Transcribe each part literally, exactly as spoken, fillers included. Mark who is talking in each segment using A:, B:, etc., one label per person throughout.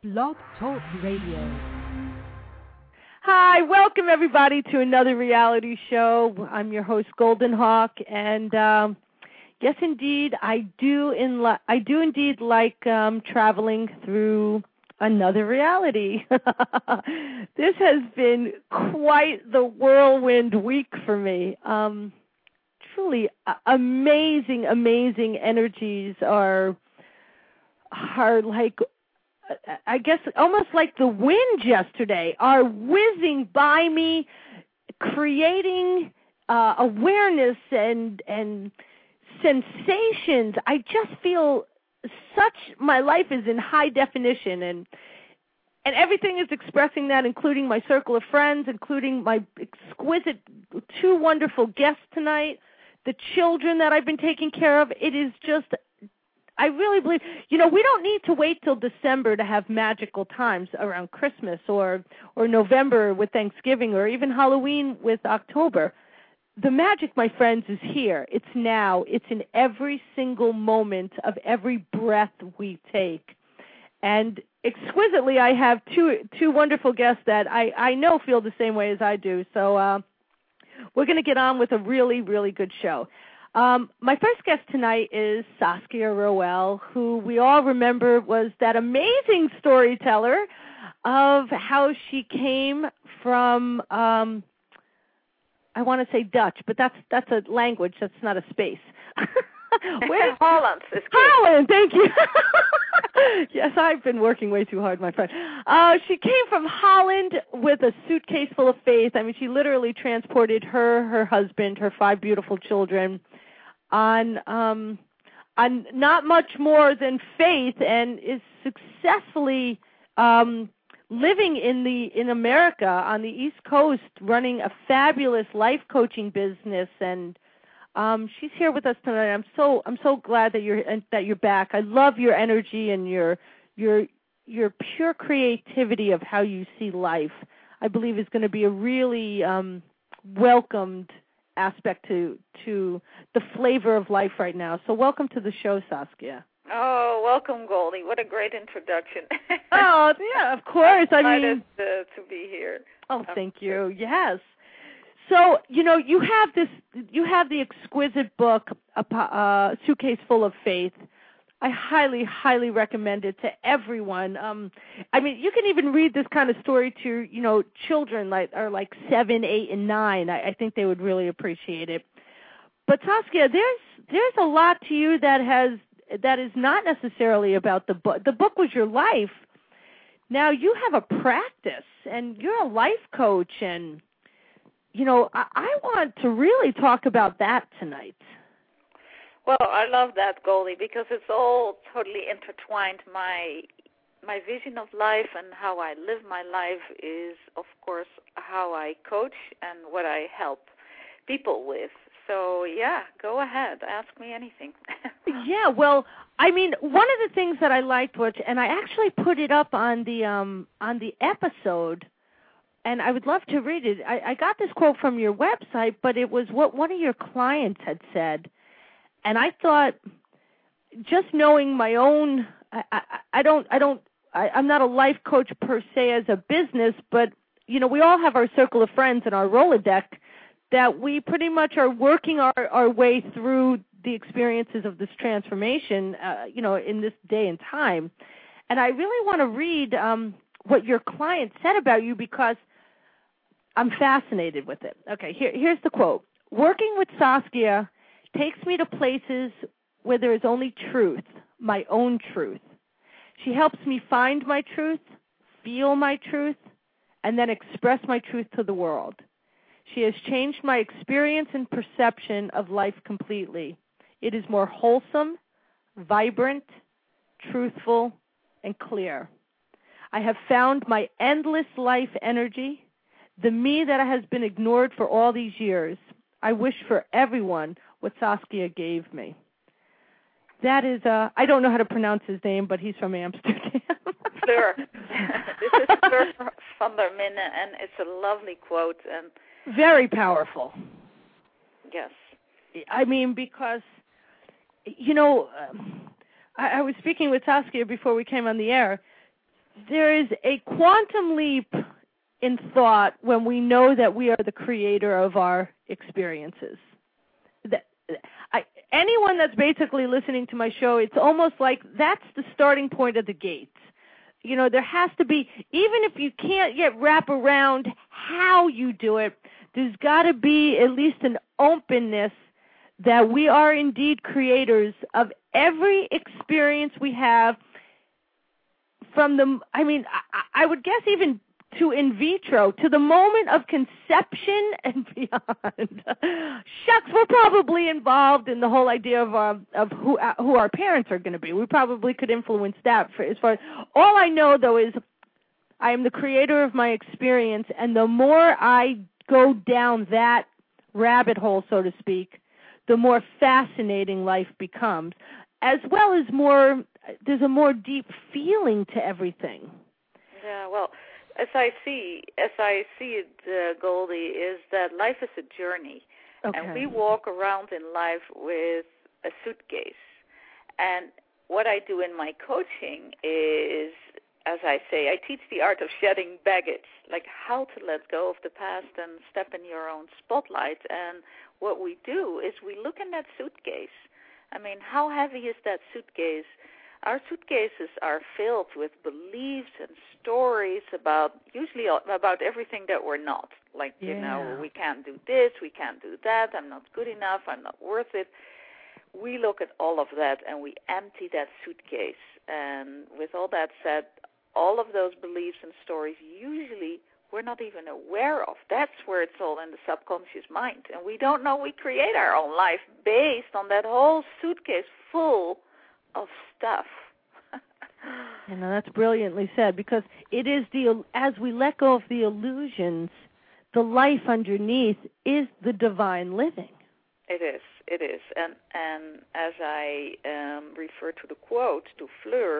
A: Blog Talk Radio.
B: Hi, welcome everybody to another reality show. I'm your host, Golden Hawk, and um, yes, indeed, I do in li- I do indeed like um, traveling through another reality. This has been quite the whirlwind week for me. Um, truly uh, amazing, amazing energies are are like. I guess almost like the wind yesterday, are whizzing by me, creating uh, awareness and and sensations. I just feel such, my life is in high definition, and and everything is expressing that, including my circle of friends, including my exquisite, two wonderful guests tonight, the children that I've been taking care of. It is just, I really believe, you know, we don't need to wait till December to have magical times around Christmas or or November with Thanksgiving or even Halloween with October. The magic, my friends, is here. It's now. It's in every single moment of every breath we take. And exquisitely, I have two two wonderful guests that I, I know feel the same way as I do. So uh, we're going to get on with a really, really good show. Um, my first guest tonight is Saskia Roel, who we all remember was that amazing storyteller of how she came from, um, I want to say Dutch, but that's that's a language, that's not a space.
C: Where's Holland?
B: Holland, thank you. Yes, I've been working way too hard, my friend. Uh, she came from Holland with a suitcase full of faith. I mean, she literally transported her, her husband, her five beautiful children on um, on not much more than faith, and is successfully um, living in the in America on the East Coast, running a fabulous life coaching business. And um, she's here with us tonight. I'm so I'm so glad that you're that you're back. I love your energy and your your your pure creativity of how you see life. I believe is going to be a really um, welcomed aspect to to the flavor of life right now. So welcome to the show, Saskia.
C: Oh, welcome, Goldie. What a great introduction.
B: Oh, yeah, of course.
C: I'm
B: I mean,
C: to, to be here.
B: Oh, thank you. Yes. So, you know, you have this, you have the exquisite book, a uh, Suitcase Full of Faith. I highly, highly recommend it to everyone. Um, I mean, you can even read this kind of story to, you know, children like are like seven, eight, and nine. I, I think they would really appreciate it. But Saskia, there's there's a lot to you that has that is not necessarily about the book. The book was your life. Now you have a practice, and you're a life coach, and you know, I, I want to really talk about that tonight.
C: Well, I love that, Goldie, because it's all totally intertwined. My my vision of life and how I live my life is, of course, how I coach and what I help people with. So, yeah, go ahead. Ask me anything.
B: Yeah, well, I mean, one of the things that I liked, which, and I actually put it up on the um, on the episode, and I would love to read it. I, I got this quote from your website, but it was what one of your clients had said. And I thought, just knowing my own, I, I, I don't, I don't, I, I'm not a life coach per se as a business, but you know, we all have our circle of friends and our Rolodex that we pretty much are working our, our way through the experiences of this transformation, uh, you know, in this day and time. And I really want to read um, what your client said about you because I'm fascinated with it. Okay, here, here's the quote. Working with Saskia takes me to places where there is only truth, my own truth. She helps me find my truth, feel my truth, and then express my truth to the world. She has changed my experience and perception of life completely. It is more wholesome, vibrant, truthful, and clear. I have found my endless life energy, the me that has been ignored for all these years. I wish for everyone what Saskia gave me. That is, uh, I don't know how to pronounce his name, but he's from Amsterdam.
C: Fleur. This is Fleur van der Minne, and it's a lovely quote. And
B: very powerful.
C: Yes.
B: I mean, because, you know, um, I, I was speaking with Saskia before we came on the air. there is a quantum leap in thought when we know that we are the creator of our experiences. That, I, anyone that's basically listening to my show, it's almost like that's the starting point of the gates. You know, there has to be, even if you can't yet wrap around how you do it, there's got to be at least an openness that we are indeed creators of every experience we have from the, I mean, I, I would guess even to in vitro, to the moment of conception and beyond. Shucks, we're probably involved in the whole idea of uh, of who uh, who our parents are going to be. We probably could influence that. For, as far as all I know, though, is I am the creator of my experience, and the more I go down that rabbit hole, so to speak, the more fascinating life becomes, as well as more. There's a more deep feeling to everything.
C: Yeah, well. As I see, as I see it, uh, Goldie, is that life is a journey,
B: okay.
C: and we walk around in life with a suitcase. And what I do in my coaching is, as I say, I teach the art of shedding baggage, like how to let go of the past and step in your own spotlight. And what we do is we look in that suitcase. I mean, how heavy is that suitcase? Our suitcases are filled with beliefs and stories about, usually about everything that we're not. Like,
B: yeah.
C: you know, we can't do this, we can't do that, I'm not good enough, I'm not worth it. We look at all of that and we empty that suitcase. And with all that said, all of those beliefs and stories usually we're not even aware of. That's where it's all in the subconscious mind. And we don't know we create our own life based on that whole suitcase full of stuff.
B: You know, that's brilliantly said, because it is the, as we let go of the illusions, the life underneath is the divine living.
C: It is, it is. And and as I um, refer to the quote, to Fleur,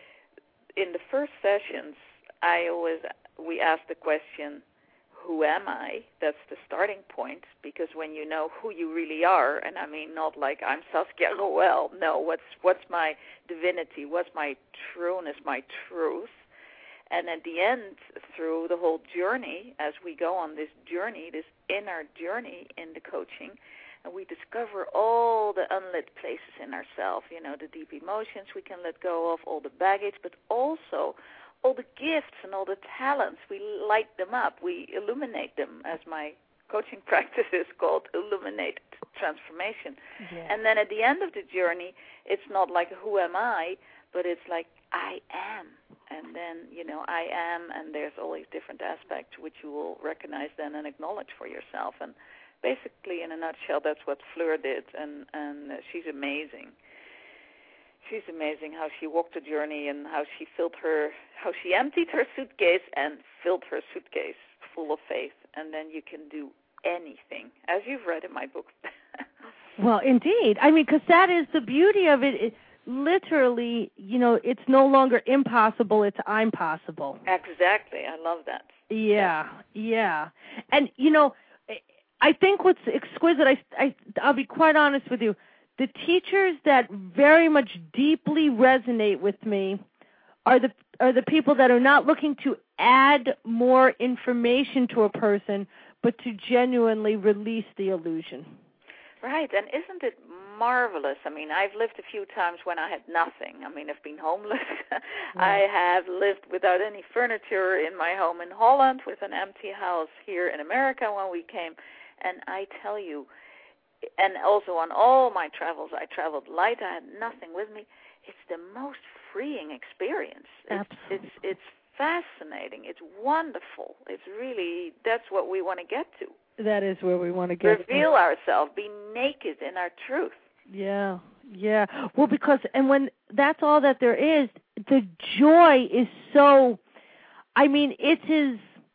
C: in the first sessions, I always, we ask the question, who am I? That's the starting point, because when you know who you really are, and I mean not like I'm Saskia Roel, no, what's what's my divinity, what's my trueness, my truth. And at the end, through the whole journey, as we go on this journey, this inner journey in the coaching, and we discover all the unlit places in ourselves, you know, the deep emotions we can let go of, all the baggage, but also all the gifts and all the talents, we light them up, we illuminate them, as my coaching practice is called, illuminated transformation.
B: Yeah.
C: And then at the end of the journey, it's not like who am I, but it's like I am. And then, you know, I am, and there's always different aspects which you will recognize then and acknowledge for yourself. And basically, in a nutshell, that's what Fleur did, and, and uh, she's amazing. She's amazing how she walked the journey and how she filled her, how she emptied her suitcase and filled her suitcase full of faith. And then you can do anything, as you've read in my book.
B: Well, indeed. I mean, because that is the beauty of it. it. Literally, you know, it's no longer impossible, it's I'm possible.
C: Exactly. I love that.
B: Yeah, yeah. And, you know, I think what's exquisite, I, I, I'll be quite honest with you, the teachers that very much deeply resonate with me are the are the people that are not looking to add more information to a person, but to genuinely release the illusion.
C: Right, and isn't it marvelous? I mean, I've lived a few times when I had nothing. I mean, I've been homeless. Right. I have lived without any furniture in my home in Holland, with an empty house here in America when we came. And I tell you, and also on all my travels, I traveled light. I had nothing with me. It's the most freeing experience. It's, it's it's fascinating. It's wonderful. It's really, that's what we want to get to.
B: That is where we want to get to.
C: Reveal ourselves. Be naked in our truth.
B: Yeah, yeah. Well, because, and when that's all that there is, the joy is so, I mean, it's as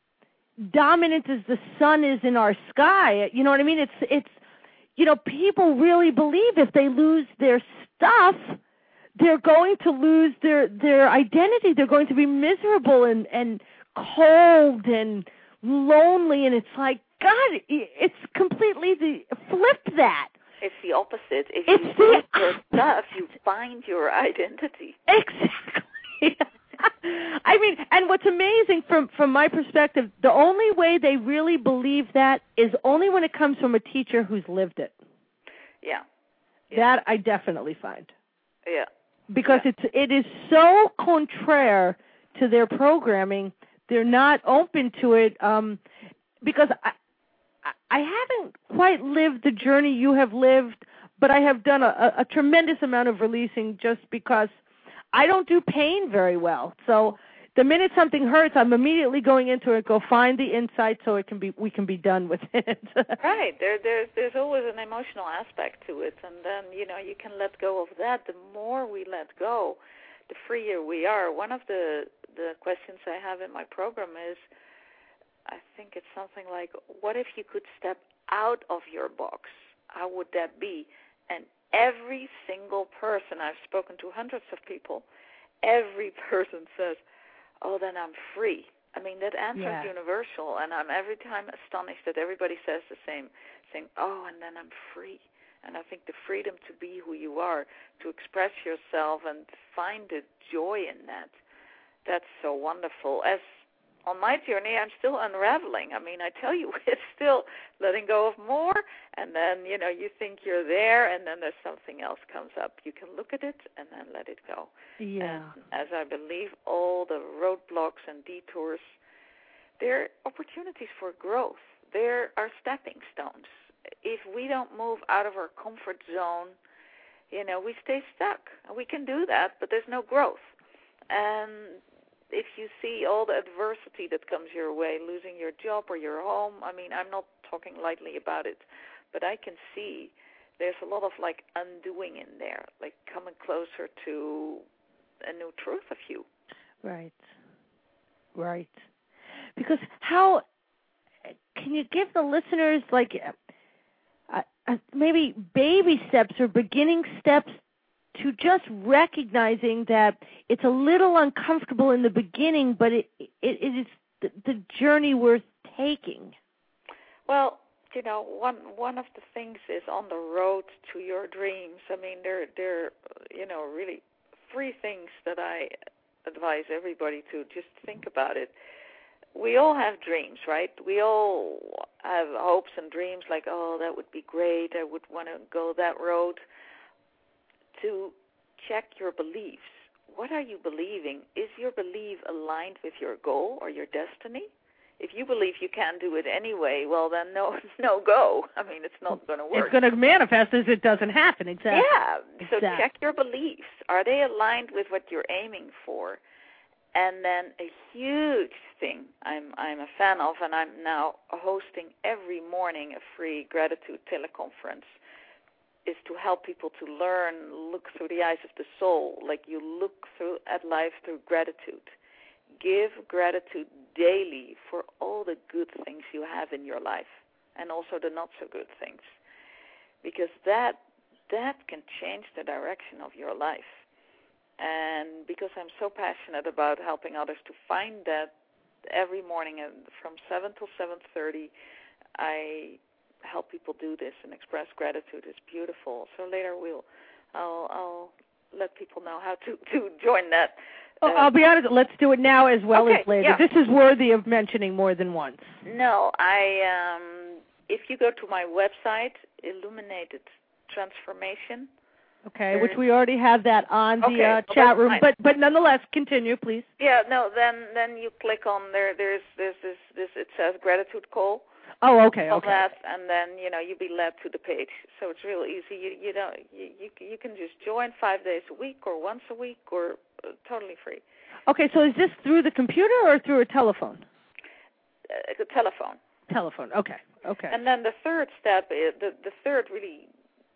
B: dominant as the sun is in our sky. You know what I mean? It's, it's, you know, people really believe if they lose their stuff, they're going to lose their, their identity. They're going to be miserable and, and cold and lonely. And it's like, God, it's completely the flip that.
C: It's the opposite. If
B: it's
C: you lose
B: the,
C: your stuff, you find your identity.
B: Exactly. I mean, and what's amazing from, from my perspective, the only way they really believe that is only when it comes from a teacher who's lived it.
C: Yeah. yeah.
B: That I definitely find.
C: Yeah.
B: Because
C: yeah.
B: it's it is so contraire to their programming, they're not open to it. Um, because I, I haven't quite lived the journey you have lived, but I have done a, a, a tremendous amount of releasing just because I don't do pain very well. So the minute something hurts, I'm immediately going into it, go find the insight so it can be we can be done with it.
C: Right. There there's there's always an emotional aspect to it, and then, you know, you can let go of that. The more we let go, the freer we are. One of the the questions I have in my program is, I think it's something like, what if you could step out of your box? How would that be? And every single person, I've spoken to hundreds of people, every person says, oh, then I'm free. I mean, that answer
B: yeah.
C: is universal, and I'm every time astonished that everybody says the same thing, oh, and then I'm free. And I think the freedom to be who you are, to express yourself and find the joy in that, that's so wonderful. As on my journey, I'm still unraveling. I mean, I tell you, it's still letting go of more, and then, you know, you think you're there, and then there's something else comes up. You can look at it and then let it go.
B: Yeah.
C: And as I believe, all the roadblocks and detours, they're opportunities for growth. There are stepping stones. If we don't move out of our comfort zone, you know, we stay stuck. And we can do that, but there's no growth. And if you see all the adversity that comes your way, losing your job or your home, I mean, I'm not talking lightly about it, but I can see there's a lot of, like, undoing in there, like coming closer to a new truth of you.
B: Right. Right. Because how, can you give the listeners, like, uh, uh, maybe baby steps or beginning steps to just recognizing that it's a little uncomfortable in the beginning, but it it, it is the, the journey worth taking?
C: Well, you know, one one of the things is on the road to your dreams. I mean, there there you know, really three things that I advise everybody to just think about it. We all have dreams, right? We all have hopes and dreams like, oh, that would be great. I would want to go that road. To check your beliefs. What are you believing? Is your belief aligned with your goal or your destiny? If you believe you can't do it anyway, well, then no, no go. I mean, it's not going to work.
B: It's going to manifest as it doesn't happen, exactly.
C: Yeah, so
B: exactly.
C: Check your beliefs. Are they aligned with what you're aiming for? And then a huge thing I'm I'm a fan of, and I'm now hosting every morning a free gratitude teleconference, is to help people to learn, look through the eyes of the soul, like you look through at life through gratitude. Give gratitude daily for all the good things you have in your life and also the not so good things, because that that can change the direction of your life. And because I'm so passionate about helping others to find that, every morning from seven till seven thirty, I help people do this and express gratitude. It's beautiful. So later we'll, I'll, I'll let people know how to, to join that.
B: Uh, I'll be honest, let's do it now as well
C: okay,
B: as later.
C: Yeah.
B: This is worthy of mentioning more than once.
C: No, I, um, if you go to my website, Illuminated Transformation.
B: Okay, which we already have that on the
C: okay,
B: uh,
C: well,
B: chat room,
C: fine.
B: but but nonetheless, continue, please.
C: Yeah, no, then then you click on there. There's there's this this it says gratitude call.
B: Oh, okay,
C: on
B: okay.
C: that, and then you know you be led to the page. So it's real easy. You you don't you you, you can just join five days a week or once a week or uh, totally free.
B: Okay, so is this through the computer or through a telephone?
C: Uh, the telephone.
B: Telephone. Okay, okay.
C: And then the third step is the the third really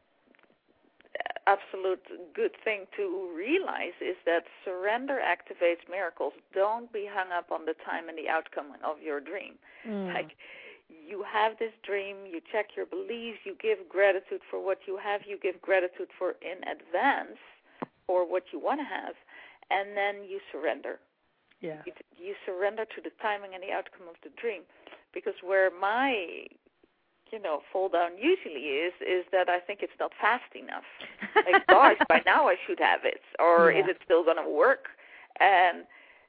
C: absolute good thing to realize is that surrender activates miracles. Don't be hung up on the time and the outcome of your dream.
B: Mm.
C: Like, you have this dream, you check your beliefs, you give gratitude for what you have, you give gratitude for in advance for what you want to have, and then you surrender.
B: Yeah.
C: You, you surrender to the timing and the outcome of the dream. Because where my you know, fall down usually is, is that I think it's not fast enough. Like, gosh, by now I should have it. Or
B: yeah.
C: is it still going to work? And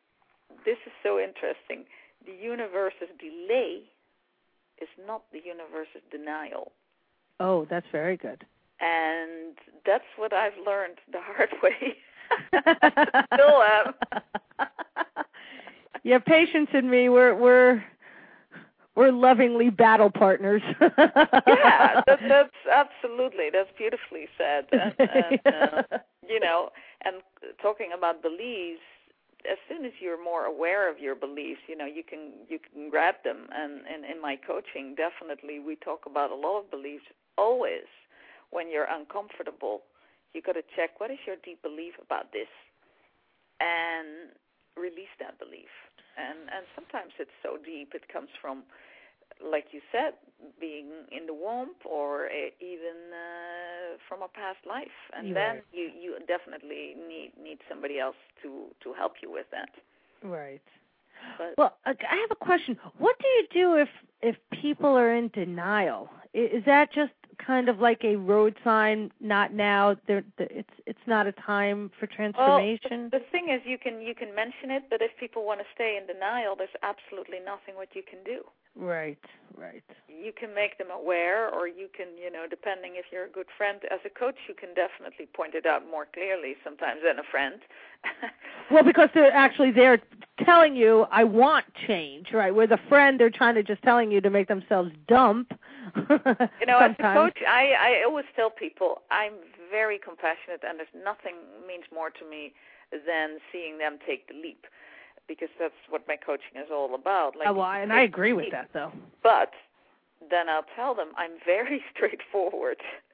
C: this is so interesting. The universe's delay is not the universe's denial.
B: Oh, that's very good.
C: And that's what I've learned the hard way. Still am.
B: Yeah, Patience and me, we're we're we're lovingly battle partners.
C: Yeah, that, that's absolutely, that's beautifully said. And, and uh, you know, and talking about beliefs, as soon as you're more aware of your beliefs, you know, you can you can grab them. And, and in my coaching, definitely we talk about a lot of beliefs. Always, when you're uncomfortable, you got to check, what is your deep belief about this, and release that belief. And and sometimes it's so deep, it comes from, like you said, being in the womb, or uh, even uh, from a past life. And
B: right.
C: then you, you definitely need need somebody else to, to help you with that.
B: Right.
C: But,
B: well, I have a question. What do you do if if people are in denial? Is that just kind of like a road sign? Not now. There, it's it's not a time for transformation.
C: Well, the thing is, you can you can mention it, but if people want to stay in denial, there's absolutely nothing what you can do.
B: Right, right.
C: You can make them aware, or you can, you know, depending if you're a good friend. As a coach, you can definitely point it out more clearly sometimes than a friend.
B: Well, because they're actually there telling you, I want change, right? With a friend, they're trying to just telling you to make themselves dump.
C: You know,
B: sometimes.
C: As a coach, I, I always tell people I'm very compassionate, and there's nothing means more to me than seeing them take the leap, because that's what my coaching is all about. Like,
B: oh, well, and I agree with that, though.
C: But then I'll tell them I'm very straightforward.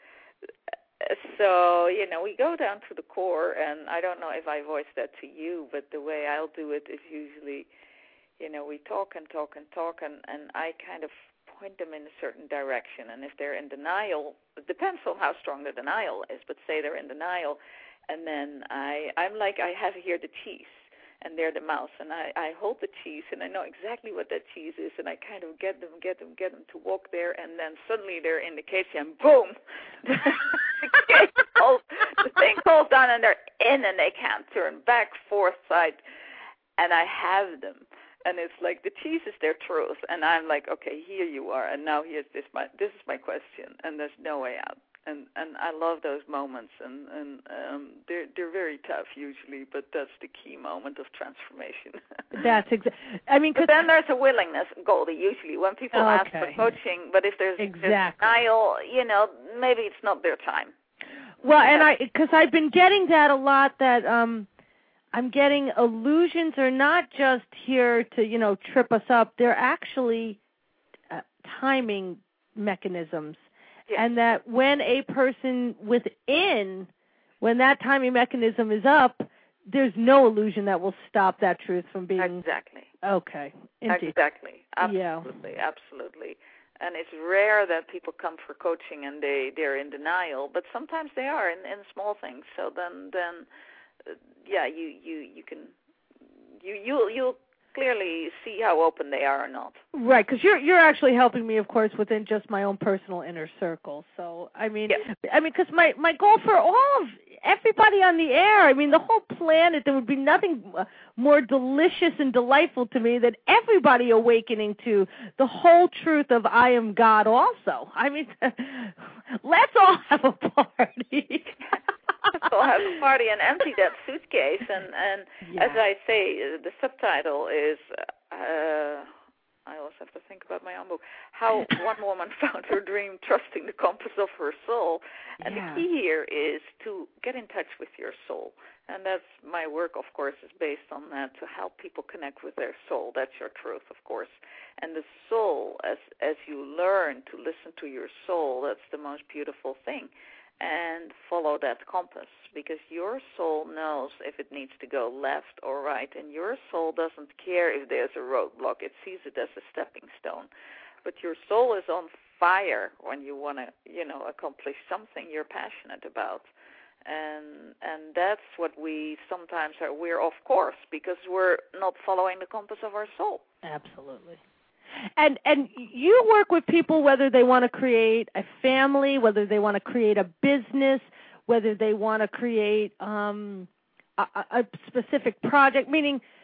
C: So, you know, we go down to the core, and I don't know if I voiced that to you, but the way I'll do it is usually, you know, we talk and talk and talk, and, and I kind of point them in a certain direction. And if they're in denial, it depends on how strong the denial is, but say they're in denial, and then I, I'm like, I have here the cheese, and they're the mouse, and I, I hold the cheese, and I know exactly what that cheese is, and I kind of get them, get them, get them to walk there, and then suddenly they're in the cage, and boom, the, cage falls, the thing falls down, and they're in, and they can't turn back, forth, side, and I have them, and it's like the cheese is their truth, and I'm like, okay, here you are, and now here's this, my, this is my question, and there's no way out. And and I love those moments, and and um, they're they're very tough usually, but that's the key moment of transformation.
B: That's exactly. I mean,
C: but then there's a willingness, Goldie. Usually, when people
B: okay.
C: ask for coaching, but if there's,
B: exactly.
C: there's denial, you know, maybe it's not their time.
B: Well, and I because I've been getting that a lot. That um, I'm getting illusions are not just here to you know trip us up. They're actually uh, timing mechanisms. Yeah. And that when a person within, when that timing mechanism is up, there's no illusion that will stop that truth from being...
C: Exactly.
B: Okay. Indeed.
C: Exactly. Absolutely.
B: Yeah.
C: Absolutely. And it's rare that people come for coaching and they, they're in denial, but sometimes they are in, in small things. So then, then uh, yeah, you, you, you can... You, you'll, you'll clearly see how open they are or not.
B: Right, because you're you're actually helping me, of course, within just my own personal inner circle. So I mean,
C: yeah.
B: I mean, because my my goal for all of everybody on the air, I mean, the whole planet, there would be nothing more delicious and delightful to me than everybody awakening to the whole truth of I am God. Also, I mean, let's all have a party.
C: So have a party and empty that suitcase, and, and
B: yeah.
C: as I say, the subtitle is, uh, I also have to think about my own book, How One Woman Found Her Dream Trusting the Compass of Her Soul. And
B: yeah.
C: the key here is to get in touch with your soul. And that's my work, of course, is based on that, to help people connect with their soul. That's your truth, of course. And the soul, as as you learn to listen to your soul, that's the most beautiful thing. And follow that compass, because your soul knows if it needs to go left or right, and your soul doesn't care if there's a roadblock. It sees it as a stepping stone. But your soul is on fire when you want to, you know, accomplish something you're passionate about. And and that's what we sometimes are, we're off course because we're not following the compass of our soul.
B: Absolutely. And and you work with people whether they want to create a family, whether they want to create a business, whether they want to create um, a, a specific project, meaning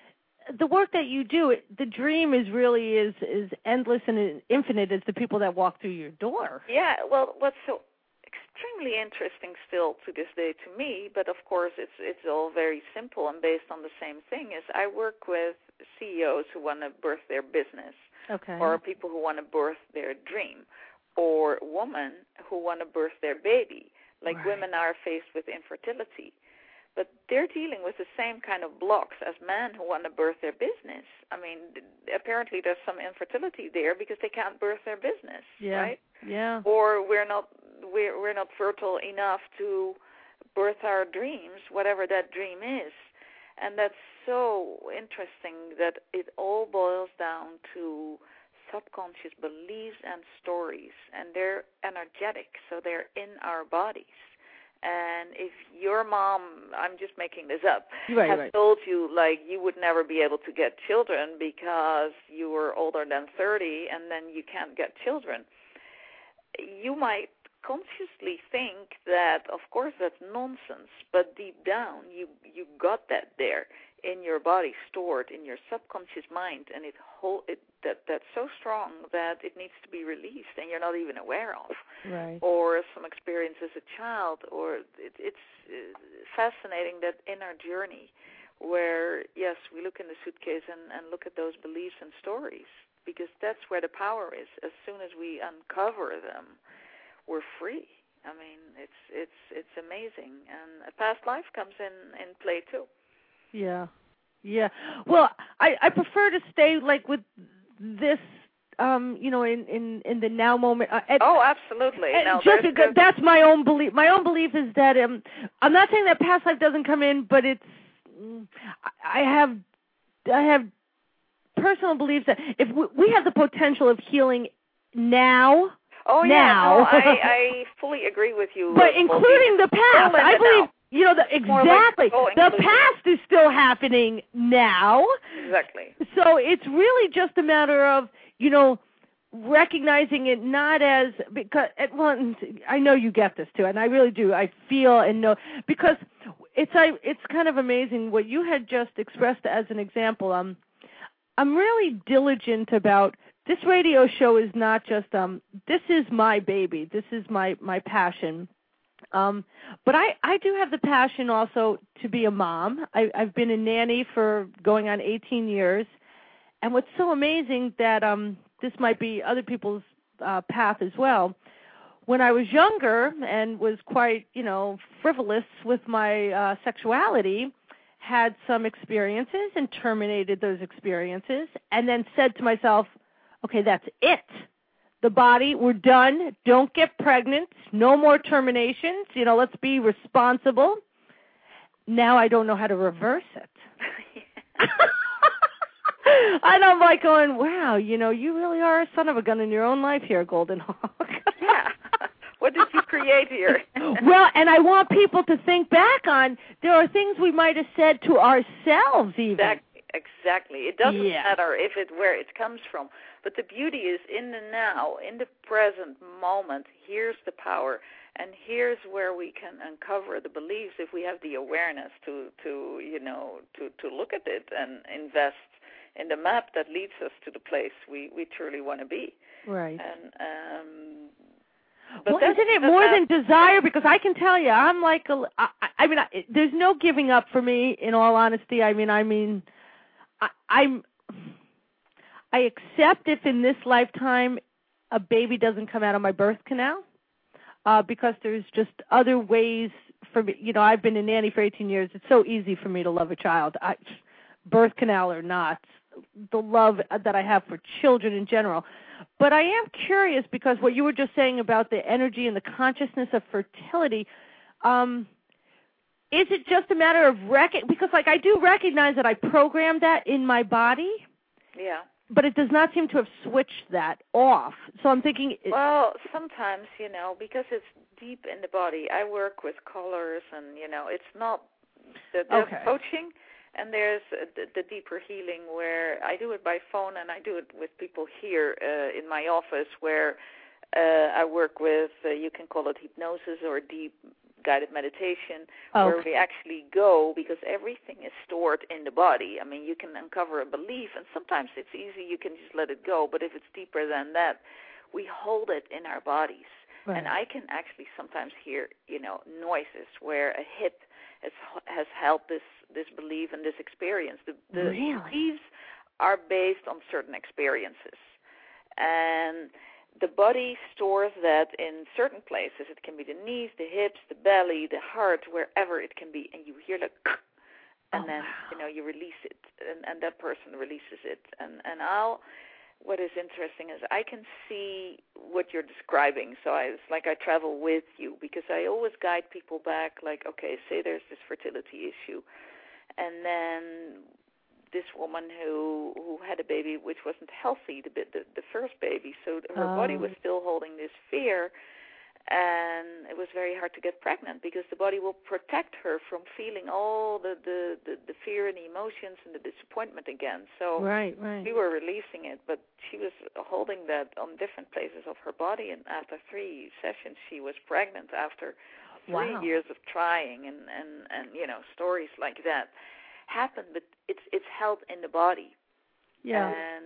B: the work that you do, it, the dream is really is is endless and infinite as the people that walk through your door.
C: Yeah, well, what's so extremely interesting still to this day to me, but of course it's it's all very simple and based on the same thing, is I work with C E Os who want to birth their business,
B: okay,
C: or people who want to birth their dream, or women who want to birth their baby. Like
B: right.
C: women are faced with infertility. But they're dealing with the same kind of blocks as men who want to birth their business. I mean, apparently there's some infertility there because they can't birth their business,
B: yeah.
C: right?
B: Yeah.
C: Or we're not we're we're not fertile enough to birth our dreams, whatever that dream is. And that's so interesting that it all boils down to subconscious beliefs and stories, and they're energetic, so they're in our bodies. And if your mom, I'm just making this up,
B: right,
C: has
B: right.
C: told you, like, you would never be able to get children because you were older than thirty and then you can't get children, you might consciously think that, of course, that's nonsense, but deep down you you got that there in your body, stored in your subconscious mind, and it whole it that that's so strong that it needs to be released, and you're not even aware of.
B: Right.
C: Or some experience as a child, or it, it's fascinating that inner journey, where yes, we look in the suitcase and, and look at those beliefs and stories, because that's where the power is. As soon as we uncover them, we're free. I mean, it's it's it's amazing, and a past life comes in, in play too.
B: Yeah, yeah. Well, I, I prefer to stay like with this, um, you know, in, in, in the now moment. Uh, and,
C: oh, absolutely.
B: And
C: no,
B: just
C: there's,
B: because
C: there's,
B: that's my own belief. My own belief is that um, I'm not saying that past life doesn't come in, but it's I have I have personal beliefs that if we, we have the potential of healing now.
C: Oh
B: now.
C: yeah, no, I, I fully agree with you.
B: But including the past, I believe.
C: Now.
B: You know, the, exactly.
C: Like
B: the past is still happening now.
C: Exactly.
B: So it's really just a matter of, you know, recognizing it not as, because, well, I know you get this too, and I really do. I feel and know, because it's I, it's kind of amazing what you had just expressed as an example. Um, I'm really diligent about, this radio show is not just, um, this is my baby. This is my, my passion. Um, but I, I do have the passion also to be a mom. I, I've been a nanny for going on eighteen years. And what's so amazing that um, this might be other people's uh, path as well. When I was younger and was quite, you know, frivolous with my uh, sexuality, had some experiences and terminated those experiences, and then said to myself, okay, that's it. The body, we're done. Don't get pregnant. No more terminations. You know, let's be responsible. Now I don't know how to reverse it. And I'm like going, wow, you know, you really are a son of a gun in your own life here, Golden Hawk.
C: Yeah. What did you create here?
B: Well, and I want people to think back on, there are things we might have said to ourselves even.
C: Exactly. Exactly. It doesn't
B: yeah.
C: matter if it where it comes from. But the beauty is in the now, in the present moment, here's the power. And here's where we can uncover the beliefs if we have the awareness to, to you know, to, to look at it and invest in the map that leads us to the place we, we truly want to be.
B: Right.
C: And um, but
B: well, isn't it more than desire? Because I can tell you, I'm like, a, I, I mean, I, there's no giving up for me, in all honesty. I mean, I mean, I, I'm, I accept if in this lifetime a baby doesn't come out of my birth canal, uh, because there's just other ways for me. You know, I've been a nanny for eighteen years. It's so easy for me to love a child, I, birth canal or not, the love that I have for children in general. But I am curious, because what you were just saying about the energy and the consciousness of fertility, um, is it just a matter of rec- because like I do recognize that I programmed that in my body.
C: Yeah.
B: But it does not seem to have switched that off. So I'm thinking...
C: Well, sometimes, you know, because it's deep in the body, I work with colors and, you know, it's not... The, there's
B: okay.
C: coaching and there's the, the deeper healing where I do it by phone and I do it with people here uh, in my office where uh, I work with, uh, you can call it hypnosis or deep guided meditation
B: oh.
C: where we actually go, because everything is stored in the body. I mean, you can uncover a belief, and sometimes it's easy, you can just let it go, but if it's deeper than that, we hold it in our bodies.
B: Right.
C: And I can actually sometimes hear, you know, noises where a hip has, has held this, this belief and this experience. The, the
B: really?
C: beliefs are based on certain experiences. And the body stores that in certain places. It can be the knees, the hips, the belly, the heart, wherever it can be. And you hear like, and
B: oh,
C: then,
B: wow.
C: you know, you release it. And, and that person releases it. And, and I'll, what is interesting is I can see what you're describing. So I, it's like I travel with you, because I always guide people back, like, okay, say there's this fertility issue. And then this woman who who had a baby which wasn't healthy, the the, the first baby, so her
B: oh.
C: body was still holding this fear, and it was very hard to get pregnant because the body will protect her from feeling all the the, the, the fear and the emotions and the disappointment again. So
B: right, right.
C: we were releasing it, but she was holding that on different places of her body, and after three sessions she was pregnant after three
B: wow.
C: years of trying, and, and, and you know, stories like that happen, but it's it's held in the body.
B: Yeah.
C: And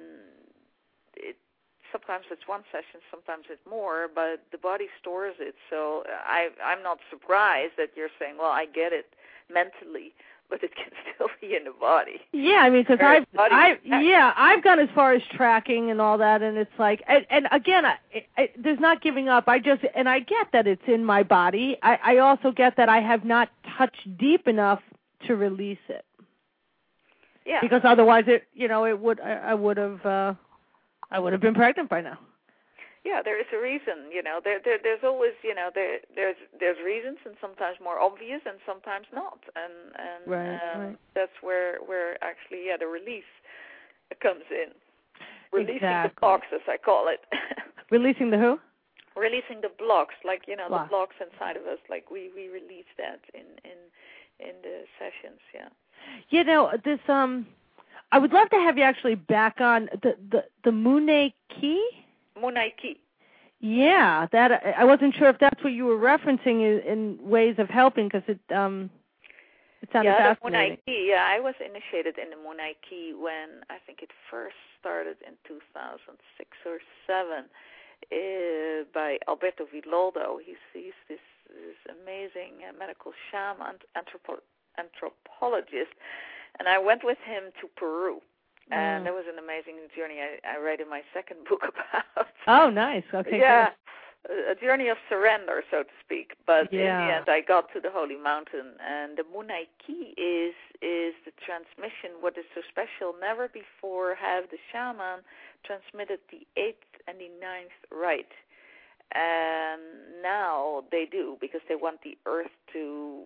C: it sometimes it's one session, sometimes it's more, but the body stores it. So I I'm not surprised that you're saying, well, I get it mentally, but it can still be in the body.
B: Yeah, I mean, because I've, I, yeah, I've gone as far as tracking and all that, and it's like, and, and again, I, I, there's not giving up. I just, and I get that it's in my body. I, I also get that I have not touched deep enough to release it.
C: Yeah.
B: Because otherwise, it, you know, it would, I, I would have, uh, I would have been pregnant by now.
C: Yeah, there is a reason, you know. There, there, there's always, you know, there, there's, there's reasons, and sometimes more obvious, and sometimes not, and and
B: right,
C: um,
B: right.
C: that's where, where actually, yeah, the release comes in. Releasing
B: exactly.
C: the blocks, as I call it.
B: Releasing the who?
C: Releasing the blocks, like you know,
B: Block.
C: the blocks inside of us. Like we, we release that in, in, in the sessions. Yeah.
B: You know, this um, I would love to have you actually back on the the the Mune Ki.
C: Munaiki.
B: Yeah, that I wasn't sure if that's what you were referencing in, in ways of helping, because it um it sounded
C: yeah,
B: fascinating.
C: The Munaiki. Yeah, I was initiated in the Munaiki when I think it first started in two thousand six or seven uh, by Alberto Villoldo. He's he's this, this amazing uh, medical shaman, anthropo- anthropologist, and I went with him to Peru. And
B: mm.
C: that was an amazing journey I, I write in my second book about.
B: Oh, nice. Okay.
C: Yeah, good. A journey of surrender, so to speak. But
B: yeah.
C: in the end, I got to the Holy Mountain. And the Munaiki is is the transmission. What is so special, never before have the shaman transmitted the eighth and the ninth rite. And now they do, because they want the earth to...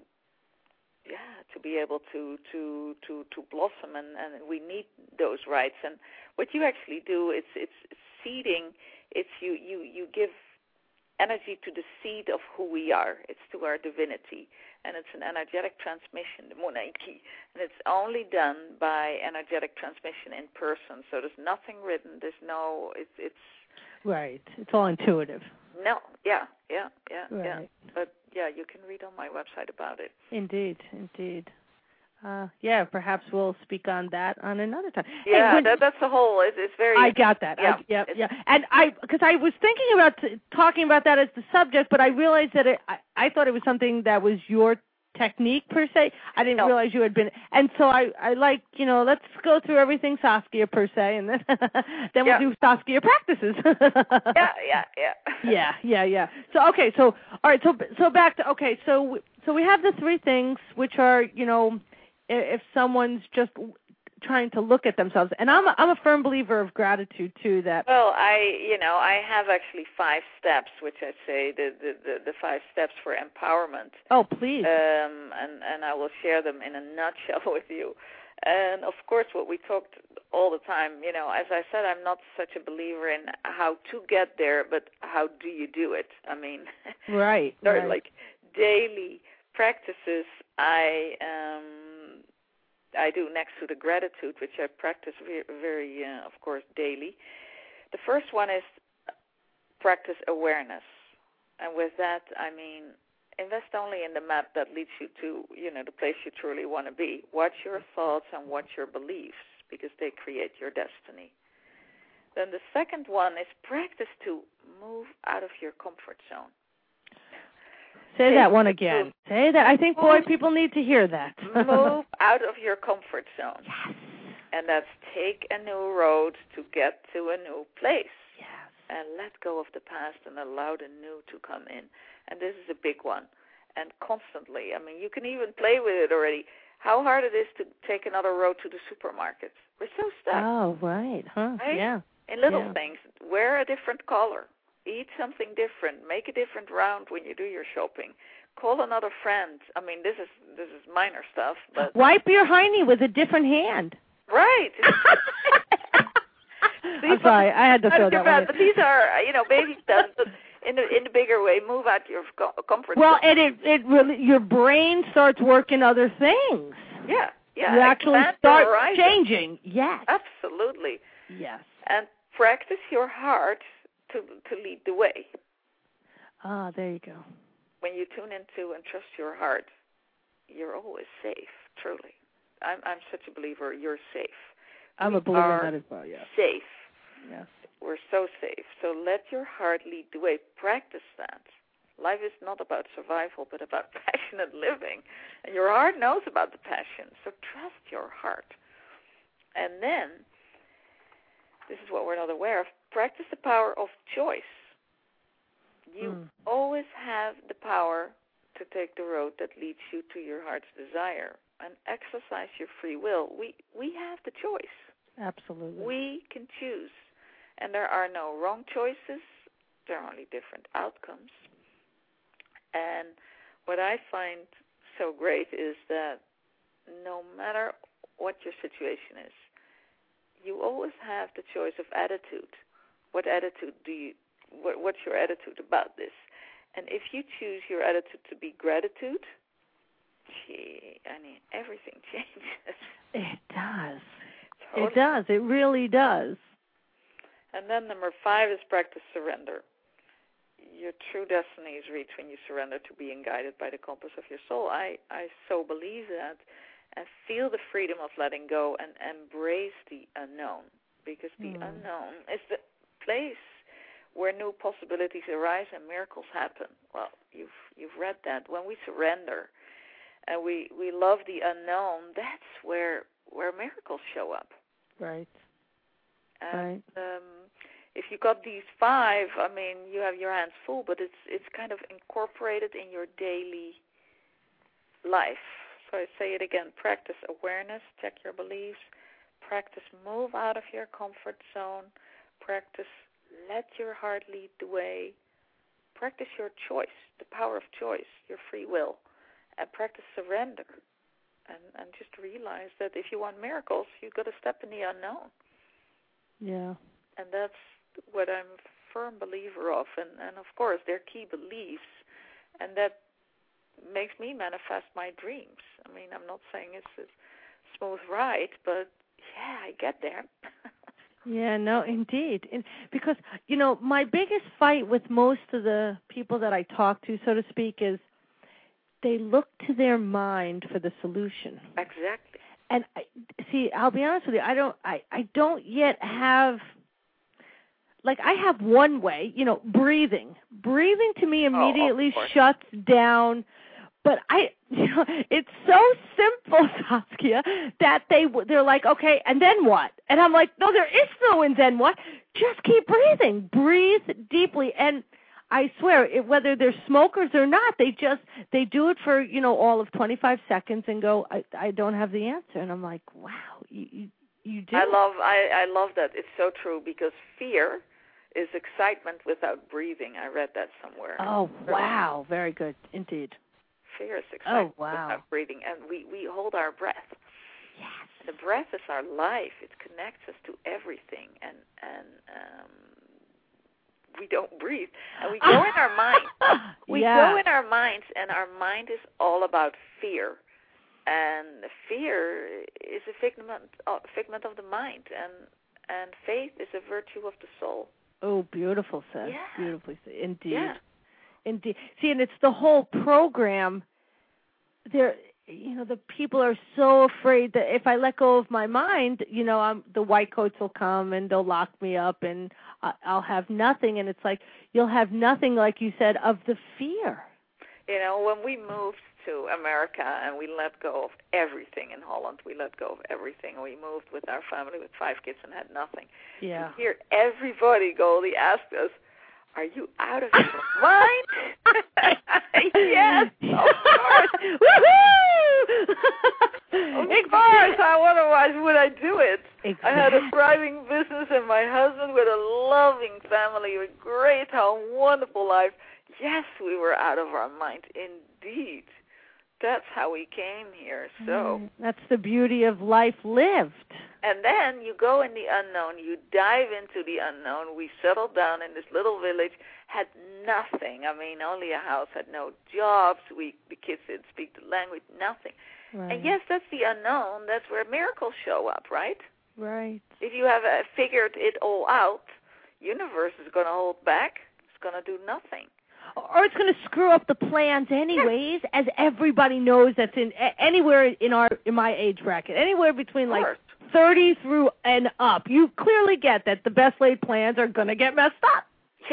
C: Yeah, to be able to to to, to blossom, and, and we need those rights. And what you actually do, it's it's seeding. It's you, you, you give energy to the seed of who we are. It's to our divinity, and it's an energetic transmission, the Munaiki, and it's only done by energetic transmission in person. So there's nothing written. There's no. It's it's
B: right. It's all intuitive.
C: No. Yeah. Yeah. Yeah.
B: Right.
C: Yeah. But yeah, you can read on my website about it.
B: Indeed, indeed. Uh, yeah, perhaps we'll speak on that on another time.
C: Yeah,
B: hey, when,
C: that, that's the whole. It's, it's very.
B: I got that.
C: Yeah,
B: I, yeah, yeah. And I, because I was thinking about t- talking about that as the subject, but I realized that it, I, I thought it was something that was your technique per se. I didn't
C: no.
B: realize you had been, and so I, I like, you know, let's go through everything Saskia per se, and then then
C: yeah.
B: we'll do Saskia practices.
C: yeah, yeah, yeah.
B: yeah, yeah, yeah. So okay, so all right, so so back to okay, so so we have the three things, which are, you know, if someone's just trying to look at themselves, and I'm a, I'm a firm believer of gratitude too. That
C: well, I you know I have actually five steps, which I say the the, the, the five steps for empowerment.
B: Oh, please.
C: Um, and and I will share them in a nutshell with you. And of course, what we talked all the time, you know, as I said, I'm not such a believer in how to get there, but how do you do it? I mean,
B: right,
C: there
B: right.
C: are like daily practices. I um. I do next to the gratitude, which I practice very, very uh, of course, daily. The first one is practice awareness. And with that, I mean invest only in the map that leads you to, you know, the place you truly want to be. Watch your thoughts and watch your beliefs, because they create your destiny. Then the second one is practice to move out of your comfort zone.
B: Say
C: Take
B: that one again.
C: Move,
B: Say that. I think, boy, people need to hear that.
C: Move out of your comfort zone.
B: Yes.
C: And that's take a new road to get to a new place.
B: Yes.
C: And let go of the past and allow the new to come in. And this is a big one. And constantly, I mean, you can even play with it already. How hard it is to take another road to the supermarket. We're so stuck.
B: Oh, right. Huh.
C: Right?
B: Yeah.
C: In little
B: yeah.
C: things. Wear a different color. Eat something different. Make a different round when you do your shopping. Call another friend. I mean, this is this is minor stuff, but
B: wipe your hiney with a different hand.
C: Right.
B: I'm sorry, I had to throw that one in.
C: But these are, you know, baby steps. But in the in the bigger way, move out your comfort
B: well,
C: zone.
B: Well, and it it really your brain starts working other things.
C: Yeah, yeah.
B: You actually start changing. Yes.
C: Absolutely.
B: Yes.
C: And practice your heart to to lead the way.
B: Ah, there you go.
C: When you tune into and trust your heart, you're always safe. Truly, I'm I'm such a believer. You're safe.
B: I'm
C: we
B: a believer
C: are
B: in that as well. Yes.
C: Safe.
B: Yes.
C: We're so safe. So let your heart lead the way. Practice that. Life is not about survival, but about passionate living. And your heart knows about the passion. So trust your heart. And then, this is what we're not aware of, practice the power of choice. You mm. always have the power to take the road that leads you to your heart's desire and exercise your free will. We we have the choice.
B: Absolutely.
C: We can choose. And there are no wrong choices. There are only different outcomes. And what I find so great is that no matter what your situation is, you always have the choice of attitude. What attitude do you, what, what's your attitude about this? And if you choose your attitude to be gratitude, gee, I mean, everything changes.
B: It does.
C: Totally.
B: It does. It really does.
C: And then number five is practice surrender. Your true destiny is reached when you surrender to being guided by the compass of your soul. I, I so believe that. And feel the freedom of letting go and embrace the unknown. Because the mm. unknown is the place where new possibilities arise and miracles happen. Well, you've you've read that. When we surrender and we, we love the unknown, that's where where miracles show up.
B: Right.
C: And,
B: right.
C: Um, if you got these five, I mean, you have your hands full, but it's it's kind of incorporated in your daily life. So I say it again, practice awareness, check your beliefs, practice move out of your comfort zone, practice let your heart lead the way, practice your choice, the power of choice, your free will, and practice surrender. And, and just realize that if you want miracles, you've got to step in the unknown.
B: Yeah.
C: And that's what I'm a firm believer of. And, and of course, they're key beliefs. And that makes me manifest my dreams. I mean, I'm not saying it's a smooth ride, but yeah, I get there.
B: Yeah, no, indeed. And because, you know, my biggest fight with most of the people that I talk to, so to speak, is they look to their mind for the solution.
C: Exactly.
B: And I, see, I'll be honest with you, I don't, I, I don't yet have, like, I have one way, you know, breathing. Breathing to me immediately
C: oh,
B: shuts down. But I, you know, it's so simple, Saskia, that they they're like, okay, and then what? And I'm like, no, there is no and then what. Just keep breathing. Breathe deeply. And I swear, it, whether they're smokers or not, they just, they do it for, you know, all of twenty-five seconds and go, I, I don't have the answer. And I'm like, wow, you, you, you do.
C: I love, I, I love that. It's so true because fear is excitement without breathing. I read that somewhere.
B: Oh, wow. Very good, indeed.
C: Fear is excitement
B: oh, wow.
C: without breathing. And we, we hold our breath.
B: Yes.
C: The breath is our life. It connects us to everything. And, and um, we don't breathe. And we go in our mind. We
B: yeah.
C: go in our minds, and our mind is all about fear. And fear is a figment, uh, figment of the mind. And, and faith is a virtue of the soul.
B: Oh, beautiful, Seth.
C: Yeah.
B: Beautifully said. Indeed.
C: Yeah.
B: Indeed. See, and it's the whole program. There, you know, the people are so afraid that if I let go of my mind, you know, I'm, the white coats will come and they'll lock me up and I, I'll have nothing. And it's like you'll have nothing, like you said, of the fear.
C: You know, when we moved to America and we let go of everything in Holland, we let go of everything. We moved with our family with five kids and had nothing.
B: Yeah.
C: To hear everybody, Goldie, ask us, are you out of your mind? Yes, of course.
B: Woohoo!
C: Of course. How otherwise would I do it?
B: Exactly.
C: I had a thriving business and my husband with a loving family, a great home, wonderful life. Yes, we were out of our mind, indeed. That's how we came here. So
B: mm, that's the beauty of life lived.
C: And then you go in the unknown. You dive into the unknown. We settled down in this little village, had nothing. I mean, only a house, had no jobs. We the kids didn't speak the language, nothing.
B: Right.
C: And yes, that's the unknown. That's where miracles show up, right?
B: Right.
C: If you have uh, figured it all out, universe is going to hold back. It's going to do nothing.
B: Or it's going to screw up the plans anyways, as everybody knows that's in anywhere in our in my age bracket, anywhere between like thirty through and up. You clearly get that the best laid plans are going to get messed up.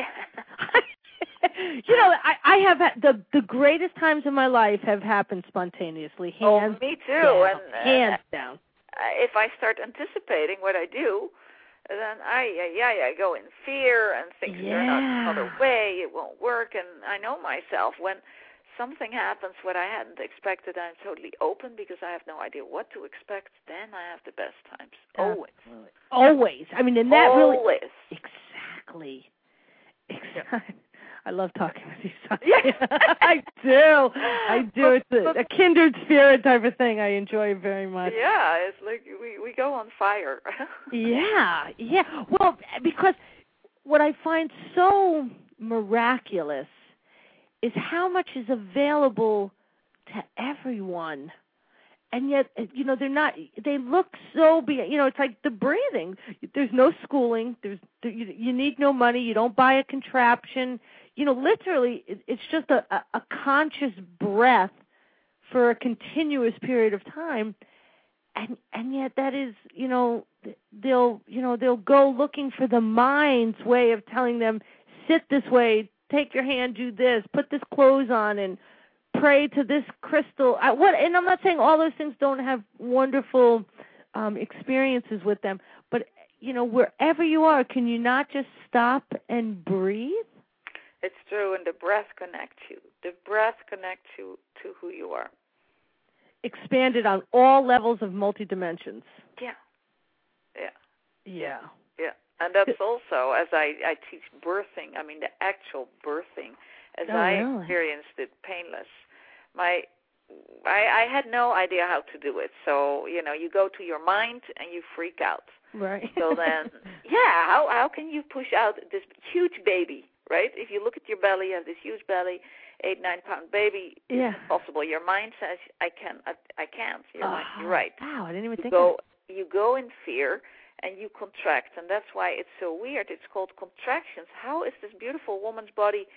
C: Yeah.
B: You know, I, I have had the the greatest times in my life have happened spontaneously. Hands
C: oh, me too.
B: Down,
C: and uh,
B: hands down.
C: If I start anticipating what I do, then I, yeah, yeah, I go in fear and things
B: yeah.
C: turn out another way. It won't work, and I know myself. When something happens what I hadn't expected, I'm totally open because I have no idea what to expect. Then I have the best times. Always.
B: Absolutely. Always. I mean, and that
C: Always.
B: really exactly. Exactly. I love talking with you, Sonia.
C: Yeah.
B: I do. I do. It's a, a kindred spirit type of thing. I enjoy it very much.
C: Yeah, it's like we, we go on fire.
B: yeah, yeah. Well, because what I find so miraculous is how much is available to everyone. And yet, you know, they're not, they look so, be, you know, it's like the breathing. There's no schooling. There's, you, you need no money. You don't buy a contraption. You know, literally, it's just a, a conscious breath for a continuous period of time. And and yet that is, you know, they'll, you know, they'll go looking for the mind's way of telling them, sit this way, take your hand, do this, put this clothes on, and pray to this crystal. I, what? And I'm not saying all those things don't have wonderful um, experiences with them, but, you know, wherever you are, can you not just stop and breathe?
C: It's true, and the breath connects you. The breath connects you to who you are.
B: Expanded on all levels of multi-dimensions.
C: Yeah. Yeah.
B: Yeah.
C: Yeah. And that's also, as I, I teach birthing, I mean the actual birthing, as
B: oh,
C: I
B: really?
C: experienced it painless. My, I, I had no idea how to do it. So, you know, you go to your mind and you freak out.
B: Right.
C: So then, yeah, how how can you push out this huge baby, right? If you look at your belly, you have this huge belly, eight, nine pound baby.
B: Yeah.
C: It's impossible. Your mind says, I can, I, I can't. Your
B: oh,
C: mind, you're right.
B: Wow, I didn't even
C: you
B: think
C: go,
B: of it.
C: You go in fear and you contract, and that's why it's so weird. It's called contractions. How is this beautiful woman's body?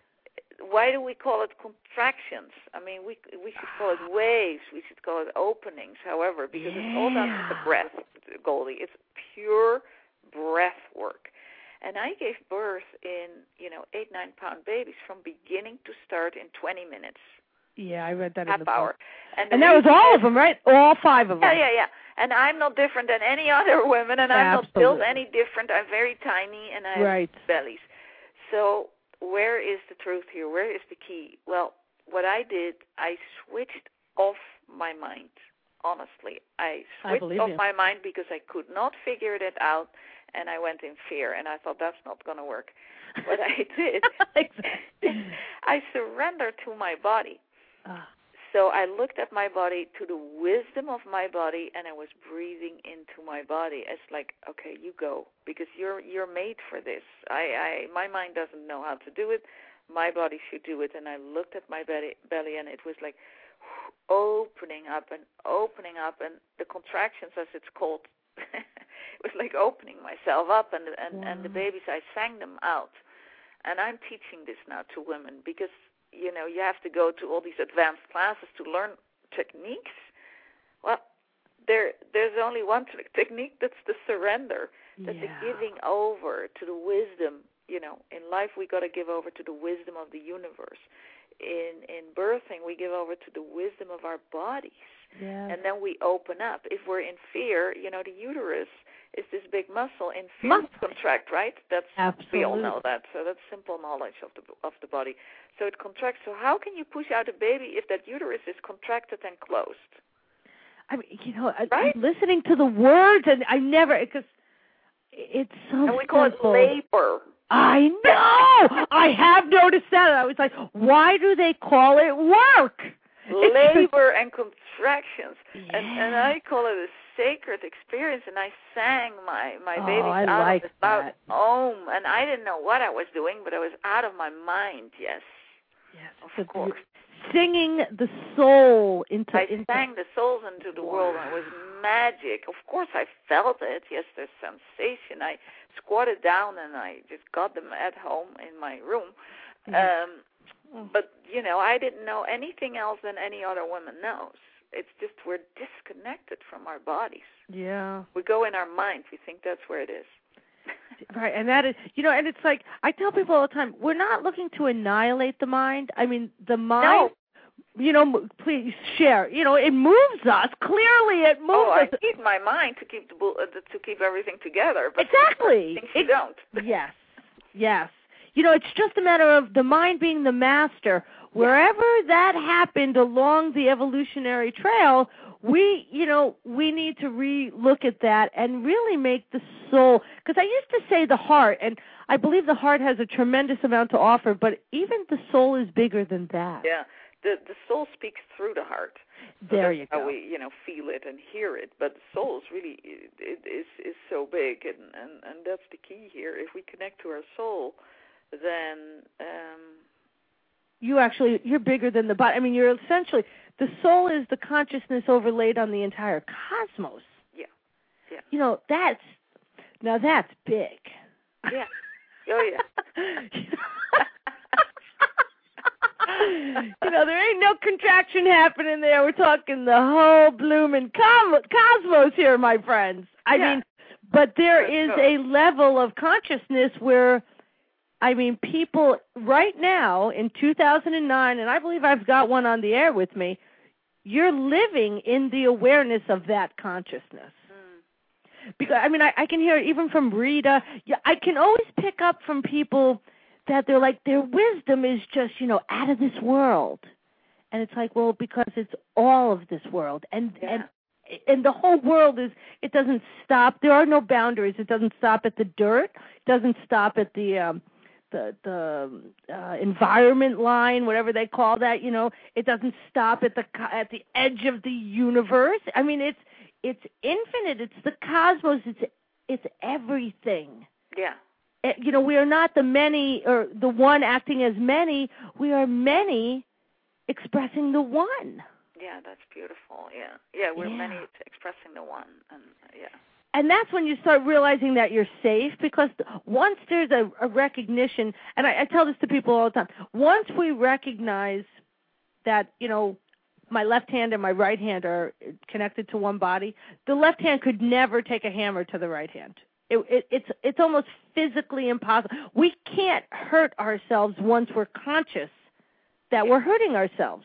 C: Why do we call it contractions? I mean, we we should call it waves. We should call it openings, however, because
B: yeah.
C: it's all done with the breath, Goldie. It's pure breath work. And I gave birth in, you know, eight, nine pound babies from beginning to start in twenty minutes.
B: Yeah, I read that
C: half
B: in the
C: hour.
B: book.
C: And,
B: and that was all of them, right? All five of them.
C: Yeah, yeah, yeah. And I'm not different than any other women, and I'm
B: Absolutely.
C: not built any different. I'm very tiny, and I have
B: right.
C: bellies. So where is the truth here? Where is the key? Well, what I did, I switched off my mind, honestly. I switched
B: I
C: off
B: you.
C: my mind because I could not figure it out, and I went in fear, and I thought that's not going to work. What I did, I surrendered to my body.
B: Uh.
C: So I looked at my body, to the wisdom of my body, and I was breathing into my body. It's like, okay, you go, because you're you're made for this. I, I my mind doesn't know how to do it. My body should do it. And I looked at my belly, belly and it was like opening up and opening up, and the contractions, as it's called, it was like opening myself up, and and,
B: wow.
C: and the babies, I sang them out. And I'm teaching this now to women because, you know, you have to go to all these advanced classes to learn techniques. Well, there there's only one t- technique, that's the surrender, that's
B: yeah.
C: the giving over to the wisdom. You know, in life we got to give over to the wisdom of the universe. In in birthing, we give over to the wisdom of our bodies.
B: Yeah.
C: And then we open up. If we're in fear, you know, the uterus is this big muscle. In fear,
B: Muscle.
C: contract, right? That's
B: Absolutely.
C: We all know that. So that's simple knowledge of the of the body. So it contracts. So how can you push out a baby if that uterus is contracted and closed?
B: I mean, you know, I,
C: right?
B: I'm listening to the words, and I never, because it's so
C: And we call
B: simple.
C: it labor.
B: I know. I have noticed that. I was like, why do they call it work?
C: Labor and contractions.
B: Yeah.
C: And and I call it a sacred experience. And I sang my, my
B: Oh,
C: babies
B: I
C: out
B: like
C: of the loud
B: that.
C: Om. And I didn't know what I was doing, but I was out of my mind, yes.
B: Yes,
C: Of
B: so
C: course.
B: Singing the soul into...
C: I
B: into,
C: sang the souls into the
B: wow.
C: world, and it was magic. Of course, I felt it. Yes, there's sensation. I squatted down, and I just got them at home in my room. Um, but, you know, I didn't know anything else than any other woman knows. It's just we're disconnected from our bodies.
B: Yeah.
C: We go in our mind. We think that's where it is.
B: Right, and that is, you know, and it's like, I tell people all the time, we're not looking to annihilate the mind. I mean, the mind,
C: no.
B: you know, please share, you know, it moves us. Clearly it moves
C: oh,
B: us.
C: I need my mind to keep the uh, to keep everything together. But
B: exactly.
C: Things you don't.
B: Yes, yes. You know, it's just a matter of the mind being the master. Wherever yeah. that happened along the evolutionary trail, we, you know, we need to re-look at that and really make the soul, because I used to say the heart, and I believe the heart has a tremendous amount to offer, but even the soul is bigger than that.
C: Yeah, the the soul speaks through the heart. So
B: there
C: that's
B: you go.
C: How we, you know, feel it and hear it, but the soul is really, it, it is is so big, and, and, and that's the key here. If we connect to our soul, then... Um,
B: you actually, you're bigger than the body. I mean, you're essentially... The soul is the consciousness overlaid on the entire cosmos.
C: Yeah, yeah.
B: You know, that's, now that's big.
C: Yeah, oh yeah.
B: You know, there ain't no contraction happening there. We're talking the whole blooming cosmos here, my friends. I yeah. mean, but there is a level of consciousness where, I mean, people right now in two thousand nine, and I believe I've got one on the air with me, you're living in the awareness of that consciousness. Mm. Because, I mean, I, I can hear it even from Rita. Yeah, I can always pick up from people that they're like, their wisdom is just, you know, out of this world. And it's like, well, because it's all of this world. And, yeah. and and the whole world is, it doesn't stop. There are no boundaries. It doesn't stop at the dirt. It doesn't stop at the... Um, the the uh, environment line, whatever they call that, you know, it doesn't stop at the at the edge of the universe. I mean, it's it's infinite. It's the cosmos. It's it's everything.
C: Yeah.
B: It, you know, we are not the many or the one acting as many. We are many expressing the one.
C: Yeah, that's beautiful. Yeah, yeah, we're
B: yeah.
C: many expressing the one, and yeah.
B: And that's when you start realizing that you're safe, because once there's a, a recognition, and I, I tell this to people all the time, once we recognize that, you know, my left hand and my right hand are connected to one body, the left hand could never take a hammer to the right hand. It, it, it's it's almost physically impossible. We can't hurt ourselves once we're conscious that we're hurting ourselves.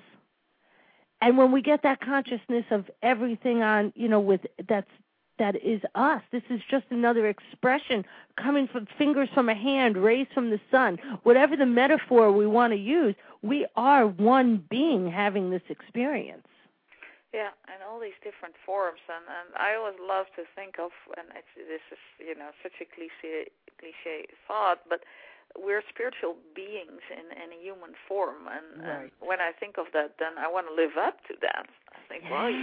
B: And when we get that consciousness of everything on, you know, with that's that is us. This is just another expression coming from fingers from a hand, rays from the sun. Whatever the metaphor we want to use, we are one being having this experience.
C: Yeah, and all these different forms. And, and I always love to think of, and it's, this is, you know, such a cliche, cliche thought, but we're spiritual beings in, in a human form. And, right. and when I think of that, then I want to live up to that. I think,
B: yeah.
C: well,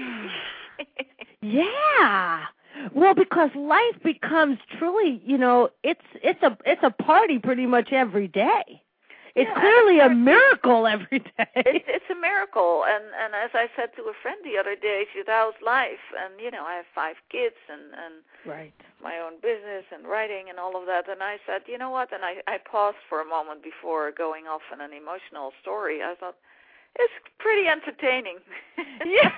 C: you...
B: yeah. Well, because life becomes truly, you know, it's it's a it's a party pretty much every day. It's
C: yeah,
B: clearly
C: it's
B: a miracle every day.
C: It's, it's a miracle, and and as I said to a friend the other day, she said, "How's life?" And you know, I have five kids and and
B: right.
C: my own business and writing and all of that. And I said, you know what? And I I paused for a moment before going off on an emotional story. I thought it's pretty entertaining.
B: Yeah.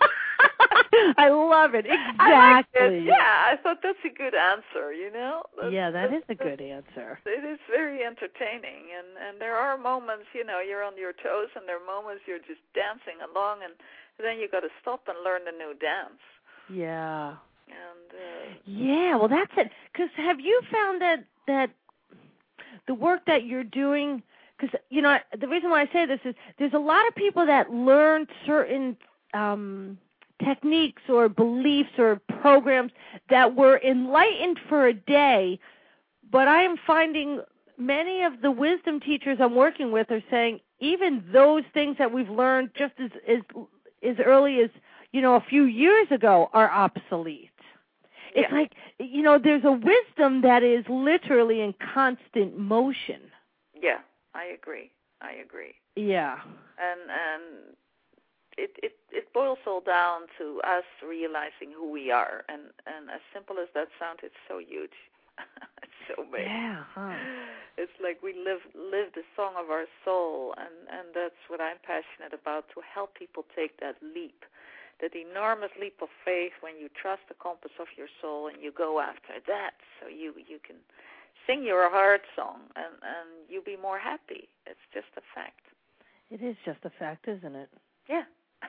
B: I love it. Exactly.
C: I like it. Yeah, I thought that's a good answer, you know? That's,
B: yeah, that is a
C: that's,
B: good answer.
C: It is very entertaining. And, and there are moments, you know, you're on your toes, and there are moments you're just dancing along, and then you got to stop and learn a new dance.
B: Yeah.
C: And uh,
B: yeah, well, that's it. Because have you found that, that the work that you're doing, because, you know, the reason why I say this is there's a lot of people that learn certain um techniques or beliefs or programs that were enlightened for a day, but I am finding many of the wisdom teachers I'm working with are saying even those things that we've learned just as as, as early as, you know, a few years ago are obsolete. It's
C: yeah.
B: like, you know, there's a wisdom that is literally in constant motion.
C: Yeah, I agree. I agree.
B: Yeah.
C: And and It, it it boils all down to us realizing who we are, and, and as simple as that sounds, it's so huge. It's so big.
B: Yeah, huh.
C: It's like we live live the song of our soul, and, and that's what I'm passionate about, to help people take that leap, that enormous leap of faith when you trust the compass of your soul and you go after that, so you, you can sing your heart song and, and you be more happy. It's just a fact.
B: It is just a fact, isn't it?
C: Yeah.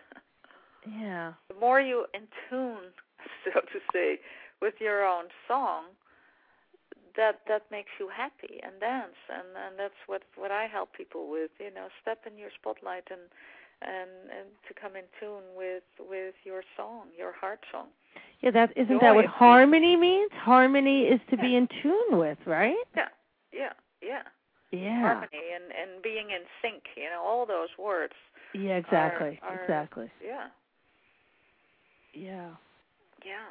B: Yeah.
C: The more you in tune, so to say, with your own song, that that makes you happy and dance, and, and that's what, what I help people with. You know, step in your spotlight and and, and to come in tune with with your song, your heart song.
B: Yeah, that isn't
C: Joy
B: that what
C: of
B: harmony means? Harmony is to
C: yeah.
B: be in tune with, right?
C: Yeah, yeah, yeah.
B: Yeah.
C: Harmony and, and being in sync. You know, all those words.
B: Yeah, exactly,
C: are, are,
B: exactly.
C: Yeah.
B: Yeah.
C: Yeah.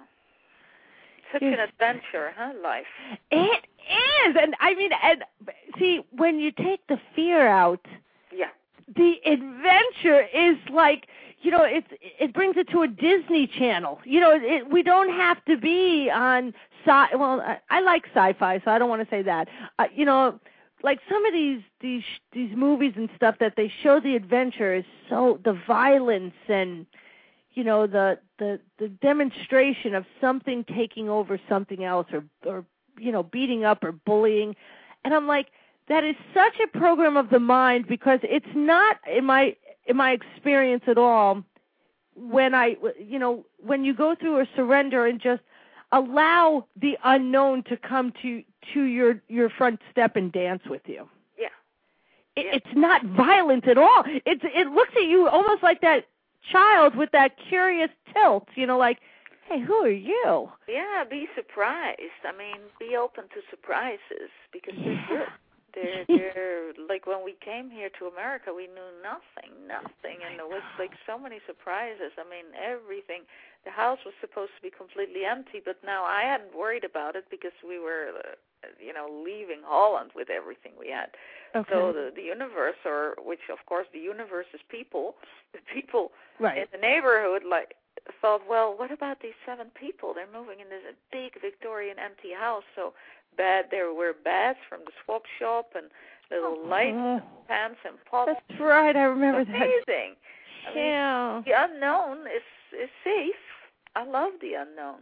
C: Such
B: Yes.
C: an adventure, huh, life?
B: It is, and I mean, and see, when you take the fear out,
C: yeah,
B: the adventure is like, you know, it's it brings it to a Disney Channel. You know, it, we don't have to be on sci. Well, I, I like sci-fi, so I don't want to say that. Uh, you know, like some of these these these movies and stuff that they show the adventure is so the violence and, you know, the, the, the demonstration of something taking over something else or, or, you know, beating up or bullying. And I'm like, that is such a program of the mind, because it's not, in my in my experience at all, when I, you know, when you go through a surrender and just allow the unknown to come to, to your, your front step and dance with you.
C: Yeah.
B: It,
C: yeah.
B: It's not violent at all. It's It looks at you almost like that child with that curious tilt, you know, like, hey, who are you?
C: Yeah, be surprised. I mean, be open to surprises, because
B: yeah.
C: they're good. They're, they're like when we came here to America, we knew nothing, nothing, and there was like so many surprises. I mean, everything. The house was supposed to be completely empty, but now I hadn't worried about it because we were, uh, you know, leaving Holland with everything we had.
B: Okay.
C: So the, the universe, or which of course the universe is people, the people
B: right.
C: in the neighborhood, like, thought, well, what about these seven people? They're moving in this big Victorian empty house, so bad. There were beds from the swap shop and little
B: oh,
C: lights and pans and pots.
B: That's right. I remember
C: Amazing.
B: that.
C: Amazing. I mean,
B: yeah.
C: the unknown is is safe. I love the unknown.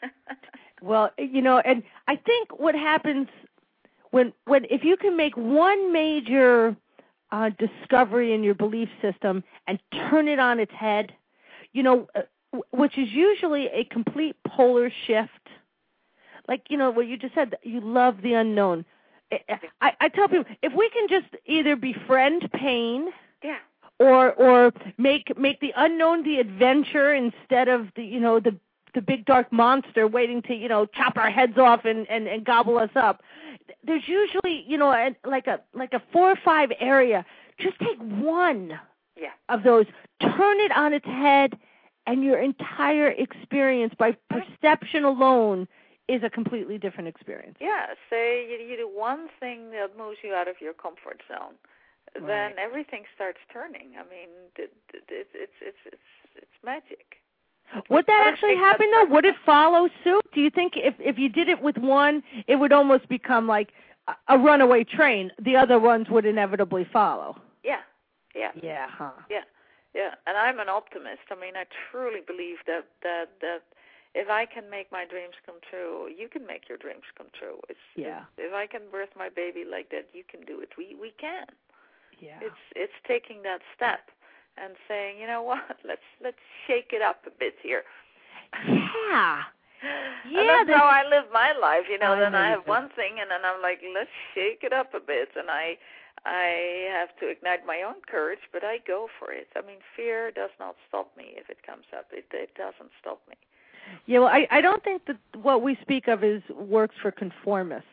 B: Well, you know, and I think what happens when when if you can make one major uh, discovery in your belief system and turn it on its head, you know, uh, which is usually a complete polar shift. Like, you know, what you just said, you love the unknown. I, I tell people, if we can just either befriend pain,
C: yeah,
B: or or make make the unknown the adventure instead of the, you know, the the big dark monster waiting to, you know, chop our heads off and, and, and gobble us up. There's usually, you know, a, like a like a four or five area. Just take one
C: yeah.
B: of those, turn it on its head, and your entire experience by perception alone is a completely different experience.
C: Yeah, say you, you do one thing that moves you out of your comfort zone, then
B: right.
C: everything starts turning. I mean, it, it, it, it's it's it's it's magic.
B: Would that actually happen though? Would it follow suit? Do you think if if you did it with one, it would almost become like a, a runaway train? The other ones would inevitably follow.
C: Yeah, yeah,
B: yeah, huh?
C: Yeah, yeah. And I'm an optimist. I mean, I truly believe that that that if I can make my dreams come true, you can make your dreams come true. It's,
B: yeah.
C: If, if I can birth my baby like that, you can do it. We we can.
B: Yeah.
C: It's it's taking that step and saying, you know what, let's let's shake it up a bit here.
B: Yeah.
C: And
B: yeah.
C: that's how I live my life. You know,
B: I
C: then
B: know
C: I
B: you
C: have
B: do.
C: one thing, and then I'm like, let's shake it up a bit, and I I have to ignite my own courage, but I go for it. I mean, fear does not stop me if it comes up. It it doesn't stop me.
B: Yeah, well, I, I don't think that what we speak of is works for conformists.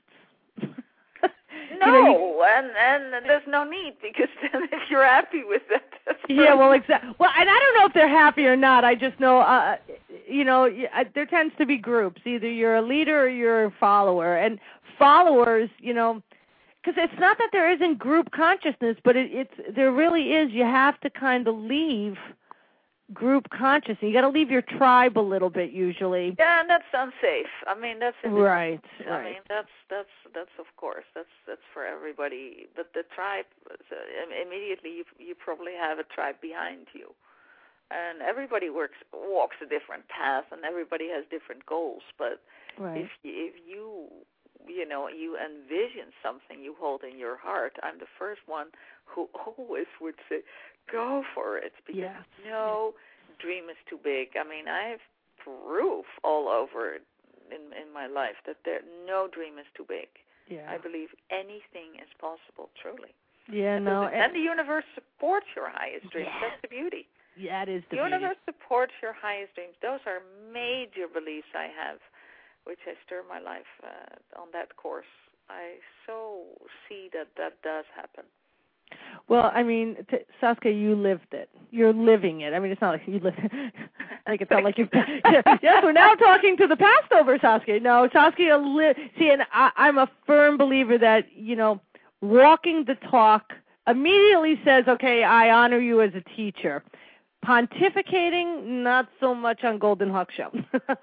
C: No,
B: you know, you,
C: and and there's no need, because then if you're happy with it. That's
B: yeah, well, exactly. Well, and I don't know if they're happy or not. I just know, uh, you know, there tends to be groups. Either you're a leader or you're a follower. And followers, you know, because it's not that there isn't group consciousness, but it, it's there really is. You have to kind of leave group consciousness. You got to leave your tribe a little bit usually.
C: Yeah, and that's unsafe. I mean, that's
B: right.
C: I
B: right.
C: mean, that's that's that's of course that's that's for everybody. But the tribe, so immediately you you probably have a tribe behind you, and everybody works walks a different path, and everybody has different goals. But
B: right.
C: if if you you know you envision something you hold in your heart, I'm the first one who always would say, go for it, because
B: yes.
C: no dream is too big. I mean, I have proof all over in in my life that there no dream is too big.
B: Yeah.
C: I believe anything is possible, truly.
B: Yeah,
C: and
B: no.
C: The, and, and the universe supports your highest dreams.
B: Yeah.
C: That's the beauty.
B: Yeah, it is the
C: The
B: beauty.
C: universe supports your highest dreams. Those are major beliefs I have, which I steer my life uh, on that course. I so see that that does happen.
B: Well, I mean, t- Saskia, you lived it. You're living it. I mean, it's not like you lived it. Like it's not like you. Yes, we're now talking to the past over Saskia. No, Saskia, li- see, and I, I'm a firm believer that, you know, walking the talk immediately says, okay, I honor you as a teacher. Pontificating, not so much on Golden Hawk Show.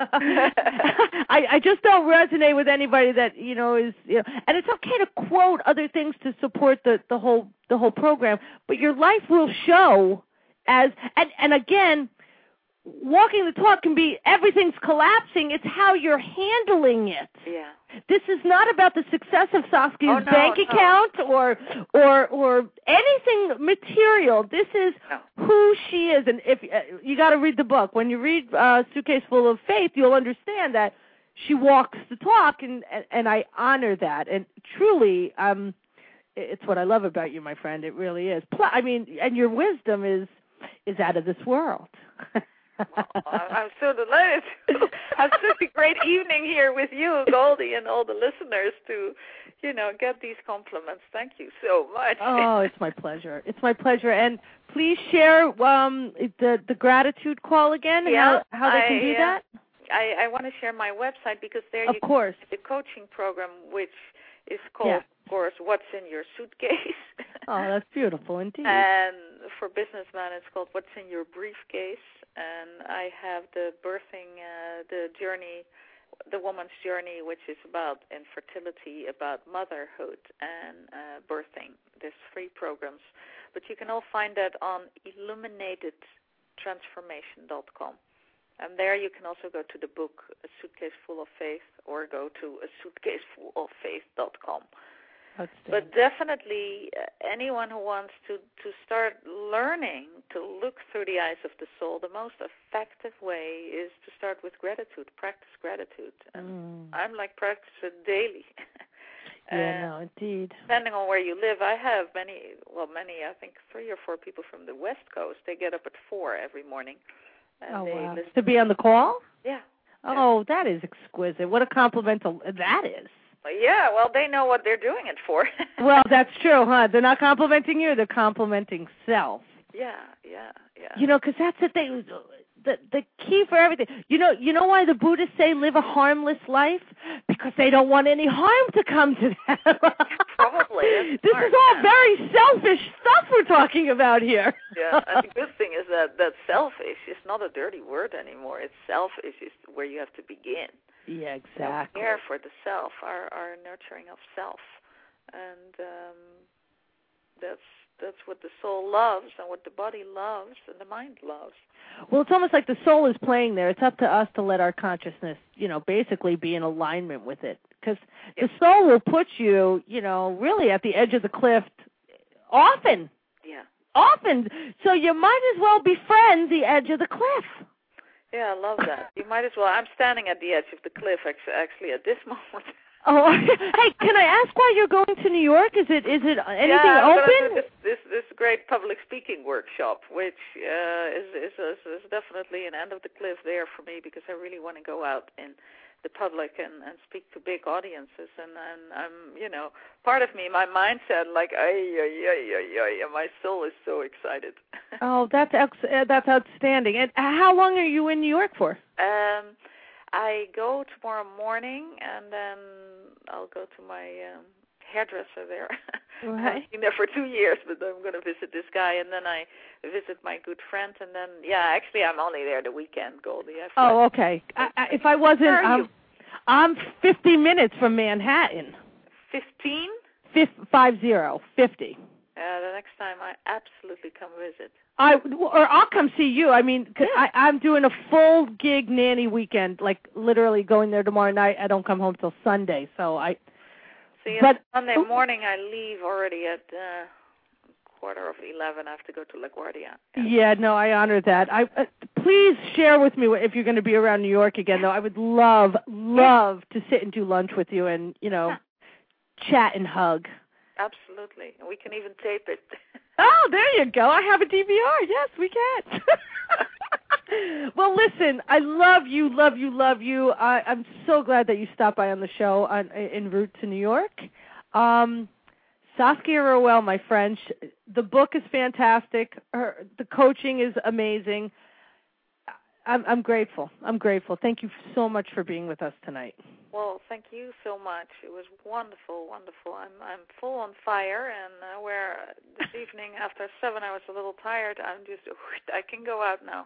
B: I, I just don't resonate with anybody that, you know, is, you know, and it's okay to quote other things to support the, the whole the whole program, but your life will show as, and, and again, walking the talk can be everything's collapsing. It's how you're handling it.
C: Yeah.
B: This is not about the success of Saskia's
C: oh, no,
B: bank
C: no.
B: account or or or anything material. This is
C: no.
B: who she is, and if uh, you got to read the book. When you read uh, Suitcase Full of Faith, you'll understand that she walks the talk, and and, and I honor that. And truly, um, it's what I love about you, my friend. It really is. Plus, I mean, and your wisdom is is out of this world.
C: Well, I'm so delighted to have such a great evening here with you, Goldie, and all the listeners to, you know, get these compliments. Thank you so much.
B: Oh, it's my pleasure. It's my pleasure. And please share um, the the gratitude call again.
C: Yeah,
B: how how they can
C: I,
B: do
C: uh,
B: that.
C: I, I want to share my website, because there
B: Of
C: you
B: course.
C: can get the coaching program, which is called,
B: Yeah.
C: of course, What's in Your Suitcase.
B: Oh, that's beautiful indeed.
C: And for businessmen, it's called What's in Your Briefcase. And I have the birthing, uh, the journey, the woman's journey, which is about infertility, about motherhood and uh, birthing. There's free programs. But you can all find that on illuminated transformation dot com. And there you can also go to the book, A Suitcase Full of Faith, or go to a suitcase full of faith dot com. But definitely uh, anyone who wants to, to start learning to look through the eyes of the soul, the most effective way is to start with gratitude, practice gratitude. And
B: Mm.
C: I'm like practice it daily.
B: Yeah, no, indeed.
C: Depending on where you live, I have many, well, many, I think three or four people from the West Coast. They get up at four every morning. And
B: Oh,
C: they
B: wow.
C: listen
B: To be on the call?
C: Yeah.
B: Oh, that is exquisite. What a compliment to, that is.
C: Yeah, well, they know what they're doing it for.
B: Well, that's true, huh? They're not complimenting you. They're complimenting self.
C: Yeah, yeah, yeah.
B: You know, because that's the thing. The the key for everything. You know, you know why the Buddhists say live a harmless life? Because they don't want any harm to come to them.
C: Probably. Exactly. That's
B: This
C: smart,
B: is all
C: yeah.
B: very selfish stuff we're talking about here.
C: Yeah, and the good thing is that, that selfish is not a dirty word anymore. It's selfish is where you have to begin.
B: Yeah,
C: You
B: exactly.
C: know, care for the self, our, our nurturing of self. And um, that's that's what the soul loves and what the body loves and the mind loves.
B: Well, it's almost like the soul is playing there. It's up to us to let our consciousness, you know, basically be in alignment with it. Because
C: Yes.
B: the soul will put you, you know, really at the edge of the cliff often.
C: Yeah.
B: Often. So you might as well befriend the edge of the cliff.
C: Yeah, I love that. You might as well. I'm standing at the edge of the cliff, actually, at this moment.
B: Oh, hey, can I ask why you're going to New York? Is it is it anything
C: yeah, I'm
B: open?
C: gonna do this, this this great public speaking workshop, which uh, is, is is is definitely an end of the cliff there for me because I really want to go out in the public and, and speak to big audiences, and, and I'm you know part of me, my mindset, like ay ay ay ay ay, and my soul is so excited.
B: Oh, that's ex- uh, that's outstanding. And how long are you in New York for?
C: Um. I go tomorrow morning, and then I'll go to my um, hairdresser there.
B: Right.
C: I've been there for two years, but I'm going to visit this guy, and then I visit my good friend, and then, yeah, actually I'm only there the weekend, Goldie. I
B: Oh, okay. I, I, if I wasn't,
C: Where are
B: um,
C: you?
B: I'm fifty minutes from Manhattan.
C: fifteen?
B: Fif- five zero, fifty.
C: Uh, the next time I absolutely come visit.
B: I or I'll come see you. I mean, 'cause
C: Yeah.
B: I, I'm doing a full gig nanny weekend, like literally going there tomorrow night. I don't come home till Sunday, so I.
C: See,
B: but
C: Sunday morning I leave already at uh, quarter of eleven. I have to go to LaGuardia.
B: Yeah, yeah no, I honor that. I uh, please share with me if you're going to be around New York again, though. I would love, love to sit and do lunch with you and you know,
C: Yeah.
B: chat and hug.
C: Absolutely. We can even tape it.
B: Oh, there you go. I have a D V R. Yes, we can. Well, listen, I love you, love you, love you. I, I'm so glad that you stopped by on the show on, en route to New York. Um, Saskia Rowell, my friend, the book is fantastic. Her, the coaching is amazing. I'm, I'm grateful. I'm grateful. Thank you so much for being with us tonight.
C: Well, thank you so much. It was wonderful, wonderful. I'm I'm full on fire, and uh, where this evening after seven I was a little tired, I'm just, I can go out now.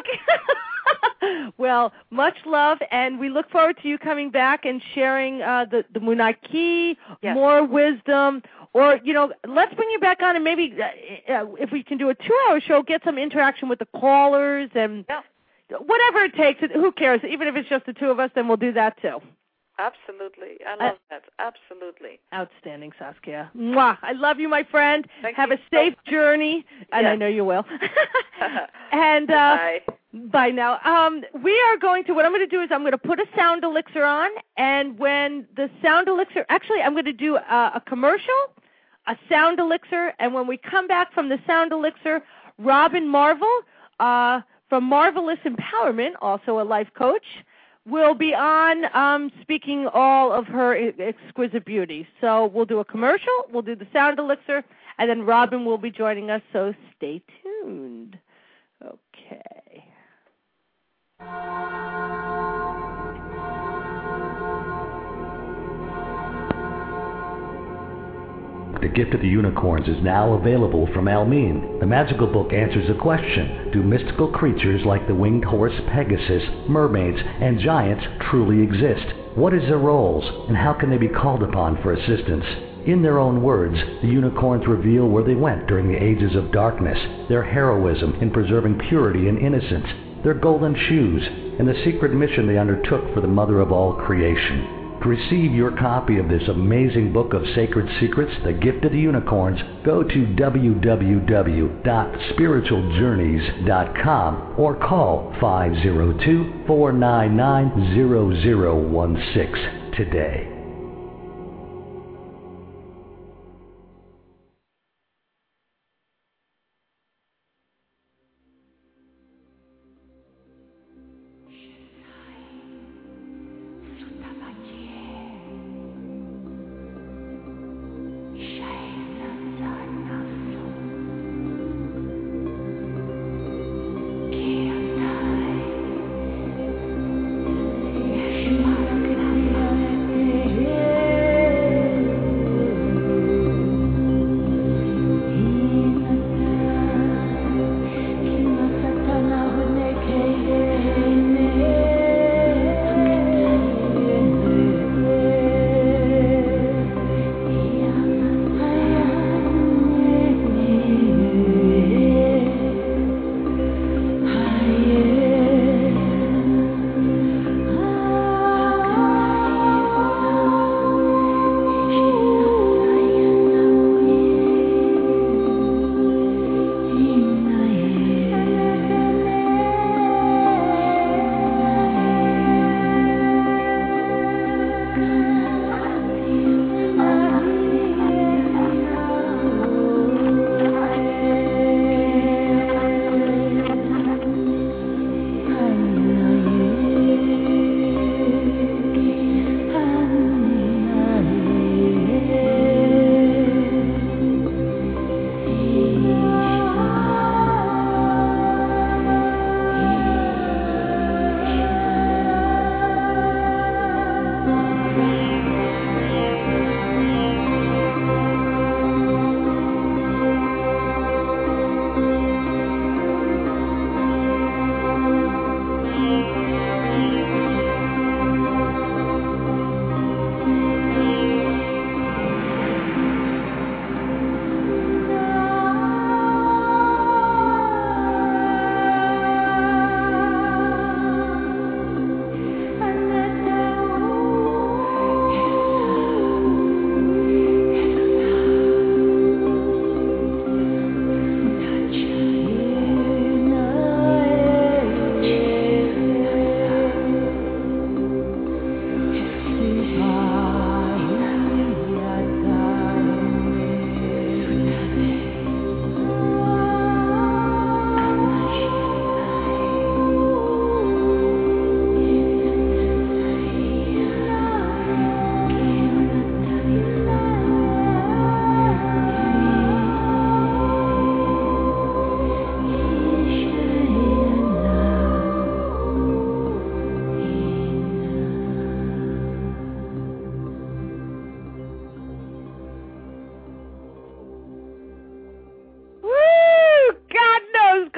B: Okay. Well, much love, and we look forward to you coming back and sharing uh, the, the Munaki,
C: Yes.
B: more wisdom, or, you know, let's bring you back on and maybe uh, uh, if we can do a two-hour show, get some interaction with the callers and
C: Yeah.
B: whatever it takes. Who cares? Even if it's just the two of us, then we'll do that too.
C: Absolutely. I love
B: Uh,
C: that. Absolutely.
B: Outstanding, Saskia. Mwah. I love you, my friend.
C: Thank
B: Have
C: you
B: a safe
C: so
B: journey, and I
C: Yes.
B: know you will. And uh,
C: Bye.
B: bye now. Um, we are going to, what I'm going to do is I'm going to put a sound elixir on, and when the sound elixir, actually I'm going to do a, a commercial, a sound elixir, and when we come back from the sound elixir, Robin Marvel uh, from Marvelous Empowerment, also a life coach, will be on um, speaking all of her e- exquisite beauty. So we'll do a commercial, we'll do the sound elixir, and then Robin will be joining us, so stay tuned. Okay.
D: The Gift of the Unicorns is now available from Almeen. The magical book answers a question: do mystical creatures like the winged horse Pegasus, mermaids, and giants truly exist? What is their roles, and how can they be called upon for assistance? In their own words, the unicorns reveal where they went during the ages of darkness, their heroism in preserving purity and innocence, their golden shoes, and the secret mission they undertook for the mother of all creation. To receive your copy of this amazing book of sacred secrets, The Gift of the Unicorns, go to w w w dot spiritual journeys dot com or call five zero two, four nine nine, zero zero one six today.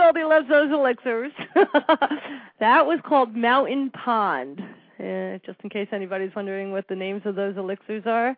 B: Goldie loves those elixirs. That was called Mountain Pond, uh, just in case anybody's wondering what the names of those elixirs are.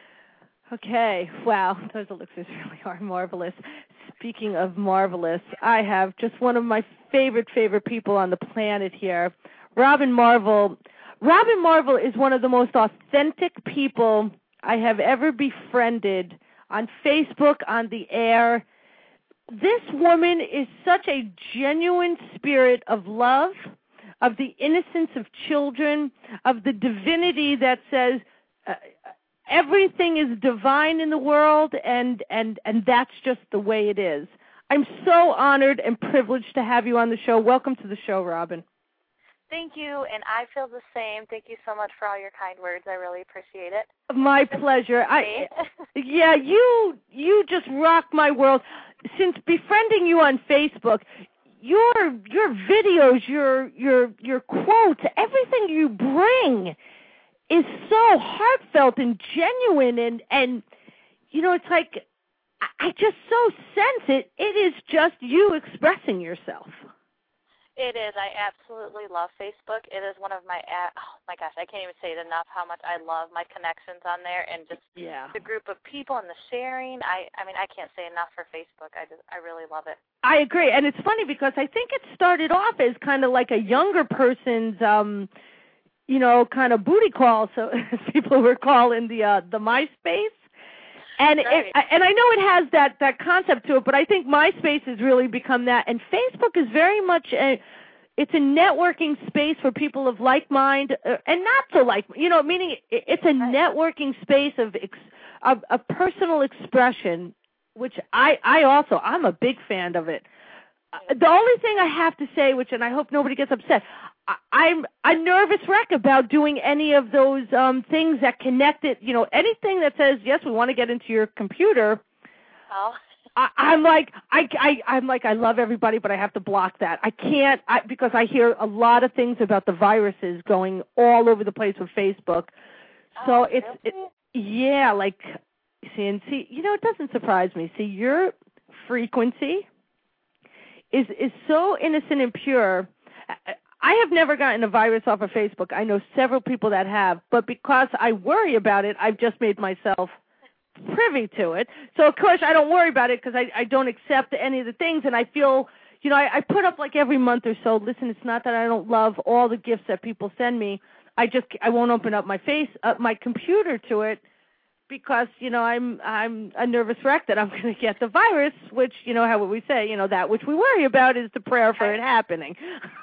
B: Okay, wow, those elixirs really are marvelous. Speaking of marvelous, I have just one of my favorite, favorite people on the planet here, Robin Marvel. Robin Marvel is one of the most authentic people I have ever befriended on Facebook, on the air. This woman is such a genuine spirit of love, of the innocence of children, of the divinity that says uh, everything is divine in the world, and, and, and that's just the way it is. I'm so honored and privileged to have you on the show. Welcome to the show, Robin.
E: Thank you, and I feel the same. Thank you so much for all your kind words. I really appreciate it.
B: My pleasure. I, yeah, you you just rock my world. Since befriending you on Facebook, your your videos, your your your quotes, everything you bring is so heartfelt and genuine, and and you know, it's like I just so sense it. It is just you expressing yourself.
E: It is. I absolutely love Facebook. It is one of my, oh my gosh, I can't even say it enough how much I love my connections on there, and just
B: yeah.
E: the group of people and the sharing. I, I mean, I can't say enough for Facebook. I just, I really love it.
B: I agree, and it's funny because I think it started off as kind of like a younger person's, um, you know, kind of booty call, so as people were calling the uh, the MySpace. And
E: right.
B: it, and I know it has that, that concept to it, but I think MySpace has really become that. And Facebook is very much a, it's a networking space for people of like mind uh, and not so like, you know, meaning it's a networking space of ex, of, of personal expression, which I, I also, I'm a big fan of it. Uh, the only thing I have to say, which, and I hope nobody gets upset, I'm a nervous wreck about doing any of those um, things that connect it, you know, anything that says, yes, we want to get into your computer.
E: Oh.
B: I, I'm like, I, I, I'm like, I love everybody, but I have to block that. I can't, I, because I hear a lot of things about the viruses going all over the place with Facebook. So
E: oh,
B: it's,
E: really?
B: it, yeah, like, see, and see, you know, it doesn't surprise me. See, your frequency is is so innocent and pure. I have never gotten a virus off of Facebook. I know several people that have, but because I worry about it, I've just made myself privy to it. So, of course, I don't worry about it because I, I don't accept any of the things, and I feel, you know, I, I put up like every month or so, listen, it's not that I don't love all the gifts that people send me. I just, I won't open up my face, uh, my computer to it because, you know, I'm I'm a nervous wreck that I'm going to get the virus, which, you know, how would we say, you know, that which we worry about is the prayer for it happening.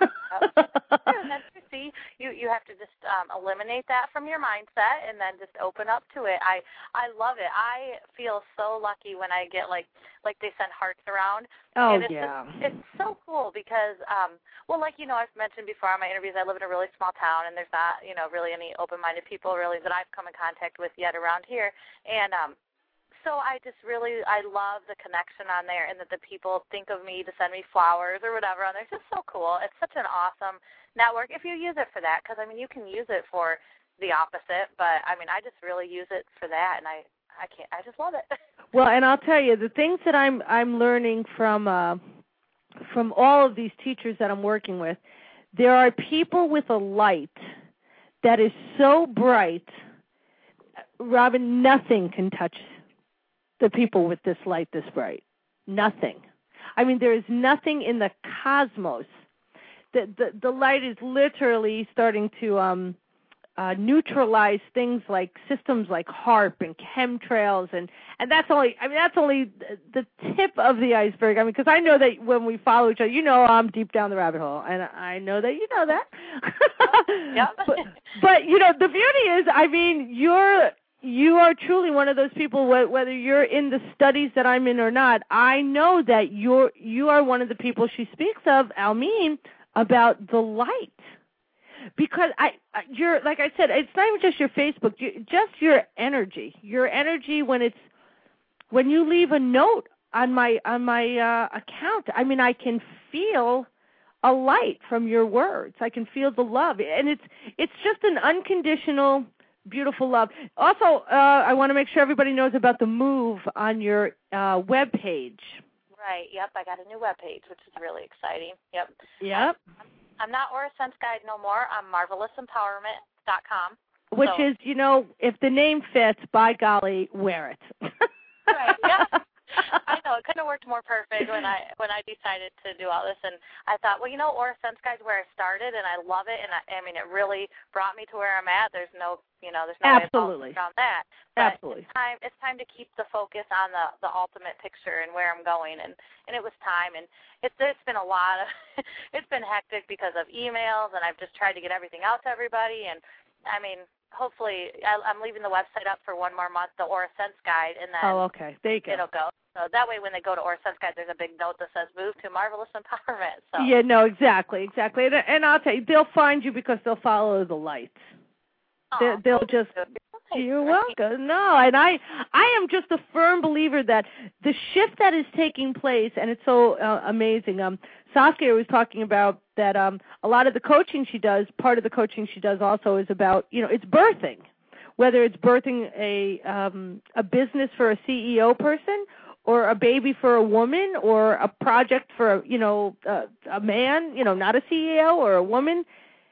E: That's see, you you have to just um, eliminate that from your mindset and then just open up to it. I I love it. I feel so lucky when I get like like they send hearts around.
B: Oh
E: and it's
B: yeah,
E: just, it's so cool because um well like you know I've mentioned before on my interviews I live in a really small town and there's not you know really any open-minded people really that I've come in contact with yet around here and um. So I just really, I love the connection on there and that the people think of me to send me flowers or whatever on there. It's just so cool. It's such an awesome network if you use it for that because, I mean, you can use it for the opposite, but, I mean, I just really use it for that, and I, I can't, I just love it.
B: Well, and I'll tell you, the things that I'm I'm learning from uh, from all of these teachers that I'm working with, there are people with a light that is so bright, Robin, nothing can touch the people with this light this bright. Nothing. I mean, there is nothing in the cosmos. The the, the light is literally starting to um, uh, neutralize things like systems like HAARP and chemtrails, and, and that's only, I mean, that's only the tip of the iceberg. I mean, because I know that when we follow each other, you know I'm deep down the rabbit hole, and I know that you know that.
E: Yep.
B: but, but, you know, the beauty is, I mean, you're, You are truly one of those people, whether you're in the studies that I'm in or not, I know that you're, you are one of the people she speaks of, Almeen, about the light. Because I, you're, like I said, it's not even just your Facebook, just your energy. Your energy when it's, when you leave a note on my, on my uh, account, I mean, I can feel a light from your words. I can feel the love. And it's, it's just an unconditional, beautiful love. Also, uh, I want to make sure everybody knows about the move on your uh, web page.
E: Right. Yep. I got a new webpage, which is really exciting. Yep.
B: Yep.
E: I'm, I'm not Aura Sense Guide no more. I'm marvelous empowerment dot com.
B: Which
E: so.
B: is, you know, if the name fits, by golly, wear it.
E: Right. Yeah. I know it couldn't have worked more perfect when I when I decided to do all this, and I thought, well, you know, Aura Sense Guide is where I started, and I love it, and I, I mean, it really brought me to where I'm at. There's no, you know, there's no
B: Absolutely.
E: way around that. But
B: Absolutely.
E: It's time. It's time to keep the focus on the the ultimate picture and where I'm going, and and it was time, and it's it's been a lot of, it's been hectic because of emails, and I've just tried to get everything out to everybody, and I mean. Hopefully, I, I'm leaving the website up for one more month, the Aura Sense Guide, and then
B: oh, okay. There you go.
E: it'll go. So that way when they go to Aura Sense Guide, there's a big note that says, move to Marvelous Empowerment. So.
B: Yeah, no, exactly, exactly. And, and I'll tell you, they'll find you because they'll follow the lights.
E: Oh,
B: they, they'll just, you're welcome. No, and I, I am just a firm believer that the shift that is taking place, and it's so uh, amazing. Um, Saskia was talking about that um, a lot of the coaching she does, part of the coaching she does also is about, you know, it's birthing, whether it's birthing a um, a business for a C E O person or a baby for a woman or a project for, you know, a, a man, you know, not a C E O or a woman.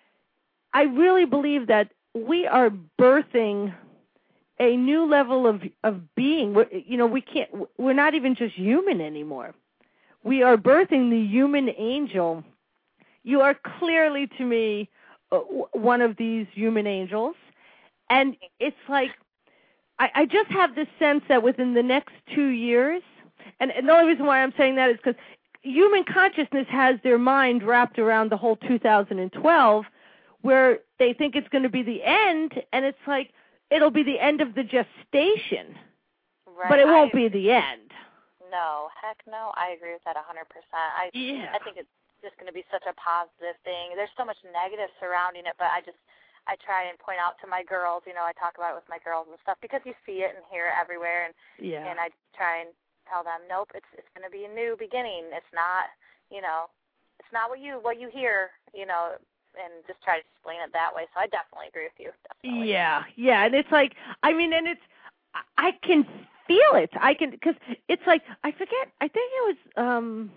B: I really believe that we are birthing a new level of of being. We're, you know, we can't. We're not even just human anymore. We are birthing the human angel. You are clearly, to me, uh, one of these human angels, and it's like I, I just have this sense that within the next two years, and, and the only reason why I'm saying that is because human consciousness has their mind wrapped around the whole two thousand twelve, where they think it's going to be the end, and it's like it'll be the end of the gestation,
E: right.
B: but it won't
E: I,
B: be the end.
E: No, heck no. I agree with that one hundred percent. I
B: yeah.
E: I think it's just going to be such a positive thing. There's so much negative surrounding it, but I just I try and point out to my girls, you know, I talk about it with my girls and stuff because you see it and hear it everywhere, and
B: yeah.
E: and I try and tell them, nope, it's it's going to be a new beginning. It's not, you know, it's not what you what you hear, you know, and just try to explain it that way. So I definitely agree with you. Definitely.
B: Yeah, yeah, and it's like, I mean, and it's, I can feel it. I can, because it's like, I forget, I think it was um,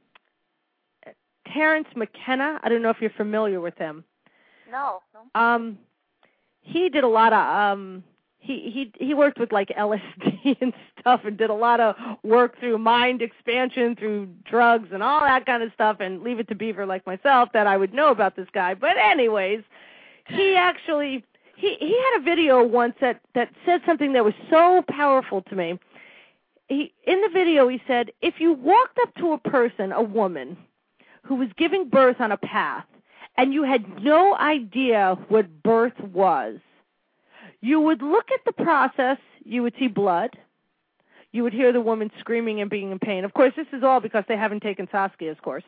B: Terrence McKenna. I don't know if you're familiar with him.
E: No, no.
B: Um, he did a lot of, um, he, he, he worked with like L S D and stuff and did a lot of work through mind expansion, through drugs and all that kind of stuff, and Leave It to Beaver like myself that I would know about this guy. But anyways, he actually, he, he had a video once that, that said something that was so powerful to me. He, in the video he said, if you walked up to a person, a woman, who was giving birth on a path, and you had no idea what birth was, you would look at the process, you would see blood, you would hear the woman screaming and being in pain. Of course, this is all because they haven't taken Saskia's course.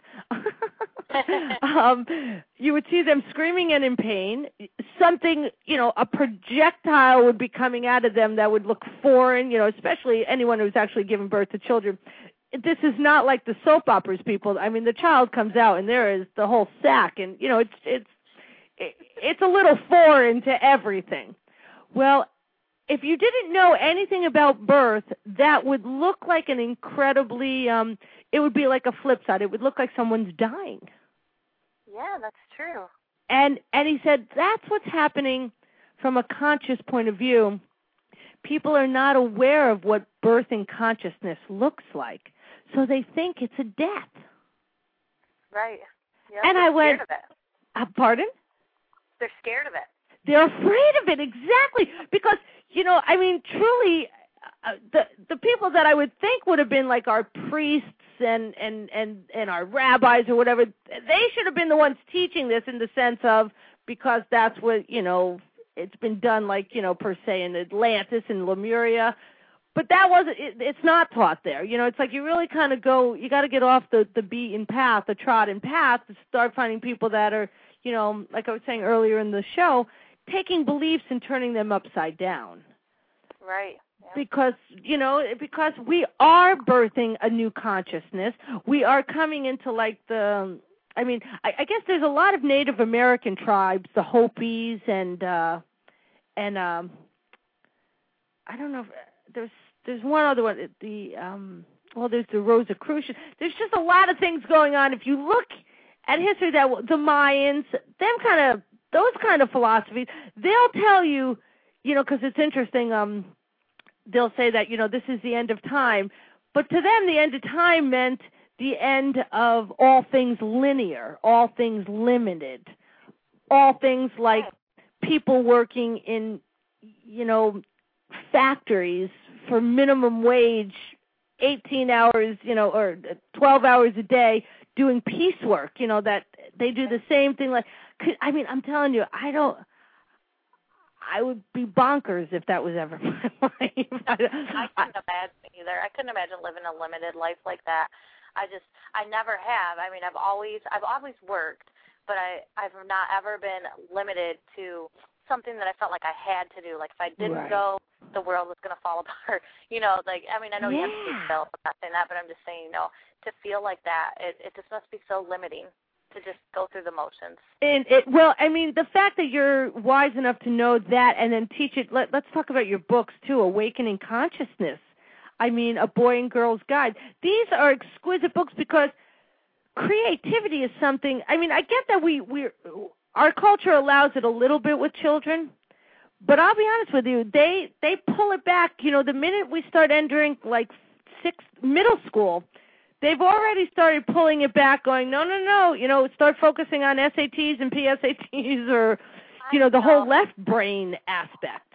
B: um, you would see them screaming and in pain. Something, you know, a projectile would be coming out of them that would look foreign, you know, especially anyone who's actually giving birth to children. This is not like the soap operas, people. I mean, the child comes out and there is the whole sack, and, you know, it's it's it's a little foreign to everything. Well, if you didn't know anything about birth, that would look like an incredibly, um, it would be like a flip side. It would look like someone's dying.
E: Yeah, that's true.
B: And and he said that's what's happening from a conscious point of view. People are not aware of what birthing consciousness looks like, so they think it's a death.
E: Right. Yep,
B: and
E: I
B: went,
E: of it.
B: Uh, pardon?
E: They're scared of it.
B: They're afraid of it, exactly, because, you know, I mean, truly, uh, the the people that I would think would have been like our priests and, and, and, and our rabbis or whatever, they should have been the ones teaching this in the sense of, because that's what, you know, it's been done like, you know, per se in Atlantis and Lemuria. But that wasn't, it, it's not taught there. You know, it's like you really kind of go, you got to get off the, the beaten path, the trodden path, to start finding people that are, you know, like I was saying earlier in the show, taking beliefs and turning them upside down.
E: Right. Yeah.
B: Because, you know, because we are birthing a new consciousness. We are coming into like the, I mean, I, I guess there's a lot of Native American tribes, the Hopis and, uh, and um, I don't know, if, there's there's one other one, the, um, well, there's the Rosicrucians. There's just a lot of things going on. If you look at history, that the Mayans, them kind of, those kind of philosophies, they'll tell you, you know, because it's interesting, um, they'll say that, you know, this is the end of time. But to them, the end of time meant the end of all things linear, all things limited, all things like people working in, you know, factories for minimum wage, eighteen hours, you know, or twelve hours a day doing piecework, you know, that they do the same thing. Like, I mean, I'm telling you, I don't, I would be bonkers if that was ever my life.
E: I couldn't imagine either. I couldn't imagine living a limited life like that. I just, I never have. I mean, I've always, I've always worked, but I, I've not ever been limited to something that I felt like I had to do. Like if I didn't
B: Right.
E: go, the world was going to fall apart. You know, like, I mean, I know
B: Yeah.
E: you have to be still. I'm not saying that, but I'm just saying, you know, to feel like that, it, it just must be so limiting to just go through the motions.
B: And it, well, I mean, the fact that you're wise enough to know that and then teach it, let, let's talk about your books, too, Awakening Consciousness. I mean, A Boy and Girl's Guide. These are exquisite books because creativity is something, I mean, I get that we, we're, our culture allows it a little bit with children, but I'll be honest with you, they, they pull it back. You know, the minute we start entering, like, sixth, middle school, they've already started pulling it back, going, no, no, no, you know, start focusing on S A Ts and P S A Ts or, you know, the whole left brain aspect.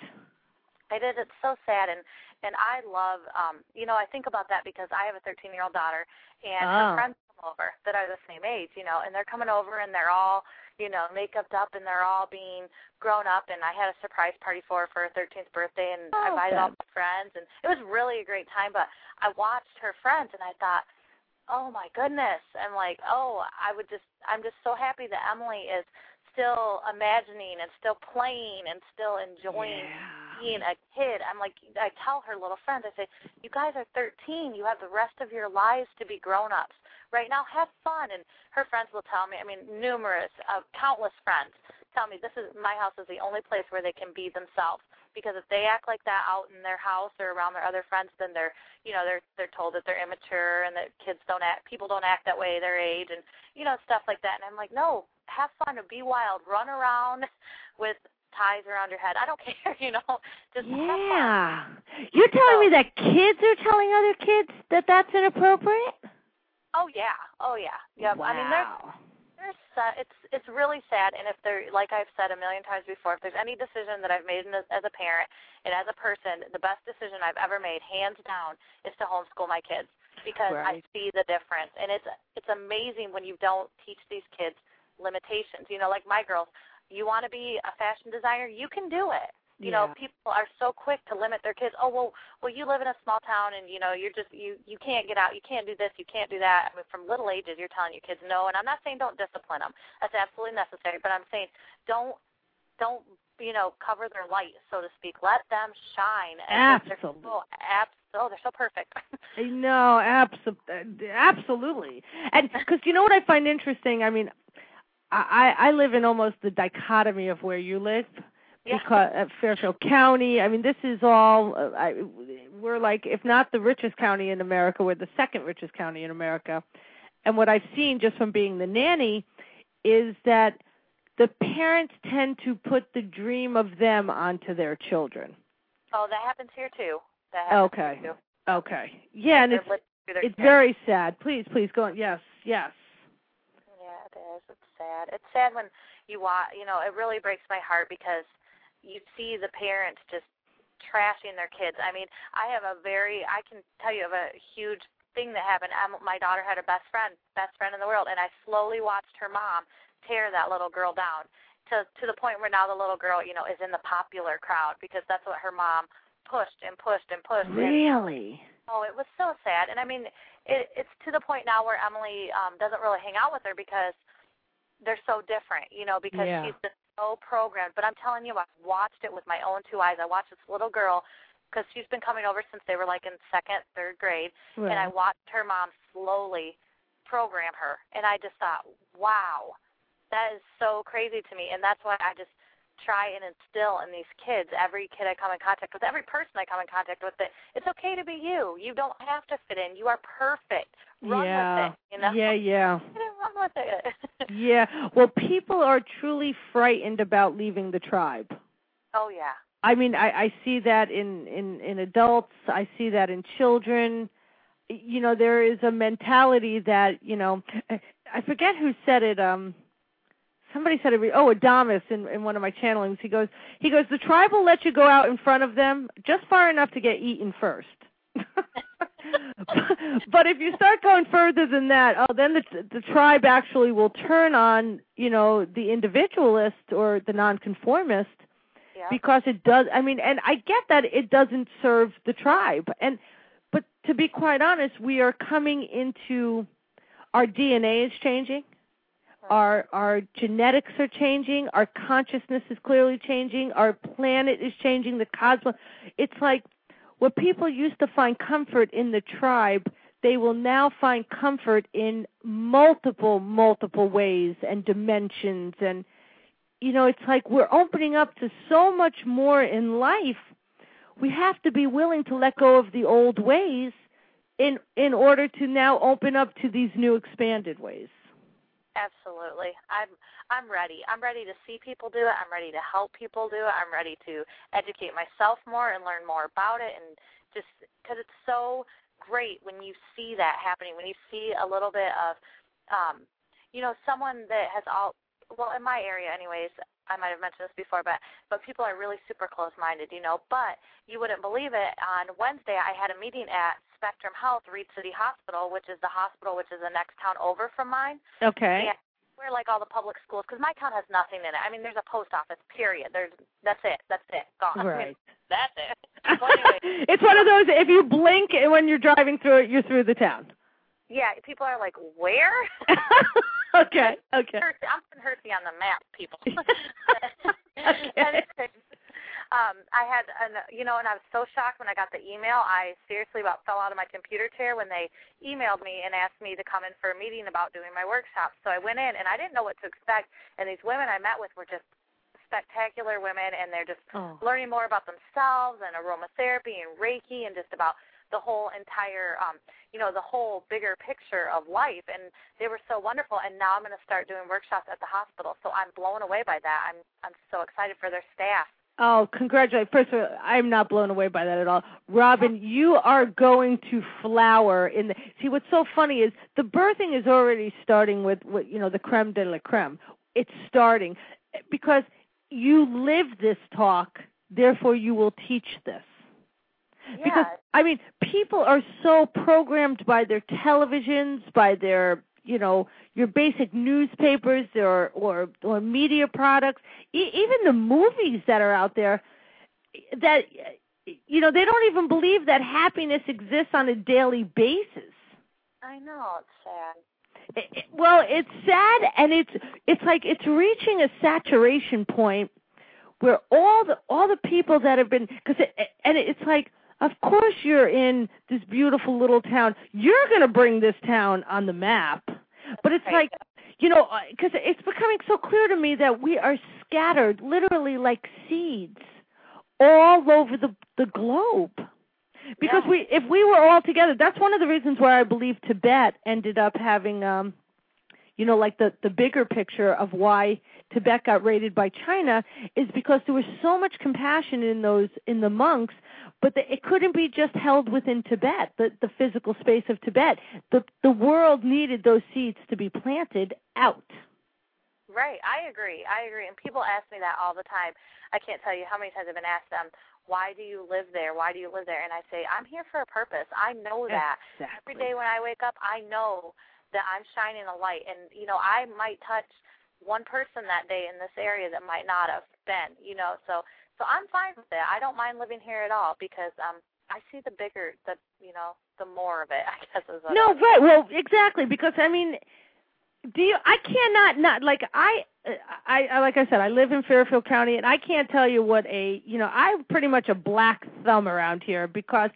E: I did. It's so sad, and and I love, um, you know, I think about that because I have a thirteen-year-old daughter, and
B: oh.
E: her friends come over that are the same age, you know, and they're coming over, and they're all, you know, make-upped up, and they're all being grown up, and I had a surprise party for her for her thirteenth birthday, and
B: oh,
E: I invited
B: okay.
E: all my friends, and it was really a great time, but I watched her friends, and I thought, oh, my goodness, I'm like, oh, I would just, I'm just so happy that Emily is still imagining and still playing and still enjoying
B: yeah.
E: being a kid. I'm like, I tell her little friends, I say, you guys are thirteen. You have the rest of your lives to be grown-ups. Right now, have fun. And her friends will tell me, I mean, numerous, uh, countless friends tell me this is, my house is the only place where they can be themselves. Because if they act like that out in their house or around their other friends, then they're, you know, they're they're told that they're immature and that kids don't act, people don't act that way their age, and you know, stuff like that. And I'm like, no, have fun and be wild, run around with ties around your head. I don't care, you know, just
B: yeah.
E: have fun.
B: You're telling
E: so,
B: me that kids are telling other kids that that's inappropriate?
E: Oh yeah, oh yeah, yep.
B: Wow.
E: I mean, there's. There's, uh, it's it's really sad, and if there, like I've said a million times before, if there's any decision that I've made as, as a parent and as a person, the best decision I've ever made, hands down, is to homeschool my kids because
B: right.
E: I see the difference, and it's it's amazing when you don't teach these kids limitations. You know, like my girls, you want to be a fashion designer, you can do it. You
B: yeah.
E: know, people are so quick to limit their kids. Oh, well, well, you live in a small town, and, you know, you're just, you, you can't get out. You can't do this. You can't do that. I mean, from little ages, you're telling your kids no. And I'm not saying don't discipline them. That's absolutely necessary. But I'm saying don't, don't, you know, cover their light, so to speak. Let them shine.
B: Absolutely.
E: They're so, abs- oh, they're so perfect.
B: No, abso- absolutely. And because you know what I find interesting? I mean, I, I live in almost the dichotomy of where you live.
E: Yeah.
B: Because at Fairfield County, I mean, this is all, uh, I, we're like, if not the richest county in America, we're the second richest county in America. And what I've seen just from being the nanny is that the parents tend to put the dream of them onto their children.
E: Oh, that happens here, too. That happens
B: okay.
E: here, too.
B: Okay. Yeah, and
E: They're
B: it's,
E: it's
B: it's very sad. Please, please, go on. Yes, yes.
E: Yeah, it is. It's sad. It's sad when you watch, you know, it really breaks my heart because you see the parents just trashing their kids. I mean, I have a very, I can tell you of a huge thing that happened. I'm, my daughter had a best friend, best friend in the world, and I slowly watched her mom tear that little girl down to to the point where now the little girl, you know, is in the popular crowd because that's what her mom pushed and pushed and pushed.
B: Really?
E: And, oh, it was so sad. And, I mean, it, it's to the point now where Emily um, doesn't really hang out with her because they're so different, you know, because
B: yeah.
E: she's just so programmed. But I'm telling you, I've watched it with my own two eyes. I watched this little girl because she's been coming over since they were like in second, third grade,
B: right.
E: and I watched her mom slowly program her. And I just thought, wow, that is so crazy to me. And that's why I just try and instill in these kids, every kid I come in contact with, every person I come in contact with, that it's okay to be you. You don't have to fit in. You are perfect. Run
B: yeah.
E: with it. You know?
B: Yeah, yeah.
E: Run with it.
B: Yeah. Well, people are truly frightened about leaving the tribe.
E: Oh, yeah.
B: I mean, I, I see that in, in, in adults. I see that in children. You know, there is a mentality that, you know, I forget who said it. Um, somebody said it. Oh, Adamus in, in one of my channelings. He goes, he goes, the tribe will let you go out in front of them just far enough to get eaten first. But if you start going further than that, oh, then the the tribe actually will turn on, you know, the individualist or the nonconformist,
E: yeah.
B: because it does. I mean, and I get that it doesn't serve the tribe, and but to be quite honest, we are coming into our D N A is changing,
E: right.
B: our our genetics are changing, our consciousness is clearly changing, our planet is changing, the cosmos. It's like, what people used to find comfort in the tribe, they will now find comfort in multiple, multiple ways and dimensions. And, you know, it's like we're opening up to so much more in life. We have to be willing to let go of the old ways in in order to now open up to these new expanded ways.
E: Absolutely. I'm I'm ready. I'm ready to see people do it. I'm ready to help people do it. I'm ready to educate myself more and learn more about it, and just because it's so great when you see that happening, when you see a little bit of, um, you know, someone that has all, well, in my area anyways, I might have mentioned this before, but, but people are really super close-minded, you know, but you wouldn't believe it. On Wednesday, I had a meeting at Spectrum Health, Reed City Hospital, which is the hospital which is the next town over from mine.
B: Okay.
E: And we're like all the public schools, because my town has nothing in it. I mean, there's a post office, period. There's That's it. That's it. Gone.
B: Right.
E: That's it. Well, anyway.
B: It's one of those, if you blink when you're driving through it, you're through the town.
E: Yeah, people are like, where?
B: Okay, okay.
E: I'm putting Hershey on the map, people.
B: Okay.
E: um, I had, an, you know, and I was so shocked when I got the email. I seriously about fell out of my computer chair when they emailed me and asked me to come in for a meeting about doing my workshop. So I went in, and I didn't know what to expect. And these women I met with were just spectacular women, and they're just
B: oh.
E: learning more about themselves and aromatherapy and Reiki and just about the whole entire, um, you know, the whole bigger picture of life. And they were so wonderful. And now I'm going to start doing workshops at the hospital. So I'm blown away by that. I'm I'm so excited for their staff.
B: Oh, congratulations. First of all, I'm not blown away by that at all. Robin, you are going to flower in the, see, what's so funny is the birthing is already starting with, with, you know, the creme de la creme. It's starting because you live this talk, therefore you will teach this.
E: Yeah.
B: Because, I mean, people are so programmed by their televisions, by their, you know, your basic newspapers or or, or media products, e- even the movies that are out there, that, you know, they don't even believe that happiness exists on a daily basis.
E: I know, it's sad.
B: It, it, well, it's sad, and it's it's like it's reaching a saturation point where all the all the people that have been, because it, and it's like, of course you're in this beautiful little town. You're going to bring this town on the map. But it's like, you know, because it's becoming so clear to me that we are scattered literally like seeds all over the, the globe. Because
E: yeah.
B: we, if we were all together, that's one of the reasons why I believe Tibet ended up having, um, you know, like the, the bigger picture of why Tibet got raided by China is because there was so much compassion in those, in the monks, but the, it couldn't be just held within Tibet, the, the physical space of Tibet. The, the world needed those seeds to be planted out.
E: Right, I agree. I agree. And people ask me that all the time. I can't tell you how many times I've been asked them, why do you live there? Why do you live there? And I say, I'm here for a purpose. I know that.
B: Exactly.
E: Every day when I wake up, I know that I'm shining a light. And, you know, I might touch one person that day in this area that might not have been, you know. So so I'm fine with it. I don't mind living here at all because um, I see the bigger, the, you know, the more of it, I guess. Is what
B: no,
E: I'm
B: right. Well, exactly. Because, I mean, do you, I cannot not, like, I, I, I, like I said, I live in Fairfield County, and I can't tell you what a, you know, I'm pretty much a black thumb around here because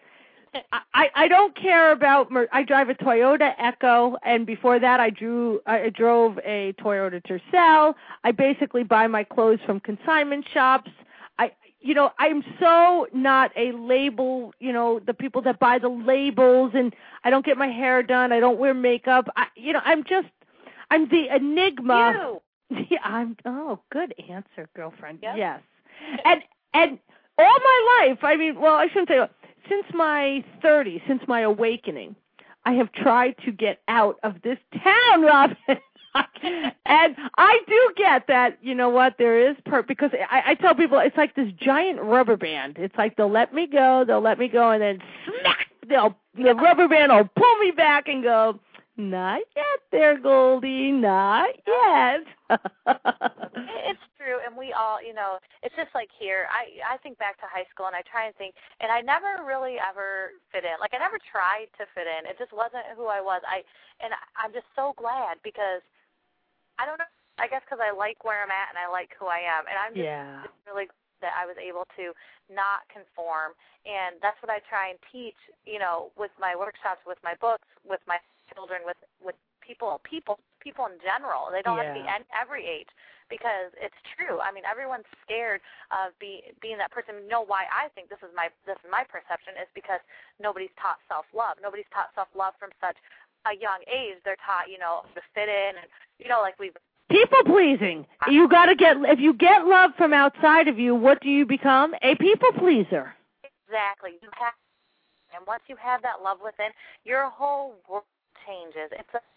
B: I, I don't care about. I drive a Toyota Echo, and before that, I drew. I drove a Toyota Tercel. I basically buy my clothes from consignment shops. I, you know, I'm so not a label. You know, the people that buy the labels, and I don't get my hair done. I don't wear makeup. I, you know, I'm just. I'm the enigma.
E: You.
B: Yeah, I'm. Oh, good answer, girlfriend.
E: Yep.
B: Yes, and and all my life. I mean, well, I shouldn't say. Since my thirties, since my awakening, I have tried to get out of this town, Robin. And I do get that, you know what, there is, per- because I, I tell people it's like this giant rubber band. It's like they'll let me go, they'll let me go, and then smack, they'll, the rubber band will pull me back and go, not yet there, Goldie, not yet.
E: It's true, and we all, you know, it's just like here. I I think back to high school, and I try and think, and I never really ever fit in. Like, I never tried to fit in. It just wasn't who I was. I And I'm just so glad because, I don't know, I guess because I like where I'm at and I like who I am. And I'm just,
B: Yeah.
E: just really glad that I was able to not conform. And that's what I try and teach, you know, with my workshops, with my books, with my children, with, with people, people, people in general. They don't
B: Yeah.
E: have to be at every age. Because it's true. I mean, everyone's scared of be, being that person. You know why I think this is my this is my perception is because nobody's taught self-love. Nobody's taught self-love from such a young age. They're taught, you know, to fit in, and you know, like we've
B: people pleasing. You got to get if you get love from outside of you, what do you become? A people pleaser.
E: Exactly. You have, and once you have that love within, your whole world changes. It's a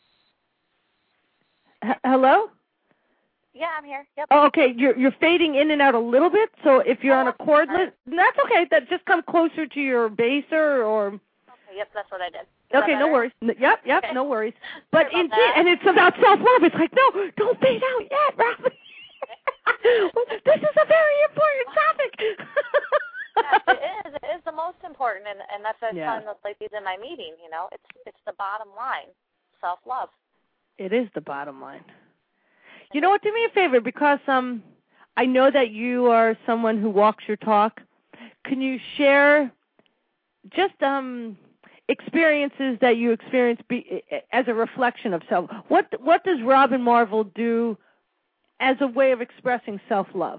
B: H- Hello.
E: Yeah, I'm here. Yep.
B: Oh, okay, you're you're fading in and out a little bit. So if you're
E: oh,
B: on a cordless, that's okay. That just come closer to your baser or.
E: Okay, yep, that's what I did. Is
B: okay, no worries. N- Yep, yep,
E: okay.
B: no worries. But
E: Sorry
B: indeed,
E: about that.
B: and it's about self-love. It's like, no, don't fade out yet, Robin. This is a very important topic.
E: Yes, it is. It is the most important, and, and that's what I was
B: Yeah.
E: telling those ladies in my meeting. You know, it's it's the bottom line, self-love.
B: It is the bottom line. You know what? Do me a favor, because um, I know that you are someone who walks your talk. Can you share just um experiences that you experience be, as a reflection of self? What what does Robin Marvel do as a way of expressing self-love?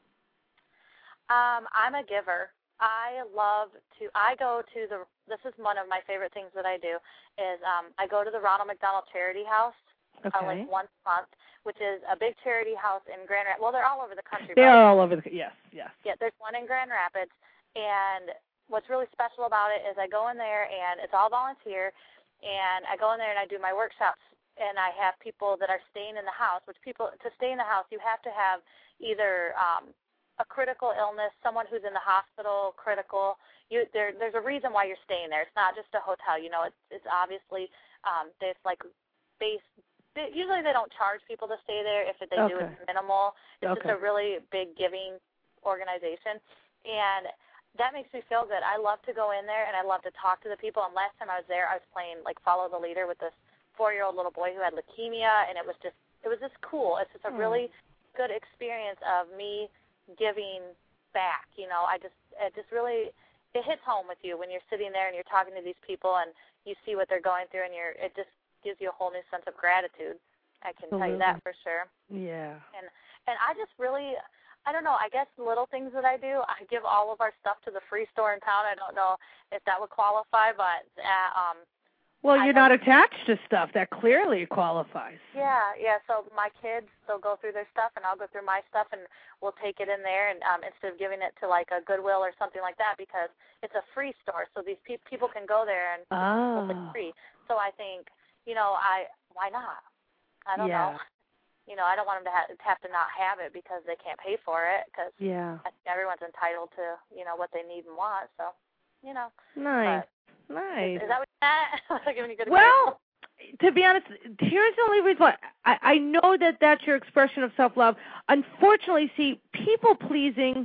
E: Um, I'm a giver. I love to. I go to the. This is one of my favorite things that I do. Is um, I go to the Ronald McDonald Charity House.
B: Okay.
E: Uh, like once a month, which is a big charity house in Grand Rapids. Well, they're all over the country.
B: They
E: right?
B: are all over the yes, yes.
E: Yeah, there's one in Grand Rapids, and what's really special about it is I go in there and it's all volunteer, and I go in there and I do my workshops, and I have people that are staying in the house. Which people to stay in the house, you have to have either um, a critical illness, someone who's in the hospital, critical. You there. There's a reason why you're staying there. It's not just a hotel. You know, it's it's obviously um, there's like base. Usually they don't charge people to stay there. If they
B: okay.
E: do, it's minimal. It's
B: okay.
E: just a really big giving organization. And that makes me feel good. I love to go in there, and I love to talk to the people. And last time I was there, I was playing, like, Follow the Leader with this four-year-old little boy who had leukemia, and it was just it was just cool. It's just a really good experience of me giving back. You know, I just it just really it hits home with you when you're sitting there and you're talking to these people and you see what they're going through, and you're it just gives you a whole new sense of gratitude. I can
B: Absolutely.
E: tell you that for sure.
B: Yeah.
E: And and I just really, I don't know, I guess little things that I do, I give all of our stuff to the free store in town. I don't know if that would qualify, but uh, um.
B: Well, you're
E: I
B: not attached to stuff. That clearly qualifies.
E: Yeah, yeah. So my kids, they'll go through their stuff, and I'll go through my stuff, and we'll take it in there, and um, instead of giving it to like a Goodwill or something like that, because it's a free store, so these pe- people can go there and
B: oh.
E: it's free. So I think, you know, I why not? I don't
B: yeah.
E: know. You know, I don't want them to have, have to not have it because they can't pay for it, because
B: yeah.
E: everyone's entitled to, you know, what they need and want. So, you know.
B: Nice.
E: But,
B: Nice.
E: Is, is that what you're giving you good
B: Well, to be honest, here's the only reason why. I, I know that that's your expression of self-love. Unfortunately, see, people-pleasing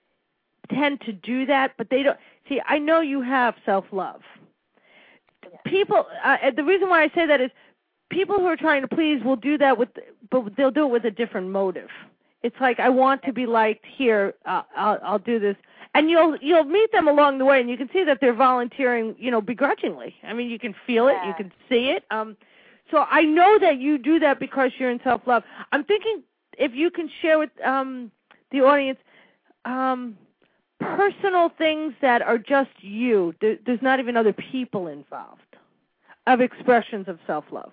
B: tend to do that, but they don't. See, I know you have self-love. People, uh, the reason why I say that is people who are trying to please will do that with, but they'll do it with a different motive. It's like, I want to be liked here, uh, I'll, I'll do this. and you'll you'll meet them along the way, and you can see that they're volunteering, you know, begrudgingly. I mean, you can feel
E: yeah.
B: it, you can see it. Um, so I know that you do that because you're in self-love. I'm thinking if you can share with um, the audience um, personal things that are just you. There, there's not even other people involved of expressions of self-love.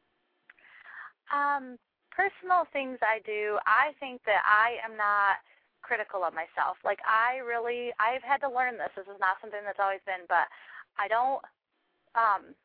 E: Um, personal things I do, I think that I am not critical of myself. Like, I really, I've had to learn this. This is not something that's always been, but I don't, um,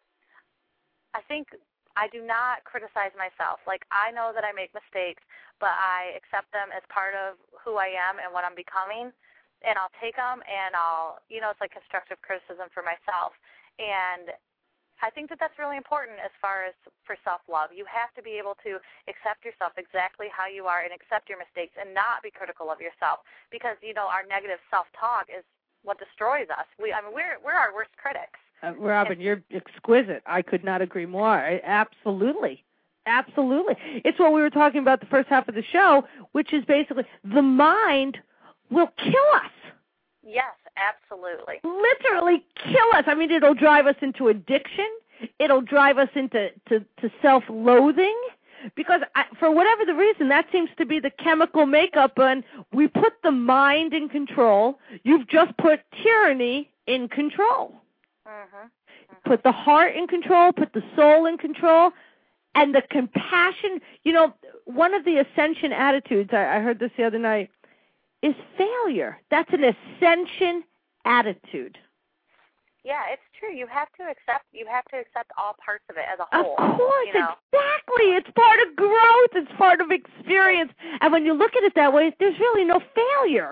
E: I think I do not criticize myself. Like, I know that I make mistakes, but I accept them as part of who I am and what I'm becoming, and I'll take them and I'll, you know, it's like constructive criticism for myself. And I think that that's really important as far as for self-love. You have to be able to accept yourself exactly how you are and accept your mistakes and not be critical of yourself, because, you know, our negative self-talk is what destroys us. We, I mean, we're we're our worst critics.
B: Uh, Robin, and you're exquisite. I could not agree more. I, absolutely. Absolutely. It's what we were talking about the first half of the show, which is basically the mind will kill us.
E: Yes, absolutely.
B: Literally kill us. I mean, it'll drive us into addiction. It'll drive us into to, to self-loathing because I, for whatever the reason, that seems to be the chemical makeup, and we put the mind in control. You've just put tyranny in control.
E: Mm-hmm. Mm-hmm.
B: Put the heart in control, put the soul in control, and the compassion. You know, one of the ascension attitudes, I, I heard this the other night, is failure. That's an ascension attitude.
E: Yeah, it's true. You have to accept. You have to accept all parts of it as a whole.
B: Of course,
E: you know?
B: Exactly. It's part of growth. It's part of experience. And when you look at it that way, there's really no failure.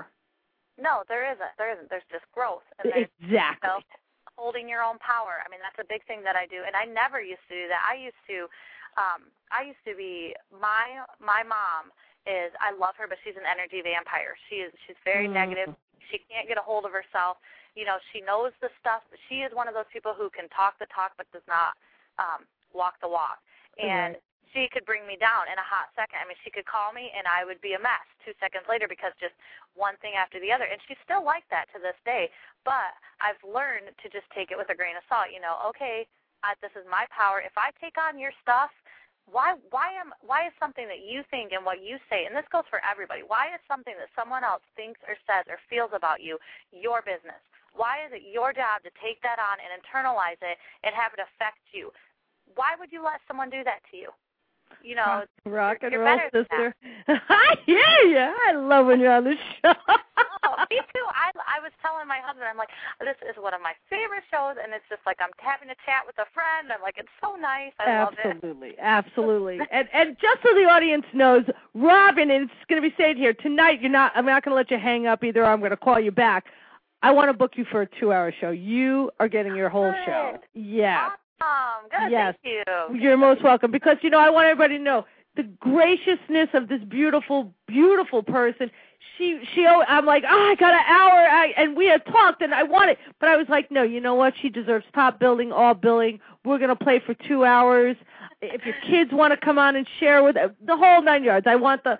E: No, there isn't. There isn't. There's just growth. And there's,
B: exactly.
E: You know, holding your own power. I mean, that's a big thing that I do, and I never used to do that. I used to. Um, I used to be my my mom. Is I love her, but she's an energy vampire. She is she's very mm. negative. She can't get a hold of herself. You know, she knows the stuff. She is one of those people who can talk the talk but does not um, walk the walk. And mm. she could bring me down in a hot second. I mean, she could call me and I would be a mess two seconds later because just one thing after the other. And she's still like that to this day. But I've learned to just take it with a grain of salt. You know, okay, I, this is my power. If I take on your stuff, Why why am why is something that you think and what you say, and this goes for everybody, why is something that someone else thinks or says or feels about you your business? Why is it your job to take that on and internalize it and have it affect you? Why would you let someone do that to you? You know,
B: rock and
E: you're,
B: roll,
E: you're
B: sister. I hear you. I love when you're on the show.
E: Oh, me too. I I was telling my husband, I'm like, this is one of my favorite shows, and it's just like I'm having a chat with a friend. I'm like, it's so nice. I
B: absolutely,
E: love it.
B: Absolutely, and and just so the audience knows, Robin, and it's going to be said here tonight. You're not. I'm not going to let you hang up either. I'm going to call you back. I want to book you for a two-hour show. You are getting your whole
E: Good.
B: show. Yeah.
E: Awesome. Good.
B: Yes.
E: Thank you.
B: You're most welcome. Because, you know, I want everybody to know the graciousness of this beautiful, beautiful person. She, she, I'm like, oh, I got an hour, I, and we had talked, and I wanted, but I was like, no, you know what? She deserves top billing, all billing. We're going to play for two hours. If your kids want to come on and share with the whole nine yards, I want the.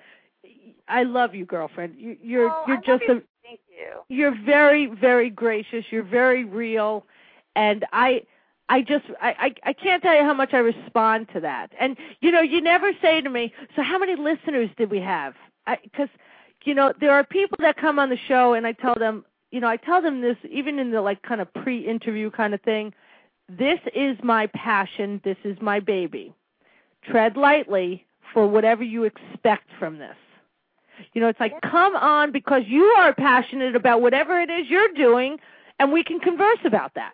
B: I love you, girlfriend. You, you're,
E: oh,
B: you're
E: I
B: just
E: love you.
B: a.
E: Thank you.
B: You're very, very gracious. You're very real, and I. I just, I, I, I can't tell you how much I respond to that. And, you know, you never say to me, so how many listeners did we have? Because, you know, there are people that come on the show and I tell them, you know, I tell them this, even in the, like, kind of pre-interview kind of thing, this is my passion, this is my baby. Tread lightly for whatever you expect from this. You know, it's like, come on because you are passionate about whatever it is you're doing, and we can converse about that.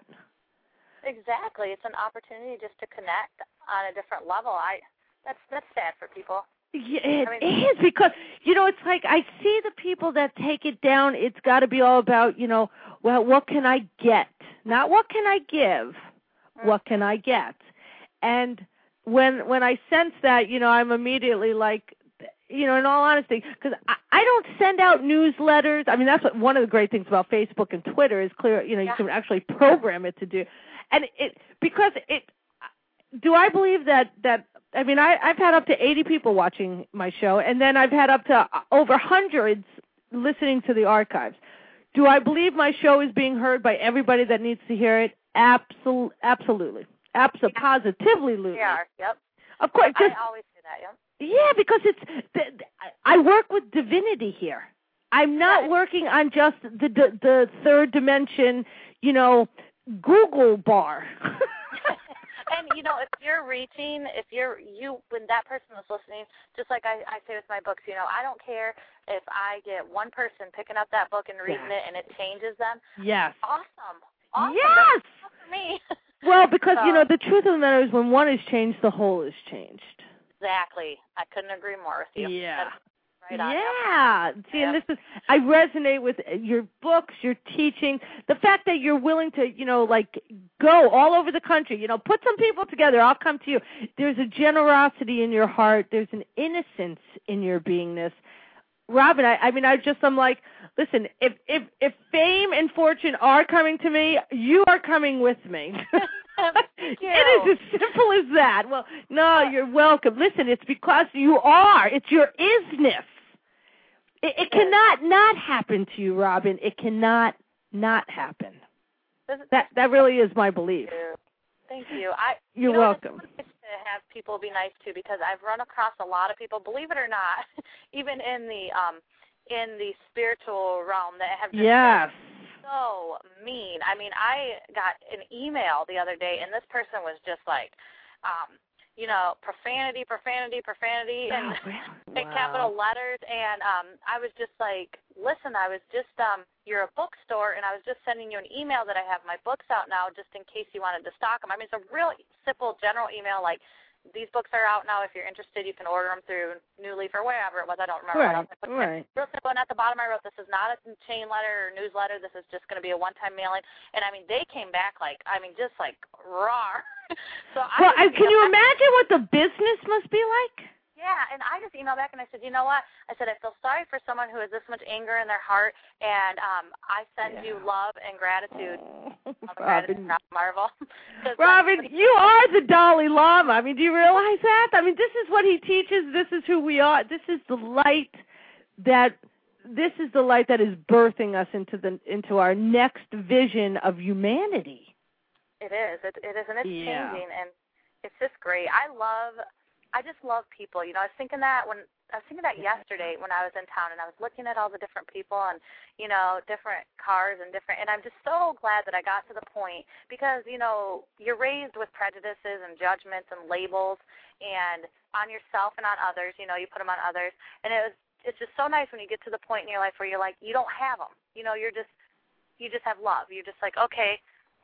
E: Exactly. It's an opportunity just to connect on a different level. I that's that's sad for people.
B: Yeah, it
E: I mean,
B: is because, you know, it's like I see the people that take it down. It's got to be all about, you know, well, what can I get? Not what can I give? Mm-hmm. What can I get? And when when I sense that, you know, I'm immediately like, you know, in all honesty, because I, I don't send out newsletters. I mean, that's what one of the great things about Facebook and Twitter is clear, you know, you yeah. can actually program it to do. And it, because it, do I believe that, that I mean, I, I've had up to eighty people watching my show, and then I've had up to over hundreds listening to the archives. Do I believe my show is being heard by everybody that needs to hear it? Absol- absolutely. Absolutely. Yeah. Positively, Lou.
E: We are, yep.
B: Of course.
E: I, I always do that, yep.
B: Yeah, because it's, I work with divinity here. I'm not
E: yeah.
B: working on just the, the the third dimension, you know, Google bar.
E: And, you know, if you're reaching, if you're, you, when that person is listening, just like I, I say with my books, you know, I don't care if I get one person picking up that book and reading yes. it and it changes them.
B: Yes.
E: Awesome. Awesome.
B: Yes.
E: That's for me.
B: Well, because,
E: so,
B: you know, the truth of the matter is when one is changed, the whole is changed.
E: Exactly. I couldn't agree more with you.
B: Yeah.
E: That's right on.
B: Yeah.
E: Yep.
B: See,
E: yep.
B: and this is, I resonate with your books, your teaching, the fact that you're willing to, you know, like go all over the country, you know, put some people together. I'll come to you. There's a generosity in your heart. There's an innocence in your beingness. Robin, I, I mean, I just, I'm like, listen, if, if, if fame and fortune are coming to me, you are coming with me. It is as simple as that. Well, no, you're welcome. Listen, it's because you are. It's your isness. It, it cannot not happen to you, Robin. It cannot not happen. That that really is my belief.
E: Thank you. I,
B: you're
E: you know,
B: welcome.
E: It's nice to have people be nice too, because I've run across a lot of people, believe it or not, even in the um in the spiritual realm that have just
B: yes.
E: so mean. I mean, I got an email the other day, and this person was just like, um, you know, profanity, profanity, profanity, and
B: oh, really?
E: in
B: Wow.
E: capital letters. And um, I was just like, listen, I was just, um, you're a bookstore, and I was just sending you an email that I have my books out now just in case you wanted to stock them. I mean, it's a real simple, general email like, these books are out now. If you're interested, you can order them through New Leaf or wherever it was. I don't remember
B: right,
E: what else I put
B: right.
E: real simple. And at the bottom I wrote, this is not a chain letter or newsletter. This is just going to be a one-time mailing. And, I mean, they came back like, I mean, just like raw. so I
B: well, I, can you
E: back,
B: imagine what the business must be like?
E: Yeah, and I just emailed back and I said, you know what? I said, I feel sorry for someone who has this much anger in their heart, and um, I send
B: yeah.
E: you love and gratitude.
B: Oh,
E: Robin, Marvel.
B: Robin, you are the Dalai Lama. I mean, do you realize that? I mean, this is what he teaches. This is who we are. This is the light that this is the light that is birthing us into the into our next vision of humanity.
E: It is. It, it is, and it's
B: yeah.
E: changing, and it's just great. I love. I just love people. You know, I was thinking that when I was thinking that yesterday when I was in town, and I was looking at all the different people and, you know, different cars and different, and I'm just so glad that I got to the point because, you know, you're raised with prejudices and judgments and labels and on yourself and on others. You know, you put them on others, and it was it's just so nice when you get to the point in your life where you're like, you don't have them. You know, you're just you just have love. You're just like, okay,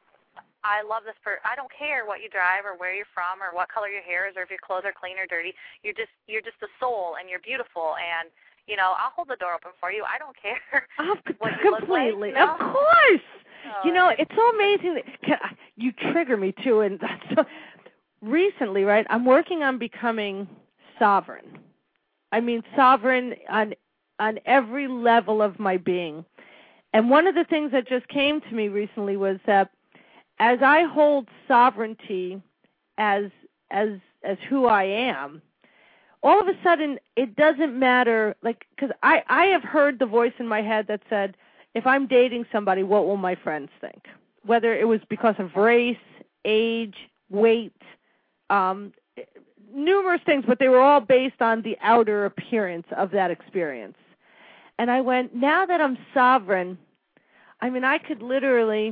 E: I love this person. I don't care what you drive or where you're from or what color your hair is or if your clothes are clean or dirty. You're just you're just a soul and you're beautiful, and you know, I'll hold the door open for you. I don't care.
B: Oh,
E: what you
B: completely.
E: Look like, you know?
B: Of course.
E: Oh,
B: you know, it's so amazing. That, can, you trigger me too, and so, recently, right? I'm working on becoming sovereign. I mean, sovereign on on every level of my being. And one of the things that just came to me recently was that as I hold sovereignty as as as who I am, all of a sudden it doesn't matter, like, because I, I have heard the voice in my head that said, if I'm dating somebody, what will my friends think? Whether it was because of race, age, weight, um, numerous things, but they were all based on the outer appearance of that experience. And I went, now that I'm sovereign, I mean, I could literally...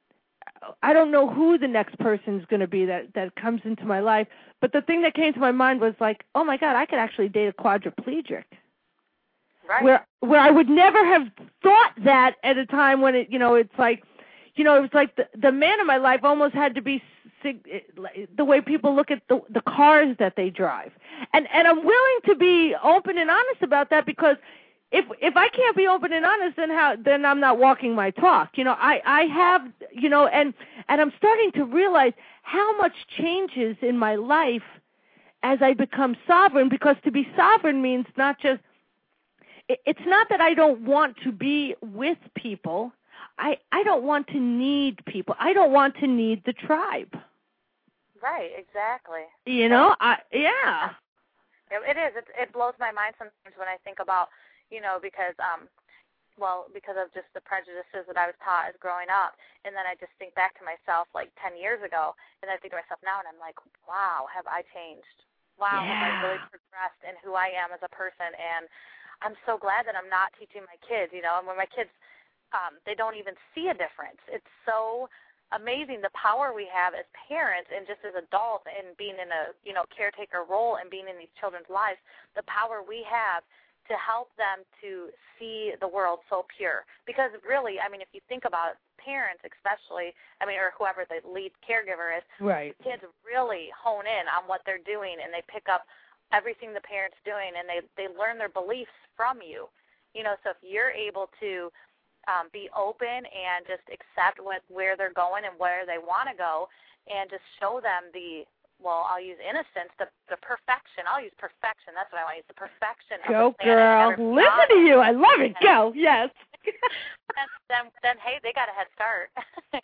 B: I don't know who the next person is going to be that, that comes into my life, but the thing that came to my mind was like, oh my God, I could actually date a quadriplegic.
E: Right.
B: Where where I would never have thought that at a time when it, you know, it's like, you know, it was like the, the man in my life almost had to be the way people look at the, the cars that they drive. And and I'm willing to be open and honest about that because If if I can't be open and honest, then how then I'm not walking my talk. You know, I, I have, you know, and, and I'm starting to realize how much changes in my life as I become sovereign, because to be sovereign means not just, it, it's not that I don't want to be with people. I, I don't want to need people. I don't want to need the tribe.
E: Right, exactly.
B: You know, I yeah.
E: It, it is. It, it blows my mind sometimes when I think about, you know, because um, well, because of just the prejudices that I was taught as growing up. And then I just think back to myself like ten years ago, and I think to myself now, and I'm like, wow, have I changed? Wow,
B: yeah.
E: have I really progressed in who I am as a person? And I'm so glad that I'm not teaching my kids, you know, and when my kids, um, they don't even see a difference. It's so amazing the power we have as parents and just as adults and being in a, you know, caretaker role and being in these children's lives, the power we have to help them to see the world so pure. Because really, I mean, if you think about it, parents especially, I mean, or whoever the lead caregiver is,
B: right.
E: kids really hone in on what they're doing, and they pick up everything the parent's doing, and they, they learn their beliefs from you. You know, so if you're able to um, be open and just accept what, where they're going and where they want to go, and just show them the, well, I'll use innocence, the, the perfection. I'll use perfection. That's what I want to use, the perfection.
B: Go,
E: of the
B: girl. Listen to you. I love it. Go. Yes.
E: then, then, then, hey, they got a head start,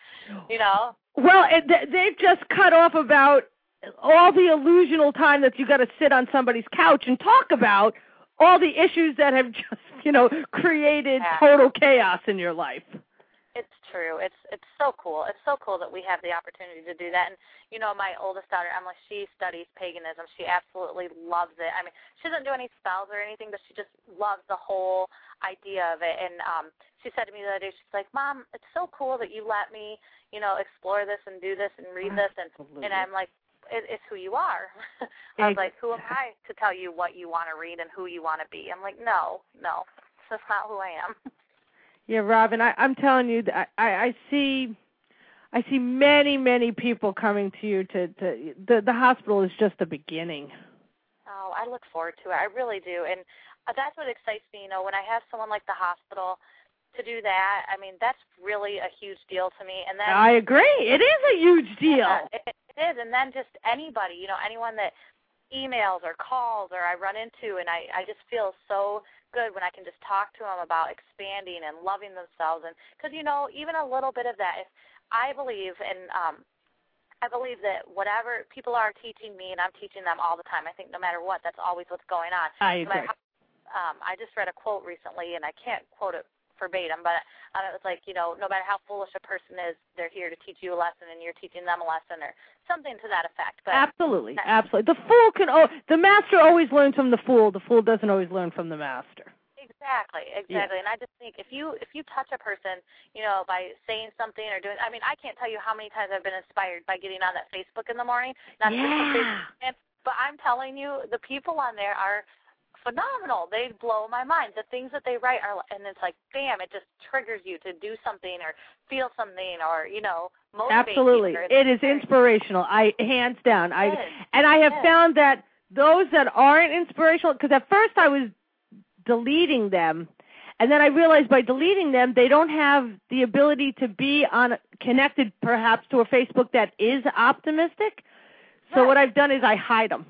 E: you know.
B: Well, it, they've just cut off about all the illusional time that you got to sit on somebody's couch and talk about all the issues that have just, you know, created
E: yeah.
B: total chaos in your life.
E: It's true. It's it's so cool. It's so cool that we have the opportunity to do that. And, you know, my oldest daughter, Emily, she studies paganism. She absolutely loves it. I mean, she doesn't do any spells or anything, but she just loves the whole idea of it. And um, she said to me the other day, she's like, Mom, it's so cool that you let me, you know, explore this and do this and read this. And, and I'm like, it, it's who you are. I was like, who am I to tell you what you want to read and who you want to be? I'm like, no, no, that's not who I am.
B: Yeah, Robin, I, I'm telling you, I, I, I see, I see many, many people coming to you. To, to the the hospital is just the beginning.
E: Oh, I look forward to it. I really do, and that's what excites me. You know, when I have someone like the hospital to do that, I mean, that's really a huge deal to me. And then
B: I agree, it is a huge deal.
E: Yeah, it, it is, and then just anybody, you know, anyone that emails or calls or I run into, and I, I just feel so good when I can just talk to them about expanding and loving themselves. And because, you know, even a little bit of that, if I believe, and um, I believe that whatever people are teaching me, and I'm teaching them all the time, I think no matter what, that's always what's going on.
B: I agree.
E: How, um, I just read a quote recently, and I can't quote it verbatim, but uh, it was like, you know, no matter how foolish a person is, they're here to teach you a lesson, and you're teaching them a lesson, or something to that effect. But
B: absolutely, that, absolutely. The fool can, oh, the master always learns from the fool. The fool doesn't always learn from the master.
E: Exactly, exactly.
B: Yeah.
E: And I just think if you if you touch a person, you know, by saying something or doing, I mean, I can't tell you how many times I've been inspired by getting on that Facebook in the morning. Not
B: yeah.
E: Facebook, but I'm telling you, the people on there are phenomenal. They blow my mind. The things that they write are, and it's like, bam, it just triggers you to do something or feel something or, you know, motivate
B: absolutely.
E: you.
B: It is inspirational. I hands down. I and I have found that those that aren't inspirational, because at first I was deleting them, and then I realized by deleting them, they don't have the ability to be on connected perhaps to a Facebook that is optimistic. So
E: right.
B: what I've done is I hide them.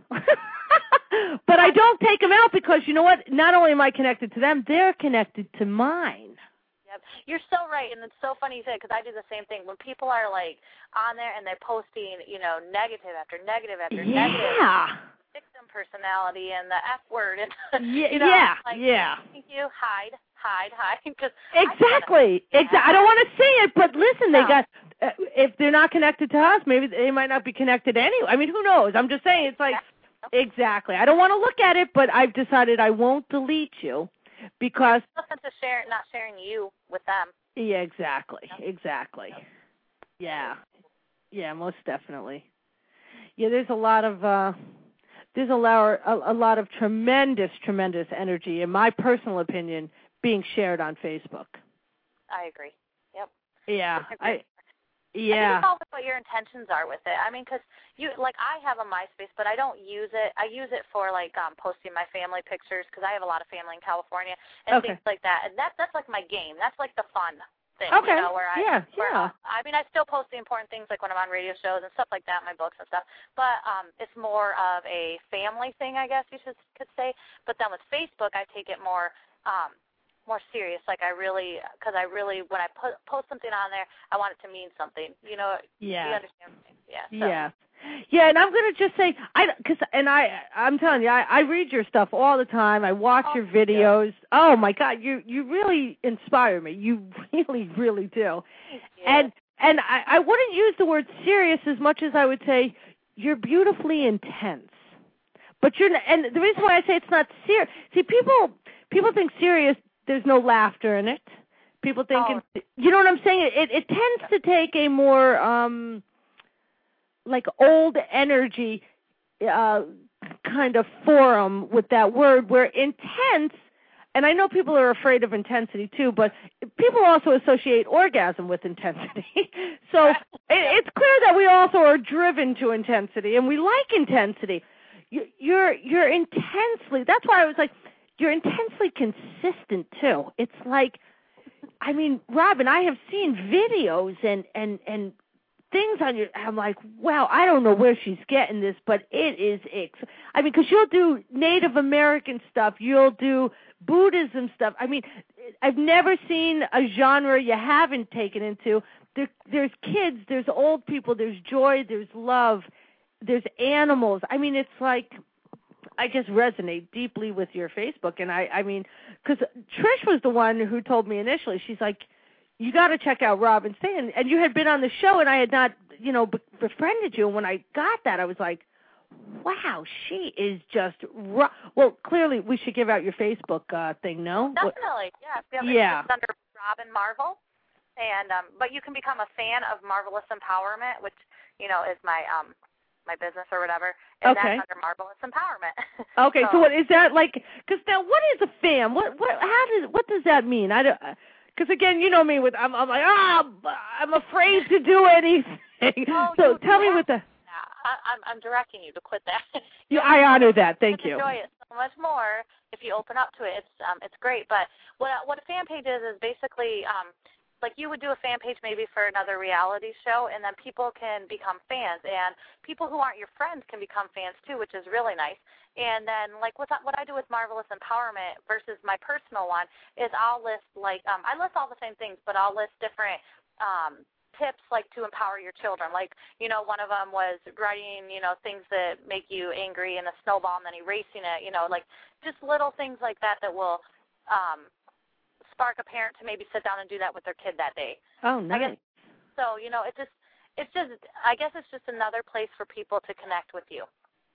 B: But I don't take them out because, you know what, not only am I connected to them, they're connected to mine.
E: Yep. You're so right, and it's so funny you say it because I do the same thing. When people are, like, on there and they're posting, you know, negative after negative after
B: yeah.
E: negative.
B: Yeah.
E: Victim personality and the F word. And,
B: yeah,
E: you know,
B: yeah,
E: like,
B: yeah.
E: Thank you. Hide, hide, hide. Cause
B: exactly.
E: I,
B: exactly. I don't want to see it, but listen,
E: no.
B: they got, uh, if they're not connected to us, maybe they might not be connected anyway. I mean, who knows? I'm just saying, it's like, exactly. I don't want to look at it, but I've decided I won't delete you because
E: there's no sense of share, not sharing you with them.
B: Yeah, exactly. Yep. Exactly.
E: Yep.
B: Yeah. Yeah, most definitely. Yeah, there's a lot of uh, there's a lot, a, a lot of tremendous, tremendous energy, in my personal opinion, being shared on Facebook.
E: I agree. Yep.
B: Yeah. I.
E: I
B: Yeah.
E: think it's all what your intentions are with it. I mean, because you, like, I have a MySpace, but I don't use it. I use it for, like, um, posting my family pictures because I have a lot of family in California and
B: okay.
E: things like that. And that, that's, like, my game. That's, like, the fun thing,
B: okay.
E: you know, where I,
B: yeah,
E: where,
B: yeah.
E: I mean, I still post the important things, like, when I'm on radio shows and stuff like that, my books and stuff. But um, it's more of a family thing, I guess you should, could say. But then with Facebook, I take it more um, – more serious, like I really, because I really, when I put, post something on there, I want it to mean something, you know.
B: Yeah.
E: You understand? Yeah. So.
B: Yeah. Yeah, and I'm going to just say, I, cause, and I, I'm telling you, I, I read your stuff all the time. I watch
E: oh,
B: your videos. Oh, my God, you you really inspire me. You really, really do.
E: Yeah.
B: And and I, I wouldn't use the word serious as much as I would say you're beautifully intense. But you're, and the reason why I say it's not serious, see, people people think serious, there's no laughter in it. People think,
E: oh.
B: it's, you know what I'm saying? It it tends to take a more, um, like old energy uh, kind of forum with that word, where intense, and I know people are afraid of intensity too, but people also associate orgasm with intensity. So it, it's clear that we also are driven to intensity, and we like intensity. You, you're you're intensely, that's why I was like, you're intensely consistent too. It's like, I mean, Robin, I have seen videos and, and, and things on your, I'm like, wow, I don't know where she's getting this, but it is, ex- I mean, because you'll do Native American stuff, you'll do Buddhism stuff. I mean, I've never seen a genre you haven't taken into. There, there's kids, there's old people, there's joy, there's love, there's animals. I mean, it's like, I just resonate deeply with your Facebook. And I, I mean, because Trish was the one who told me initially, she's like, you got to check out Robin Stan. And you had been on the show, and I had not, you know, befriended you. And when I got that, I was like, wow, she is just ro-. Well, clearly we should give out your Facebook uh, thing, no?
E: Definitely, yeah. Yeah.
B: yeah.
E: It's under Robin Marvel. And um, but you can become a fan of Marvelous Empowerment, which, you know, is my um my business or whatever, and
B: okay.
E: that's under Marvelous Empowerment.
B: Okay, so,
E: so
B: what is that like? Because now, what is a fan? What what how does what does that mean? I don't. Because again, you know me with I'm I'm like ah oh, I'm afraid to do anything.
E: Oh,
B: so
E: you,
B: tell
E: you
B: me with the.
E: I, I'm I'm directing you to quit that.
B: you, I honor that. Thank you.
E: Enjoy it so much more if you open up to it. It's um it's great. But what what a fan page is is basically um. like you would do a fan page maybe for another reality show, and then people can become fans, and people who aren't your friends can become fans too, which is really nice. And then like what what I do with Marvelous Empowerment versus my personal one is I'll list like um, I list all the same things, but I'll list different um, tips like to empower your children. Like, you know, one of them was writing, you know, things that make you angry in a snowball and then erasing it. You know, like just little things like that that will. Um, spark a parent to maybe sit down and do that with their kid that day.
B: Oh, nice.
E: I guess, so, you know, it just, it's just, I guess it's just another place for people to connect with you.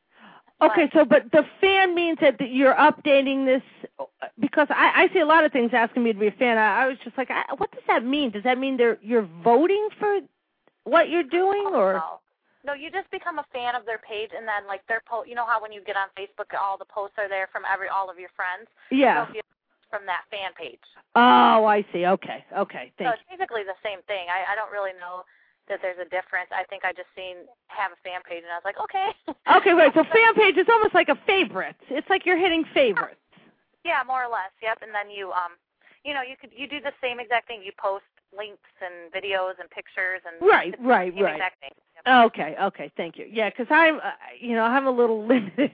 B: Okay, but, so, but the fan means that you're updating this, because I, I see a lot of things asking me to be a fan. I, I was just like, I, what does that mean? Does that mean they're you're voting for what you're doing,
E: oh,
B: or?
E: No. No, you just become a fan of their page, and then, like, their po- you know how when you get on Facebook, all the posts are there from every all of your friends?
B: Yeah.
E: So from that fan page.
B: Oh, I see. Okay, okay. Thank
E: so it's basically the same thing. I, I don't really know that there's a difference. I think I just seen have a fan page, and I was like, okay.
B: Okay, right. So fan page is almost like a favorite. It's like you're hitting favorites.
E: Yeah, more or less. Yep. And then you, um, you know, you could you do the same exact thing. You post links and videos and pictures and
B: right, right,
E: the same
B: right.
E: exact thing. Yep.
B: Okay, okay, thank you. Yeah, because I'm, uh, you know, I'm a little limited.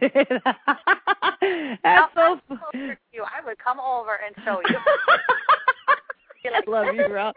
E: Now, if I was closer to you, I would come over and show you.
B: Like, I love you, Rob.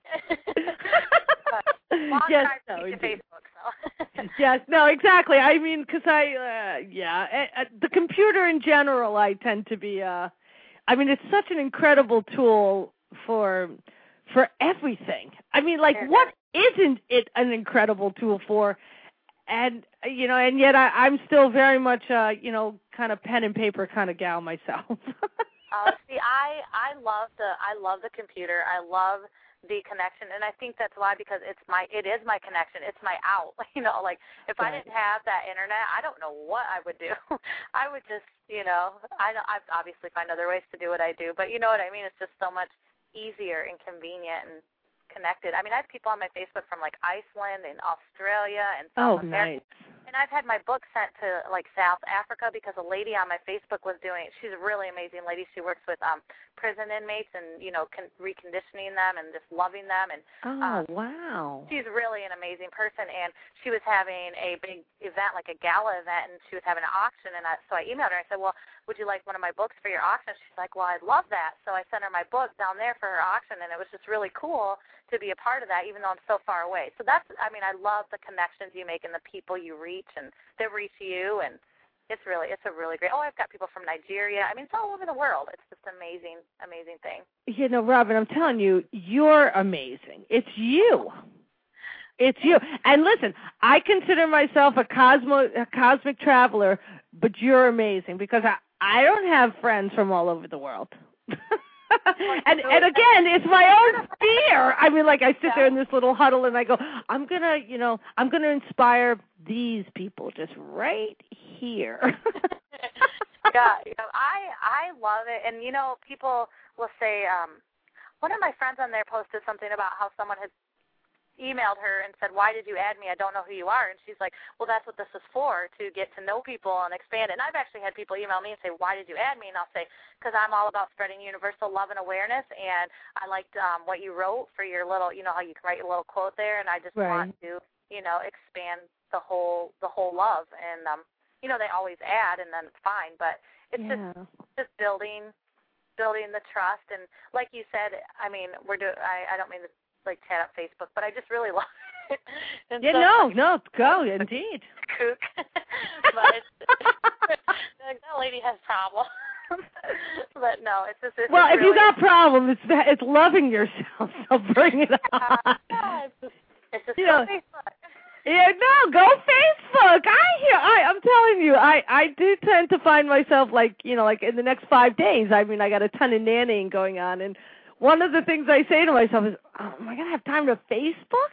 B: yes, no,
E: Facebook, so.
B: yes, no, exactly. I mean, because I, uh, yeah, uh, the computer in general, I tend to be, uh, I mean, it's such an incredible tool for for everything. I mean, like, what isn't it an incredible tool for? And, you know, and yet I, I'm still very much, uh, you know, kind of pen and paper kind of gal myself.
E: uh, see, I I love the I love the computer. I love the connection, and I think that's why, because it's my it is my connection. It's my out. You know, like if right. I didn't have that internet, I don't know what I would do. I would just, you know, I I obviously find other ways to do what I do, but you know what I mean. It's just so much easier and convenient and connected. I mean, I have people on my Facebook from like Iceland and Australia and South
B: oh,
E: America.
B: Nice.
E: And I've had my book sent to like South Africa because a lady on my Facebook was doing it. She's a really amazing lady. She works with um prison inmates and, you know, con- reconditioning them and just loving them. And
B: oh,
E: um,
B: wow.
E: She's really an amazing person. And she was having a big event, like a gala event, and she was having an auction. And I, so I emailed her. I said, well, would you like one of my books for your auction? She's like, well, I'd love that. So I sent her my book down there for her auction, and it was just really cool to be a part of that, even though I'm so far away. So that's, I mean, I love the connections you make and the people you reach and that reach you, and it's really, it's a really great. Oh, I've got people from Nigeria. I mean, it's all over the world. It's just an amazing, amazing thing.
B: You know, Robin, I'm telling you, you're amazing. It's you. It's you. And listen, I consider myself a cosmo, a cosmic traveler, but you're amazing because I, I don't have friends from all over the world. and and again, it's my own fear. I mean, like I sit there in this little huddle and I go, I'm gonna, you know, I'm gonna inspire these people just right here.
E: yeah, you know, I I love it, and you know, people will say, um, one of my friends on there posted something about how someone had emailed her and said, why did you add me? I don't know who you are. And she's like, well, that's what this is for, to get to know people and expand it. And I've actually had people email me and say, why did you add me? And I'll say, because I'm all about spreading universal love and awareness, and I liked um, what you wrote for your little, you know, how you can write a little quote there, and I just
B: right.
E: want to, you know, expand the whole the whole love. And, um, you know, they always add, and then it's fine. But it's
B: yeah.
E: just just building building the trust. And like you said, I mean, we're do I, I don't mean to like chat up Facebook, but I just really love it. And
B: yeah,
E: so,
B: no, no, go, indeed.
E: Kook. But it's, that lady has problems. But no, it's just it's
B: well,
E: just
B: if
E: really,
B: you got problems, it's it's loving yourself. So bring it on.
E: Yeah, it's just, it's just
B: you
E: so
B: know,
E: Facebook.
B: Yeah, no, go Facebook. I hear. I, I'm telling you, I I do tend to find myself like you know, like in the next five days. I mean, I got a ton of nannying going on, and one of the things I say to myself is, oh, am I going to have time to Facebook?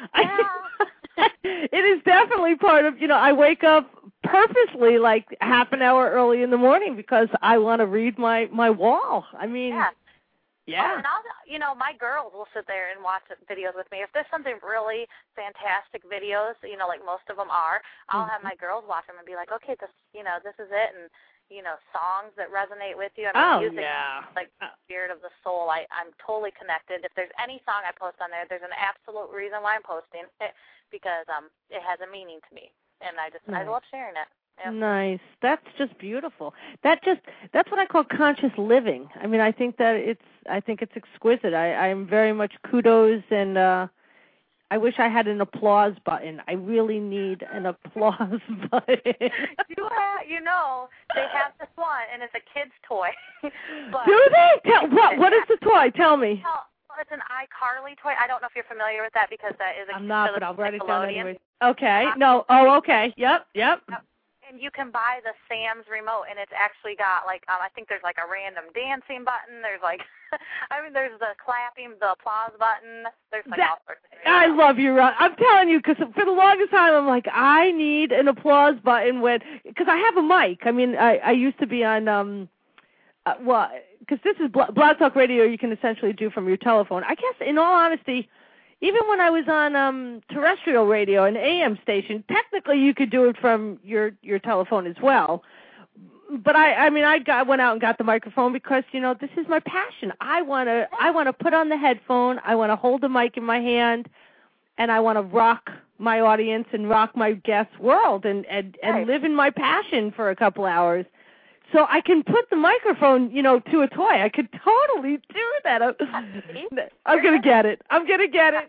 E: Yeah.
B: It is definitely part of, you know, I wake up purposely like half an hour early in the morning because I want to read my, my wall. I mean,
E: yeah.
B: yeah.
E: Oh, and I'll, you know, my girls will sit there and watch videos with me. If there's something really fantastic videos, you know, like most of them are, I'll
B: mm-hmm.
E: have my girls watch them and be like, okay, this, you know, this is it, and you know, songs that resonate with you. I mean,
B: oh,
E: music,
B: yeah.
E: like spirit of the soul. I, I'm totally connected. If there's any song I post on there, there's an absolute reason why I'm posting it, because um, it has a meaning to me, and I just nice. I love sharing it. Yep. Nice.
B: That's just beautiful. That just that's what I call conscious living. I mean, I think that it's I think it's exquisite. I I'm very much kudos and. uh I wish I had an applause button. I really need an applause button.
E: you, have, you know, they have this one, and it's a kid's toy. But
B: do they? Tell, what What is the toy? Tell me.
E: Well, it's an iCarly toy. I don't know if you're familiar with that because that is a
B: I'm not, but I'll write it down anyway. Okay.
E: Uh,
B: no. Oh, okay. Yep. Yep.
E: yep. And you can buy the Sam's remote, and it's actually got, like, um, I think there's, like, a random dancing button. There's, like, I mean, there's the clapping, the applause button. There's, like, that, all sorts of things.
B: I love you, Ron. I'm telling you, because for the longest time, I'm like, I need an applause button when, because I have a mic. I mean, I, I used to be on, um, uh, well, because this is Blog Talk Radio you can essentially do from your telephone. I guess, in all honesty, even when I was on um, terrestrial radio, an A M station, technically you could do it from your, your telephone as well. But I, I mean, I got, went out and got the microphone because, you know, this is my passion. I want to, I want to put on the headphone. I want to hold the mic in my hand, and I want to rock my audience and rock my guest world and, and, and
E: right.
B: live in my passion for a couple hours. So I can put the microphone, you know, to a toy. I could totally do that. I'm, I'm going to get it. I'm going to get it.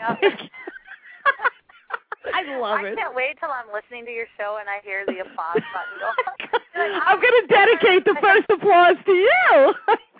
B: I love
E: I
B: it.
E: I can't wait till I'm listening to your show and I hear the applause button go. Like,
B: I'm going to dedicate the first applause to you.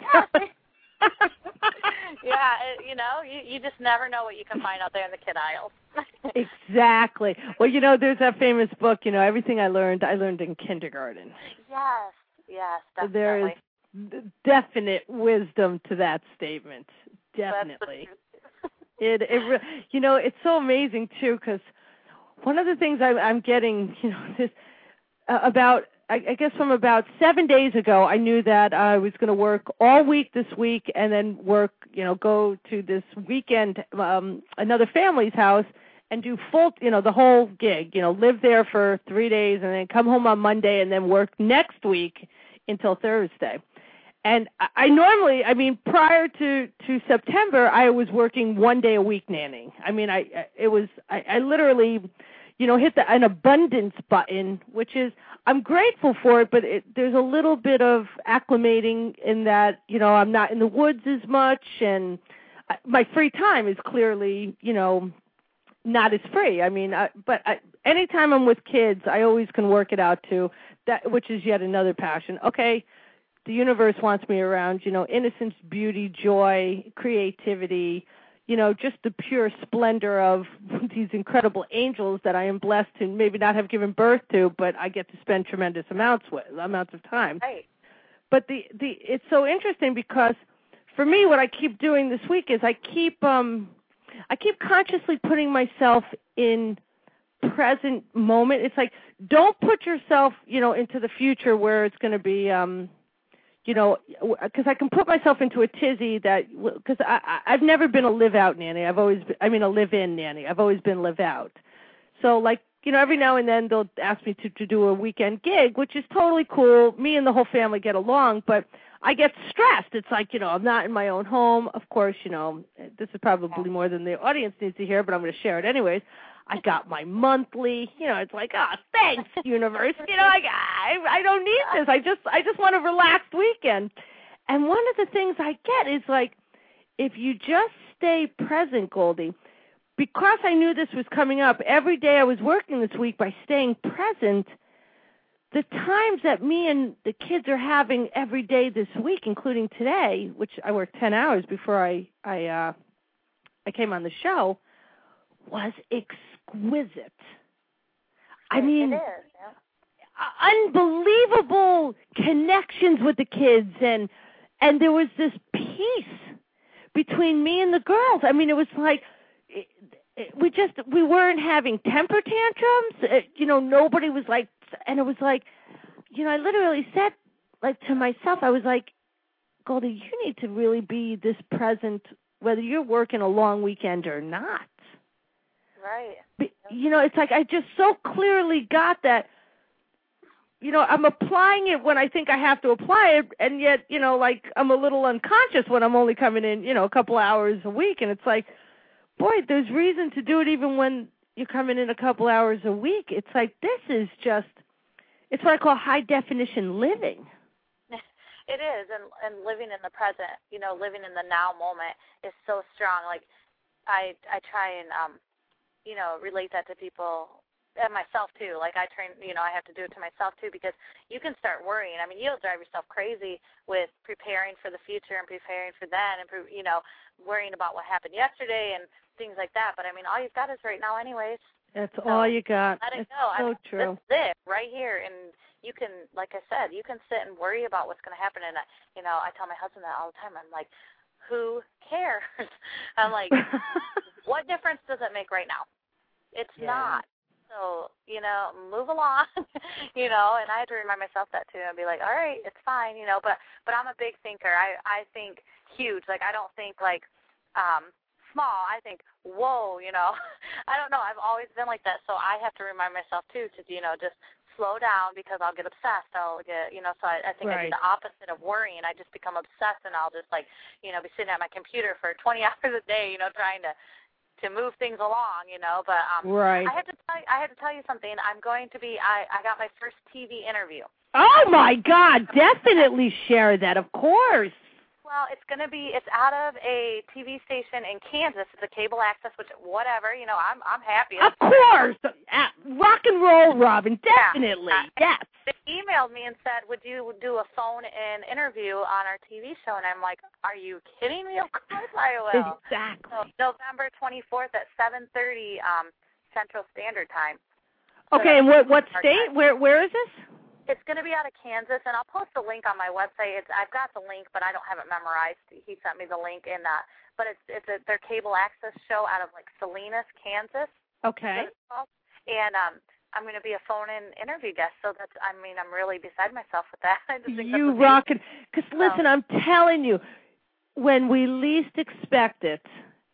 E: Yeah, it, you know, you, you just never know what you can find out there in the kid aisles.
B: Exactly. Well, you know, there's that famous book, you know, everything I learned, I learned in kindergarten.
E: Yes, yes, definitely.
B: There is definite wisdom to that statement. Definitely. It, it, you know, it's so amazing, too, because one of the things I, I'm getting, you know, this uh, about, I, I guess from about seven days ago, I knew that I was going to work all week this week and then work, you know, go to this weekend, um, another family's house and do full, you know, the whole gig, you know, live there for three days and then come home on Monday and then work next week until Thursday. And I, I normally, I mean, prior to, to September, I was working one day a week nannying. I mean, I it was, I, I literally, you know, hit the, an abundance button, which is, I'm grateful for it, but it, there's a little bit of acclimating in that, you know, I'm not in the woods as much, and my free time is clearly, you know, not as free. I mean, I, but I, anytime I'm with kids, I always can work it out too, that, which is yet another passion. Okay, the universe wants me around, you know, innocence, beauty, joy, creativity, you know, just the pure splendor of these incredible angels that I am blessed to maybe not have given birth to, but I get to spend tremendous amounts with, amounts of time.
E: Right.
B: But the, the it's so interesting because for me, what I keep doing this week is I keep um I keep consciously putting myself in present moment. It's like, don't put yourself, you know, into the future where it's going to be, um, you know, because I can put myself into a tizzy that, because I, I've never been a live-out nanny. I've always been, I mean, a live-in nanny. I've always been live-out. So, like, you know, every now and then they'll ask me to, to do a weekend gig, which is totally cool. Me and the whole family get along, but I get stressed. It's like, you know, I'm not in my own home. Of course, you know, this is probably more than the audience needs to hear, but I'm going to share it anyways. I got my monthly, you know, it's like, oh, thanks, universe. You know, I, I, I don't need this. I just, I just want a relaxed weekend. And one of the things I get is like, if you just stay present, Goldie, because I knew this was coming up, every day I was working this week by staying present, the times that me and the kids are having every day this week, including today, which I worked ten hours before I I, uh, I came on the show, was exquisite. I mean,
E: it is, yeah.
B: Unbelievable connections with the kids, and and there was this peace between me and the girls. I mean, it was like it, it, we just we weren't having temper tantrums. It, you know, nobody was like. And it was like, you know, I literally said, like, to myself, I was like, Goldie, you need to really be this present, whether you're working a long weekend or not.
E: Right.
B: But, you know, it's like I just so clearly got that, you know, I'm applying it when I think I have to apply it, and yet, you know, like, I'm a little unconscious when I'm only coming in, you know, a couple hours a week. And it's like, boy, there's reason to do it even when you're coming in a couple hours a week. It's like, this is just, it's what I call high-definition living.
E: It is, and, and living in the present, you know, living in the now moment is so strong. Like, I I try and, um, you know, relate that to people and myself, too. Like, I train, you know, I have to do it to myself, too, because you can start worrying. I mean, you'll drive yourself crazy with preparing for the future and preparing for then and, you know, worrying about what happened yesterday and things like that. But, I mean, all you've got is right now anyways.
B: That's
E: so
B: all you got.
E: Let it
B: it's
E: go.
B: so
E: I mean,
B: true.
E: This is it right here. And you can, like I said, you can sit and worry about what's going to happen. And, you know, I tell my husband that all the time. I'm like, who cares? I'm like, what difference does it make right now? It's
B: yeah.
E: not. So, you know, move along, you know, and I had to remind myself that, too, and be like, all right, it's fine, you know, but but I'm a big thinker. I, I think huge. Like, I don't think, like, um, small. I think, whoa, you know. I don't know. I've always been like that, so I have to remind myself, too, to, you know, just slow down because I'll get obsessed. I'll get, you know, so I, I think
B: right.
E: I do the opposite of worrying. I just become obsessed, and I'll just, like, you know, be sitting at my computer for twenty hours a day, you know, trying to, to move things along, you know, but um,
B: right.
E: I have to tell you, I have to tell you something. I'm going to be. I, I got my first T V interview.
B: Oh my God! Definitely share that, of course.
E: Well, it's going to be. It's out of a T V station in Kansas. It's a cable access, which whatever, you know. I'm I'm happy.
B: Of course, uh, rock and roll, Robin. Definitely,
E: yeah.
B: yes.
E: They emailed me and said, "Would you do a phone-in interview on our T V show?" And I'm like, "Are you kidding me? Of course I will."
B: Exactly.
E: So November twenty-fourth at seven thirty um, Central Standard Time.
B: Okay, so and what what state? Time. Where where is this?
E: It's going to be out of Kansas, and I'll post the link on my website. It's I've got the link, but I don't have it memorized. He sent me the link in that. But it's it's a, their cable access show out of like Salinas, Kansas.
B: Okay.
E: And um. I'm going to be a phone-in interview guest, so that's, I mean, I'm really beside myself with that. I just think
B: you rock it. Because, listen, I'm telling you, when we least expect it,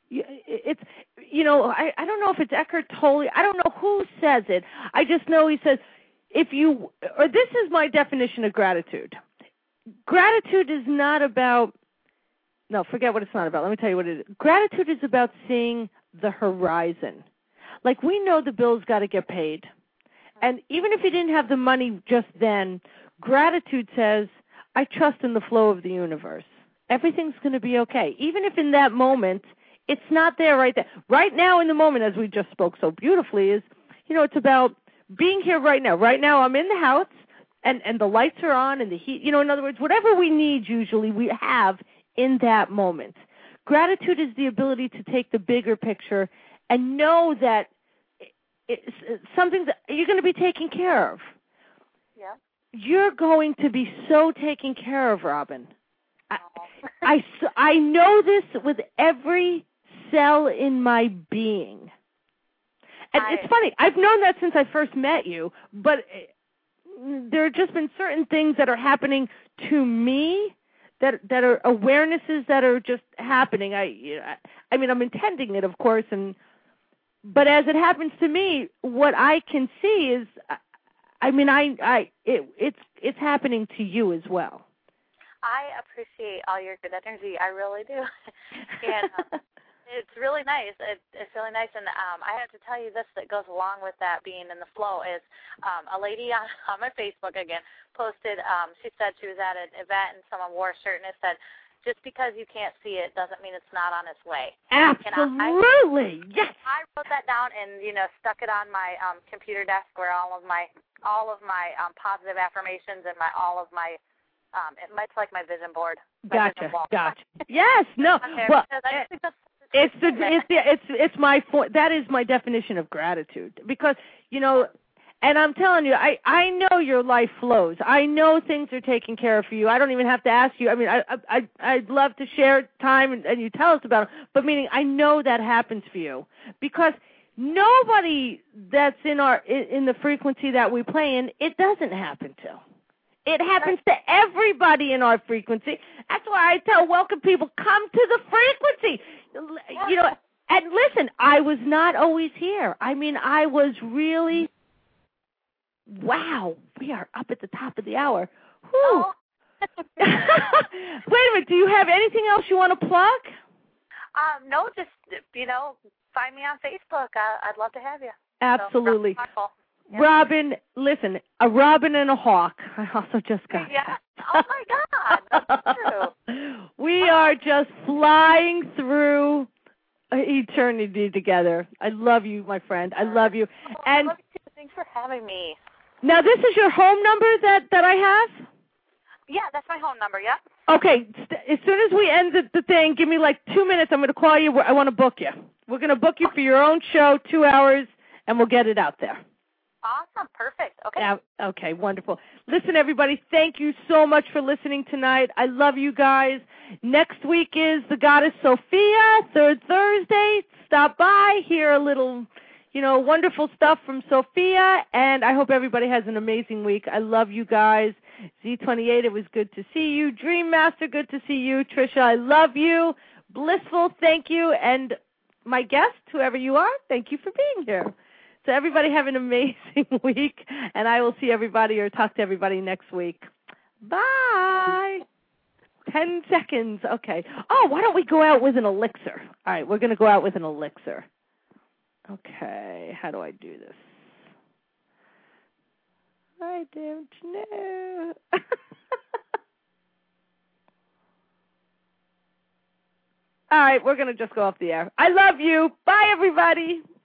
B: it's, you know, I, I don't know if it's Eckhart Tolle. I don't know who says it. I just know he says, if you, or this is my definition of gratitude. Gratitude is not about, no, forget what it's not about. Let me tell you what it is. Gratitude is about seeing the horizon. Like, we know the bills got to get paid. And even if you didn't have the money just then, gratitude says, I trust in the flow of the universe. everything's going to be okay. Even if in that moment it's not there right there. Right now in the moment, as we just spoke so beautifully, is, you know, it's about being here right now. Right now I'm in the house, and, and the lights are on and the heat. You know, in other words, whatever we need usually we have in that moment. Gratitude is the ability to take the bigger picture and know that it's something that you're going to be taken care of.
E: Yeah.
B: You're going to be so taken care of, Robin. I, I, I know this with every cell in my being. And
E: I,
B: it's funny, I've known that since I first met you, but there have just been certain things that are happening to me that that are awarenesses that are just happening. I, I mean, I'm intending it, of course, and but as it happens to me, what I can see is, I mean, I, I, it, it's it's happening to you as well.
E: I appreciate all your good energy. I really do, and um, it's really nice. It, it's really nice, and um, I have to tell you this that goes along with that being in the flow is um, a lady on, on my Facebook again posted. Um, she said she was at an event and someone wore a shirt and it said, "Just because you can't see it doesn't mean it's not on its way."
B: Absolutely,
E: I,
B: yes.
E: I wrote that down and you know stuck it on my um, computer desk where all of my all of my um, positive affirmations and my all of my um, it, it's like my vision board. My
B: Gotcha,
E: vision wall.
B: gotcha. Yes, no. Well,
E: I think that's
B: it's the it's the it's it's my that is my definition of gratitude, because you know. And I'm telling you, I, I know your life flows. I know things are taken care of for you. I don't even have to ask you. I mean, I, I, I'd love to share time and, and you tell us about it. But meaning, I know that happens for you, because nobody that's in our in, in the frequency that we play in, it doesn't happen to. It happens to everybody in our frequency. That's why I tell welcome people, come to the frequency. You know, and listen, I was not always here. I mean, I was really. Wow, we are up at the top of the hour. Whew. Wait a minute, do you have anything else you want to plug?
E: Um, no, just, you know, find me on Facebook. I, I'd love to have you.
B: Absolutely.
E: So, yeah.
B: Robin, listen, a robin and a hawk. I also just got
E: yeah.
B: that.
E: Oh, my God, that's true.
B: We are just flying through eternity together. I love you, my friend. I love you.
E: Oh,
B: and
E: I love you too. Thanks for having me.
B: Now, this is your home number that, that I have?
E: Yeah, that's my home number, yeah.
B: Okay, as soon as we end the, the thing, give me like two minutes. I'm going to call you. I want to book you. We're going to book you for your own show, two hours, and we'll get it out there.
E: Awesome, perfect. Okay.
B: Yeah, okay, wonderful. Listen, everybody, thank you so much for listening tonight. I love you guys. Next week is the Goddess Sophia, third Thursday. Stop by, hear a little... You know, wonderful stuff from Sophia, and I hope everybody has an amazing week. I love you guys. Z twenty-eight, it was good to see you. Dream Master, good to see you. Trisha, I love you. Blissful, thank you. And my guest, whoever you are, thank you for being here. So everybody have an amazing week, and I will see everybody or talk to everybody next week. Bye. Ten seconds. Okay. Oh, why don't we go out with an elixir? All right, we're going to go out with an elixir. Okay, how do I do this? I don't know. All right, we're going to just go off the air. I love you. Bye, everybody.